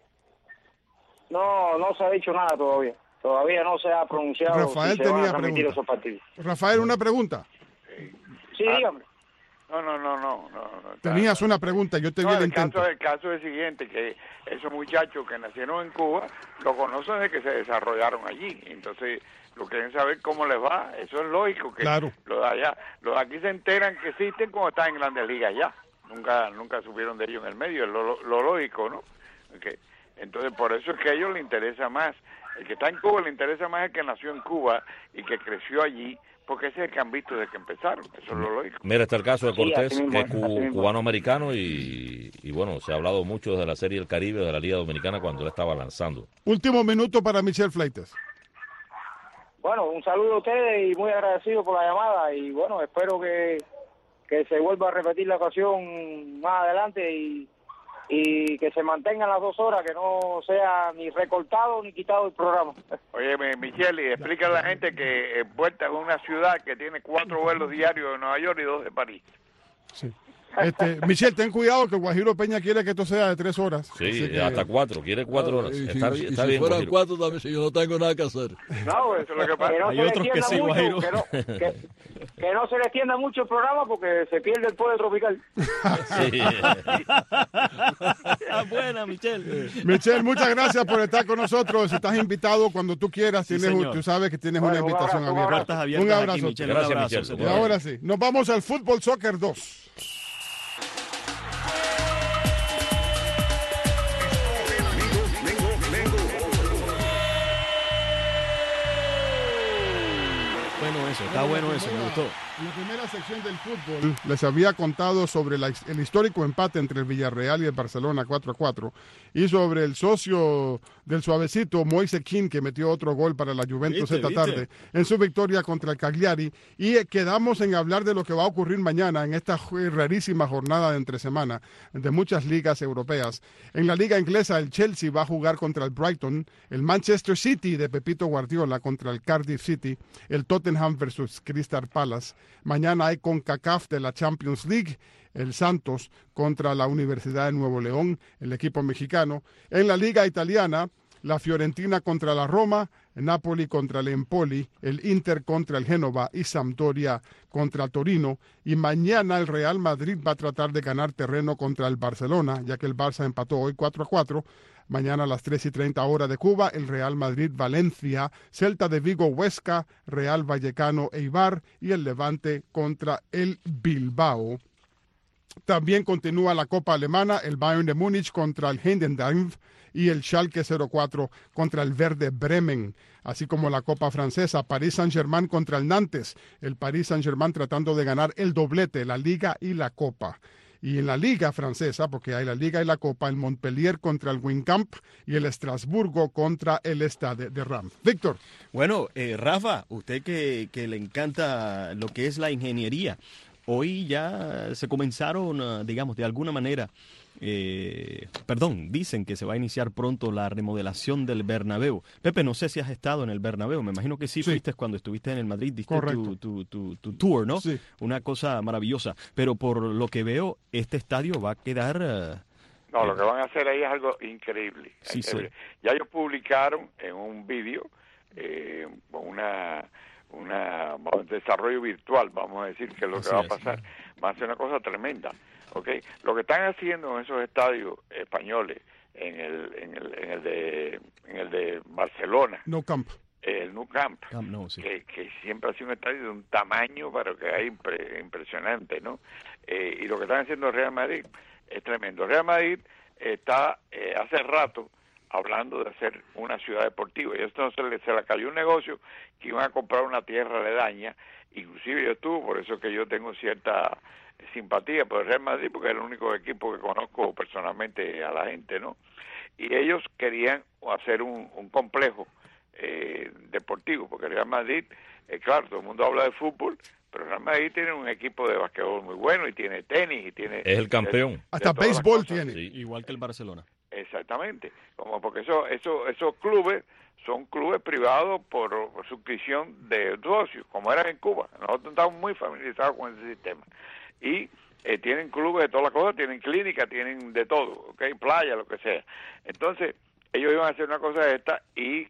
S21: No se ha dicho nada todavía. Todavía no se ha pronunciado.
S5: Rafael
S21: si
S5: tenía
S21: se van a transmitir esos partidos.
S5: Rafael, una pregunta.
S21: Sí, dígame.
S9: No.
S5: Tenías una pregunta, yo te vi el intento.
S9: El caso es el siguiente, que esos muchachos que nacieron en Cuba lo conocen de que se desarrollaron allí. Entonces, lo quieren saber cómo les va. Eso es lógico. Que
S5: claro.
S9: Los de allá, los de aquí se enteran que existen cuando están en Grandes Ligas ya. Nunca supieron de ellos en el medio, es lo lógico, ¿no? Okay. Entonces, por eso es que a ellos les interesa más. El que está en Cuba le interesa más el que nació en Cuba y que creció allí, porque ese es el que han visto desde que empezaron. Eso es lo lógico.
S6: Mira, está el caso de Cortés, que es cubano-americano y bueno, se ha hablado mucho de la Serie del Caribe, de la Liga Dominicana, cuando él estaba lanzando.
S5: Último minuto para Michelle Fleites.
S21: Bueno, un saludo a ustedes y muy agradecido por la llamada y bueno, espero que se vuelva a repetir la ocasión más adelante y que se mantengan las 2 horas, que no sea ni recortado ni quitado el programa.
S9: Oye, Michelle, y explica a la gente que Puerta es una ciudad que tiene 4 vuelos diarios de Nueva York y 2 de París.
S5: Sí. Michelle, ten cuidado que Guajiro Peña quiere que esto sea de 3 horas.
S6: Sí, hasta 4, quiere 4 horas. Está bien,
S7: si fueran 4 también, si yo no tengo nada que hacer.
S21: No, eso es lo que pasa.
S8: Hay otros que sí, Guajiro.
S21: Que no se le extienda mucho el programa porque se pierde el poder tropical.
S6: Sí.
S8: Buena, Michelle.
S5: Michelle, muchas gracias por estar con nosotros. Estás invitado cuando tú quieras.
S8: Sí,
S5: tú sabes que tienes una invitación abierta.
S8: Un abrazo. Aquí, Michelle.
S6: Gracias,
S8: un abrazo,
S6: Michelle.
S5: Y ahora sí, nos vamos al Fútbol Soccer 2.
S8: Está bueno eso, me gustó.
S5: En la primera sección del fútbol les había contado sobre el histórico empate entre el Villarreal y el Barcelona 4-4 y sobre el socio del suavecito Moise Kean, que metió otro gol para la Juventus esta tarde en su victoria contra el Cagliari, y quedamos en hablar de lo que va a ocurrir mañana en esta rarísima jornada de entre semana de muchas ligas europeas. En la liga inglesa el Chelsea va a jugar contra el Brighton, el Manchester City de Pepito Guardiola contra el Cardiff City, el Tottenham versus Crystal Palace. Mañana hay CONCACAF de la Champions League, el Santos contra la Universidad de Nuevo León, el equipo mexicano. En la Liga Italiana, la Fiorentina contra la Roma, el Napoli contra el Empoli, el Inter contra el Génova y Sampdoria contra Torino. Y mañana el Real Madrid va a tratar de ganar terreno contra el Barcelona, ya que el Barça empató hoy 4-4. Mañana a las 3:30 hora de Cuba, el Real Madrid-Valencia, Celta de Vigo, Huesca, Real Vallecano, Eibar y el Levante contra el Bilbao. También continúa la Copa Alemana, el Bayern de Múnich contra el Heidenheim y el Schalke 04 contra el Werder Bremen, así como la Copa Francesa, Paris Saint-Germain contra el Nantes, el Paris Saint-Germain tratando de ganar el doblete, la Liga y la Copa. Y en la Liga Francesa, porque hay la Liga y la Copa, el Montpellier contra el Winkamp y el Estrasburgo contra el Stade de Reims. Víctor.
S8: Bueno, Rafa, usted que le encanta lo que es la ingeniería, hoy ya se comenzaron, digamos, de alguna manera, dicen que se va a iniciar pronto la remodelación del Bernabéu. Pepe, no sé si has estado en el Bernabéu, me imagino que sí. Fuiste cuando estuviste en el Madrid, diste tu tour, ¿no? Sí. Una cosa maravillosa, pero por lo que veo, este estadio va a quedar...
S9: No, lo que van a hacer ahí es algo increíble.
S8: Sí.
S9: Ya ellos publicaron en un vídeo un desarrollo virtual, vamos a decir, que es lo que va a pasar. Va a ser una cosa tremenda. Okay. Lo que están haciendo en esos estadios españoles, en el de Barcelona,
S5: Nou Camp,
S9: el Nou Camp, que siempre ha sido un estadio de un tamaño para que hay impresionante, ¿no? Y lo que están haciendo el Real Madrid es tremendo. El Real Madrid está hace rato hablando de hacer una ciudad deportiva, y esto se le cayó un negocio que iban a comprar una tierra aledaña, inclusive yo estuve, por eso que yo tengo cierta simpatía por el Real Madrid, porque es el único equipo que conozco personalmente a la gente, ¿no? Y ellos querían hacer un complejo deportivo, porque el Real Madrid, claro, todo el mundo habla de fútbol, pero el Real Madrid tiene un equipo de basquetbol muy bueno, y tiene tenis, y tiene...
S6: Es el campeón.
S5: Hasta béisbol tiene.
S8: Sí, igual que el Barcelona.
S9: Exactamente, porque esos clubes son clubes privados por suscripción de socios, como eran en Cuba. Nosotros estamos muy familiarizados con ese sistema. Y tienen clubes de todas las cosas, tienen clínicas, tienen de todo, ¿okay? Playa, lo que sea. Entonces, ellos iban a hacer una cosa de esta y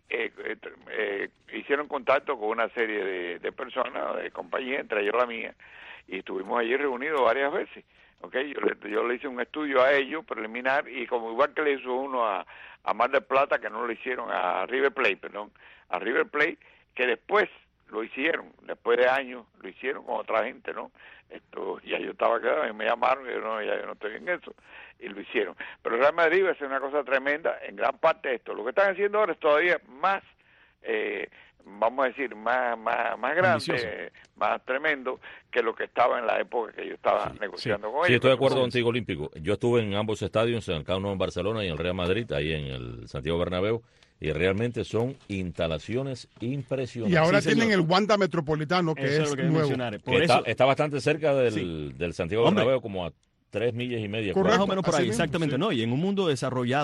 S9: hicieron contacto con una serie de personas, de compañías, entre ellos la mía, y estuvimos allí reunidos varias veces. Okay, yo le hice un estudio a ellos preliminar, y como igual que le hizo uno a Mar del Plata, que no lo hicieron a River Plate, que después lo hicieron, después de años lo hicieron con otra gente, ¿no? Ya yo estaba quedado y me llamaron y yo no estoy en eso, y lo hicieron. Pero el Real Madrid va a ser una cosa tremenda en gran parte de esto. Lo que están haciendo ahora es todavía más vamos a decir, más grande, más tremendo que lo que estaba en la época que yo estaba negociando con ellos.
S6: Sí, estoy de acuerdo contigo, Olímpico. Yo estuve en ambos estadios, en cada uno en Barcelona y en el Real Madrid, ahí en el Santiago Bernabéu, y realmente son instalaciones impresionantes.
S5: Y ahora tienen el Wanda Metropolitano, que es nuevo.
S6: Está bastante cerca del Santiago Bernabéu, como a 3 millas y media.
S8: Más o menos por ahí, exactamente. Sí. No, y en un mundo desarrollado,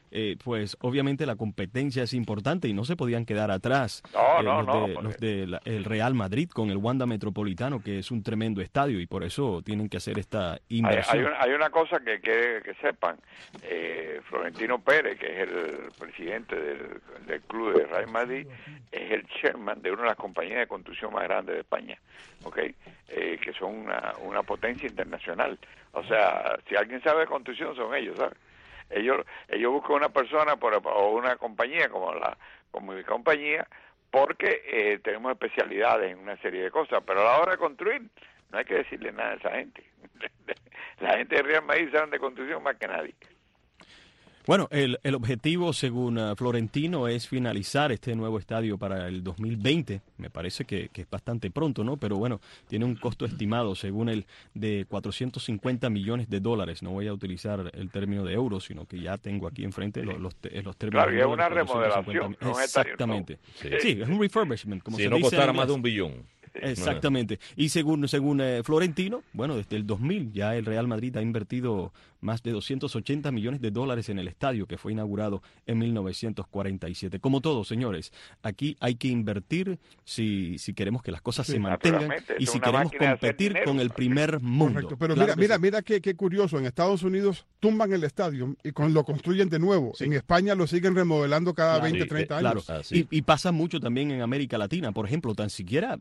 S8: pues obviamente la competencia es importante y no se podían quedar atrás los del Real Madrid con el Wanda Metropolitano, que es un tremendo estadio, y por eso tienen que hacer esta inversión.
S9: Hay una cosa que sepan. Florentino Pérez, que es el presidente del club de Real Madrid, es el chairman de una de las compañías de construcción más grandes de España, ¿okay? Que son una potencia internacional. O sea, si alguien sabe de construcción son ellos, ¿sabes? Ellos buscan una persona o una compañía como mi compañía, porque tenemos especialidades en una serie de cosas, pero a la hora de construir no hay que decirle nada a esa gente. La gente de Real Madrid sabe de construcción más que nadie.
S8: Bueno, el objetivo, según Florentino, es finalizar este nuevo estadio para el 2020. Me parece que es bastante pronto, ¿no? Pero bueno, tiene un costo estimado, según él, de $450 millones. No voy a utilizar el término de euros, sino que ya tengo aquí enfrente los términos.
S9: Claro, y es una remodelación.
S8: Exactamente. Sí, es un refurbishment, como se dice.
S6: Si no costara más de $1 billón.
S8: Exactamente. Y según Florentino, bueno, desde el 2000 ya el Real Madrid ha invertido más de $280 millones en el estadio, que fue inaugurado en 1947. Como todo, señores, aquí hay que invertir si queremos que las cosas se mantengan y si queremos competir con el primer mundo.
S5: Correcto. Pero
S8: claro,
S5: mira qué curioso. En Estados Unidos tumban el estadio y lo construyen de nuevo. Sí. En España lo siguen remodelando cada 20, 30 años.
S8: Claro. Y pasa mucho también en América Latina. Por ejemplo, tan siquiera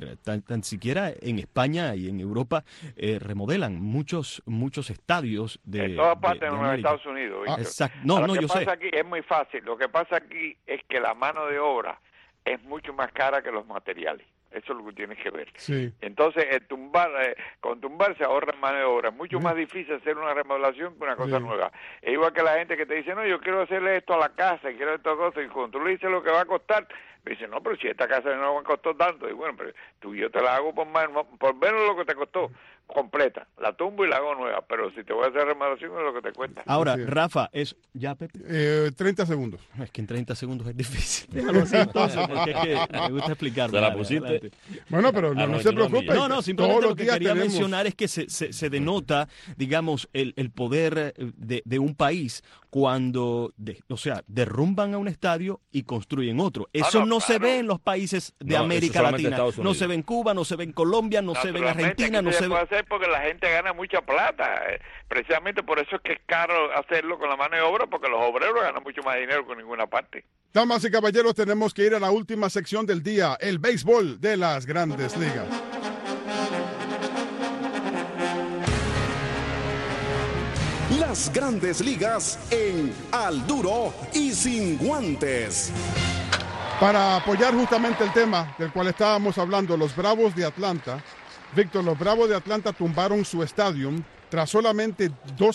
S8: en España y en Europa remodelan muchos estadios de
S9: en todas partes de Estados Unidos.
S8: Exacto.
S9: Lo que pasa aquí es muy fácil. Lo que pasa aquí es que la mano de obra es mucho más cara que los materiales. Eso es lo que tienes que ver.
S5: Sí.
S9: Entonces, con tumbar se ahorra mano de obra. Es mucho más difícil hacer una remodelación que una cosa nueva. Es igual que la gente que te dice, no, yo quiero hacerle esto a la casa, quiero esto a cosas, y cuando tú le dices lo que va a costar, me dice, no, pero si esta casa no me costó tanto. Y bueno, pero yo te la hago por menos lo que te costó, completa. La tumbo y la hago nueva, pero si te voy a hacer remodelación es lo que te cuesta.
S8: Ahora, Rafa, ¿ya, Pepe?
S5: 30 segundos.
S8: Es que en 30 segundos es difícil. Déjalo así entonces, porque es que me gusta explicarlo.
S6: ¿Te la pusiste?
S5: Bueno, pero no se preocupe.
S8: No, simplemente lo que quería mencionar es que se denota, digamos, el poder de un país cuando, derrumban a un estadio y construyen otro. Eso no se ve en los países de América Latina. No se ve en Cuba, no se ve en Colombia, no se ve en Argentina, no se ve...
S9: hacer porque la gente gana mucha plata. Precisamente por eso es que es caro hacerlo con la mano de obra, porque los obreros ganan mucho más dinero que en ninguna parte.
S5: Damas y caballeros, tenemos que ir a la última sección del día, el béisbol de las Grandes Ligas.
S3: Las Grandes Ligas en Al Duro y Sin Guantes.
S5: Para apoyar justamente el tema del cual estábamos hablando, los Bravos de Atlanta, Víctor, los Bravos de Atlanta tumbaron su estadio tras solamente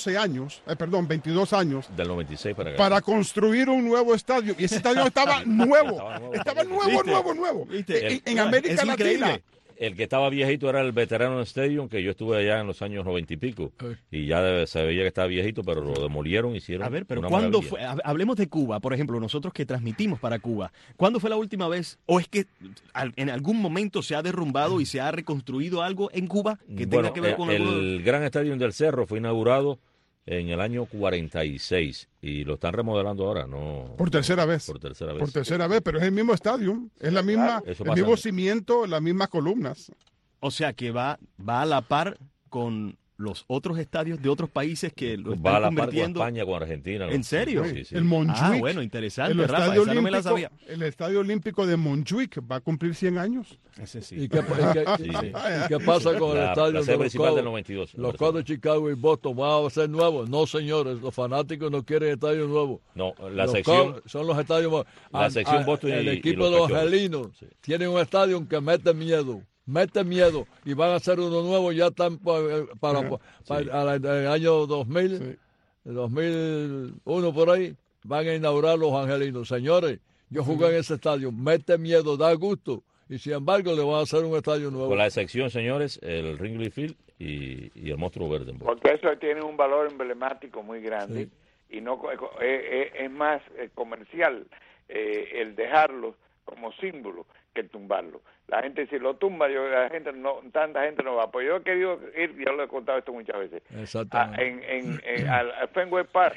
S5: 22 años.
S6: Del 96
S5: para construir un nuevo estadio. Y ese estadio estaba nuevo. Estaba nuevo. En América Latina.
S6: El que estaba viejito era el Veterano Stadium, que yo estuve allá en los años 90 y pico. Y ya se veía que estaba viejito, pero lo demolieron, hicieron.
S8: A ver, pero ¿cuándo fue? Hablemos de Cuba, por ejemplo, nosotros que transmitimos para Cuba. ¿Cuándo fue la última vez? ¿O es que en algún momento se ha derrumbado y se ha reconstruido algo en Cuba que tenga que ver con
S6: el Gran Estadio del Cerro fue inaugurado en el año 46 y lo están remodelando ahora, ¿no?
S5: Por tercera vez, pero es el mismo estadio, es la misma, el mismo cimiento, las mismas columnas.
S8: O sea que va a la par con los otros estadios de otros países que lo están
S6: va a la
S8: convirtiendo.
S6: Par con España, con Argentina.
S8: ¿En serio?
S6: Sí.
S5: El Montjuic.
S8: Bueno, interesante, Rafa, esa no me la sabía.
S5: El Estadio Olímpico de Montjuic va a cumplir 100 años.
S8: Ese sí.
S7: ¿Y qué pasa con el estadio
S6: de los Cubs? Del 92,
S7: los Cubs de Chicago y Boston van a ser nuevos. No, señores, los fanáticos no quieren estadios nuevos.
S6: No, sección
S7: son los estadios nuevos.
S6: La sección Boston
S7: el equipo de los angelinos tiene un estadio que mete miedo y van a hacer uno nuevo, ya están para el año 2000, 2001 por ahí, van a inaugurar los angelinos. Señores, yo jugué en ese estadio, mete miedo, da gusto, y sin embargo le van a hacer un estadio nuevo.
S6: Con la excepción, señores, el Wrigley Field y el Monstruo Verde.
S9: Porque eso tiene un valor emblemático muy grande y no es más comercial el dejarlo como símbolo que tumbarlo. La gente si lo tumba, tanta gente no va. Pues yo he querido ir, ya lo he contado esto muchas veces,
S7: exactamente,
S9: al Fenway Park,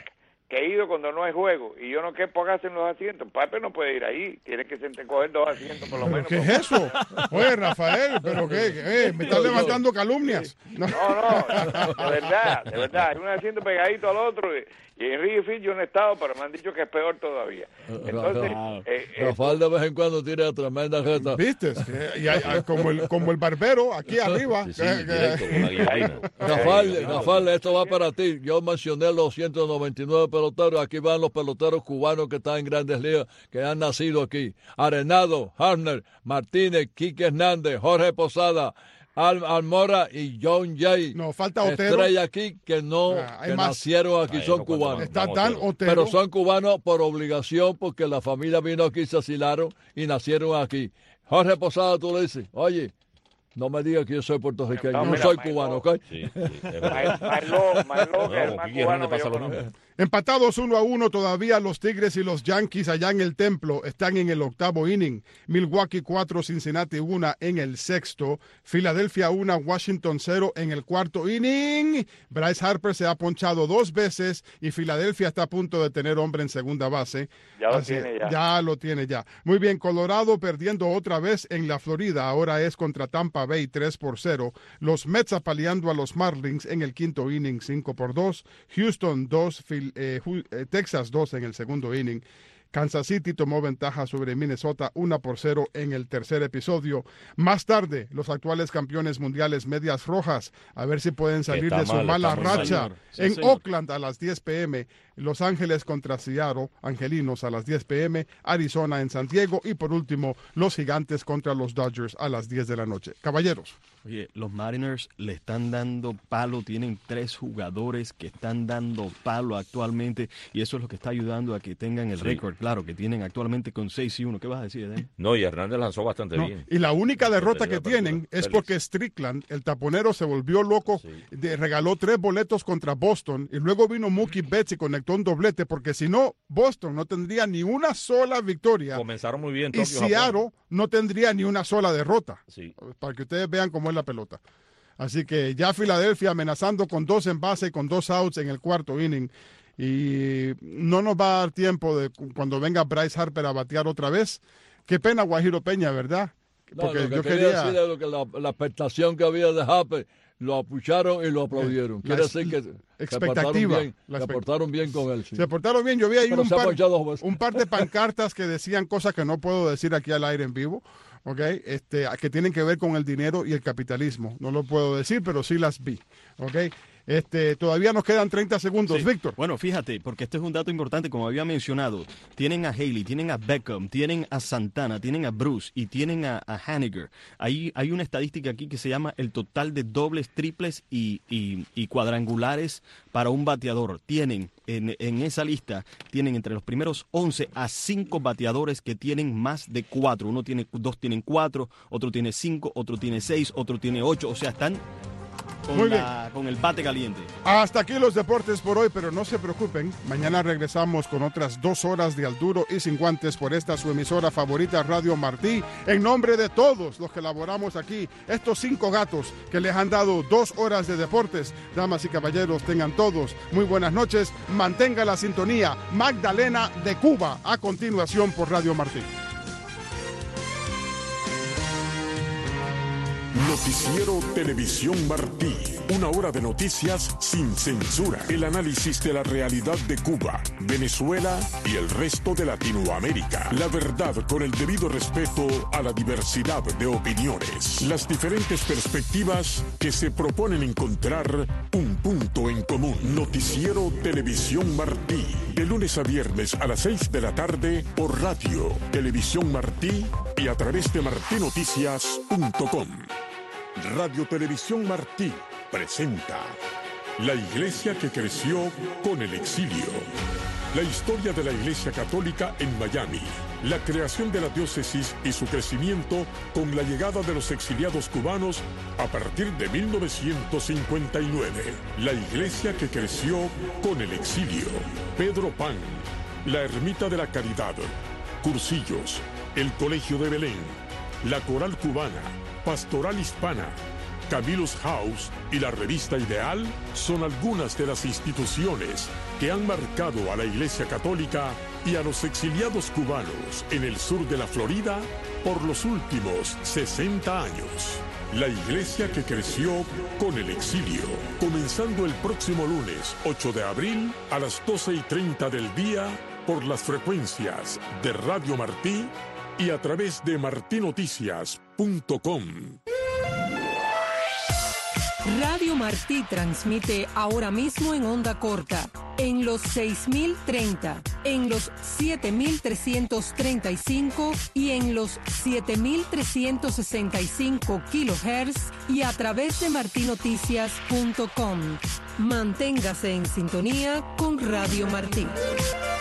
S9: que he ido cuando no hay juego y yo no qué pongas en los asientos. Pape no puede ir ahí, tiene que coger 2 asientos por lo menos.
S5: ¿Qué es eso? Oye, Rafael, ¿pero qué? ¿Me estás levantando calumnias?
S9: No, de verdad, hay un asiento pegadito al otro y en Wrigley Field yo no he estado, pero me han dicho que es peor todavía. Entonces,
S7: Rafael de vez en cuando tira tremenda jeta.
S5: ¿Viste? Como el barbero aquí arriba.
S7: Rafael, esto va para ti. Yo mencioné los 199 peloteros. Aquí van los peloteros cubanos que están en Grandes Ligas, que han nacido aquí. Arenado, Harner, Martínez, Quique Hernández, Jorge Posada, Almora y John Jay.
S5: No, falta Otero.
S7: Estrella aquí que nacieron aquí, son cubanos.
S5: Está Dan Otero.
S7: Pero son cubanos por obligación, porque la familia vino aquí, se asilaron y nacieron aquí. Jorge Posada, tú le dices, oye, no me digas que yo soy puertorriqueño, no soy cubano, ¿ok? Sí,
S5: Empatados 1-1 todavía los Tigres y los Yankees allá en el Templo están en el 8º inning. Milwaukee 4, Cincinnati 1 en el 6º. Filadelfia 1, Washington 0 en el 4º inning. Bryce Harper se ha ponchado 2 veces y Filadelfia está a punto de tener hombre en segunda base. Ya lo tiene ya. Muy bien, Colorado perdiendo otra vez en la Florida. Ahora es contra Tampa Bay 3-0. Los Mets apaleando a los Marlins en el 5º inning 5-2. Houston 2, Texas 2 en el 2º inning. Kansas City tomó ventaja sobre Minnesota 1-0 en el 3er episodio. Más tarde, los actuales campeones mundiales Medias Rojas, a ver si pueden salir de su mala racha. En Oakland a las 10 p.m., Los Ángeles contra Seattle, Angelinos a las 10 p.m., Arizona en San Diego y por último, los Gigantes contra los Dodgers a las 10 de la noche. Caballeros.
S8: Oye, los Mariners le están dando palo, tienen 3 jugadores que están dando palo actualmente y eso es lo que está ayudando a que tengan el récord, claro, que tienen actualmente con 6-1. ¿Qué vas a decir, Edén?
S6: No, y Hernández lanzó bastante bien.
S5: Y la única derrota que tienen es porque Strickland, el taponero, se volvió loco, regaló 3 boletos contra Boston y luego vino Mookie Betts y conectó un doblete porque si no, Boston no tendría ni una sola victoria.
S6: Comenzaron muy bien.
S5: Y Seattle no tendría ni una sola derrota.
S6: Sí.
S5: Para que ustedes vean cómo es la pelota. Así que ya Filadelfia amenazando con 2 en base y con 2 outs en el 4º inning. Y no nos va a dar tiempo de cuando venga Bryce Harper a batear otra vez. Qué pena Guajiro Peña, ¿verdad?
S7: Porque lo que yo quería decir es que la expectación que había de Harper lo apucharon y lo aplaudieron. Quiere decir que se portaron bien con él. Sí.
S5: Se portaron bien. Yo vi ahí un par de pancartas que decían cosas que no puedo decir aquí al aire en vivo. Okay, que tienen que ver con el dinero y el capitalismo. No lo puedo decir, pero sí las vi. Okay. Todavía nos quedan 30 segundos, sí. Víctor.
S8: Bueno, fíjate, porque este es un dato importante, como había mencionado. Tienen a Haley, tienen a Beckham, tienen a Santana, tienen a Bruce y tienen a Haniger. Hay una estadística aquí que se llama el total de dobles, triples y cuadrangulares para un bateador. Tienen en esa lista, tienen entre los primeros 11 a 5 bateadores que tienen más de 4. Dos tienen 4, otro tiene 5, otro tiene 6, otro tiene 8. O sea, están con el bate caliente.
S5: Hasta aquí los deportes por hoy, pero no se preocupen. Mañana regresamos con otras 2 horas de Al Duro y Sin Guantes por esta su emisora favorita, Radio Martí. En nombre de todos los que laboramos aquí, estos 5 gatos que les han dado 2 horas de deportes. Damas y caballeros, tengan todos muy buenas noches. Mantenga la sintonía. Magdalena de Cuba, a continuación por Radio Martí.
S2: Noticiero Televisión Martí. 1 hora de noticias sin censura. El análisis de la realidad de Cuba, Venezuela y el resto de Latinoamérica. La verdad con el debido respeto a la diversidad de opiniones. Las diferentes perspectivas que se proponen encontrar un punto en común. Noticiero Televisión Martí. De lunes a viernes a las 6 de la tarde por Radio Televisión Martí y a través de martinoticias.com. Radio Televisión Martí presenta La Iglesia que creció con el exilio. La historia de la Iglesia Católica en Miami. La creación de la diócesis y su crecimiento con la llegada de los exiliados cubanos a partir de 1959. La Iglesia que creció con el exilio. Pedro Pan, la Ermita de la Caridad, Cursillos, el Colegio de Belén, la Coral Cubana, Pastoral Hispana, Camillus House y la revista Ideal son algunas de las instituciones que han marcado a la Iglesia Católica y a los exiliados cubanos en el sur de la Florida por los últimos 60 años. La iglesia que creció con el exilio, comenzando el próximo lunes 8 de abril a las 12:30 del día por las frecuencias de Radio Martí y a través de martinoticias.com.
S11: Radio Martí transmite ahora mismo en onda corta, en los 6030, en los 7335 y en los 7365 kilohertz y a través de martinoticias.com. Manténgase en sintonía con Radio Martí.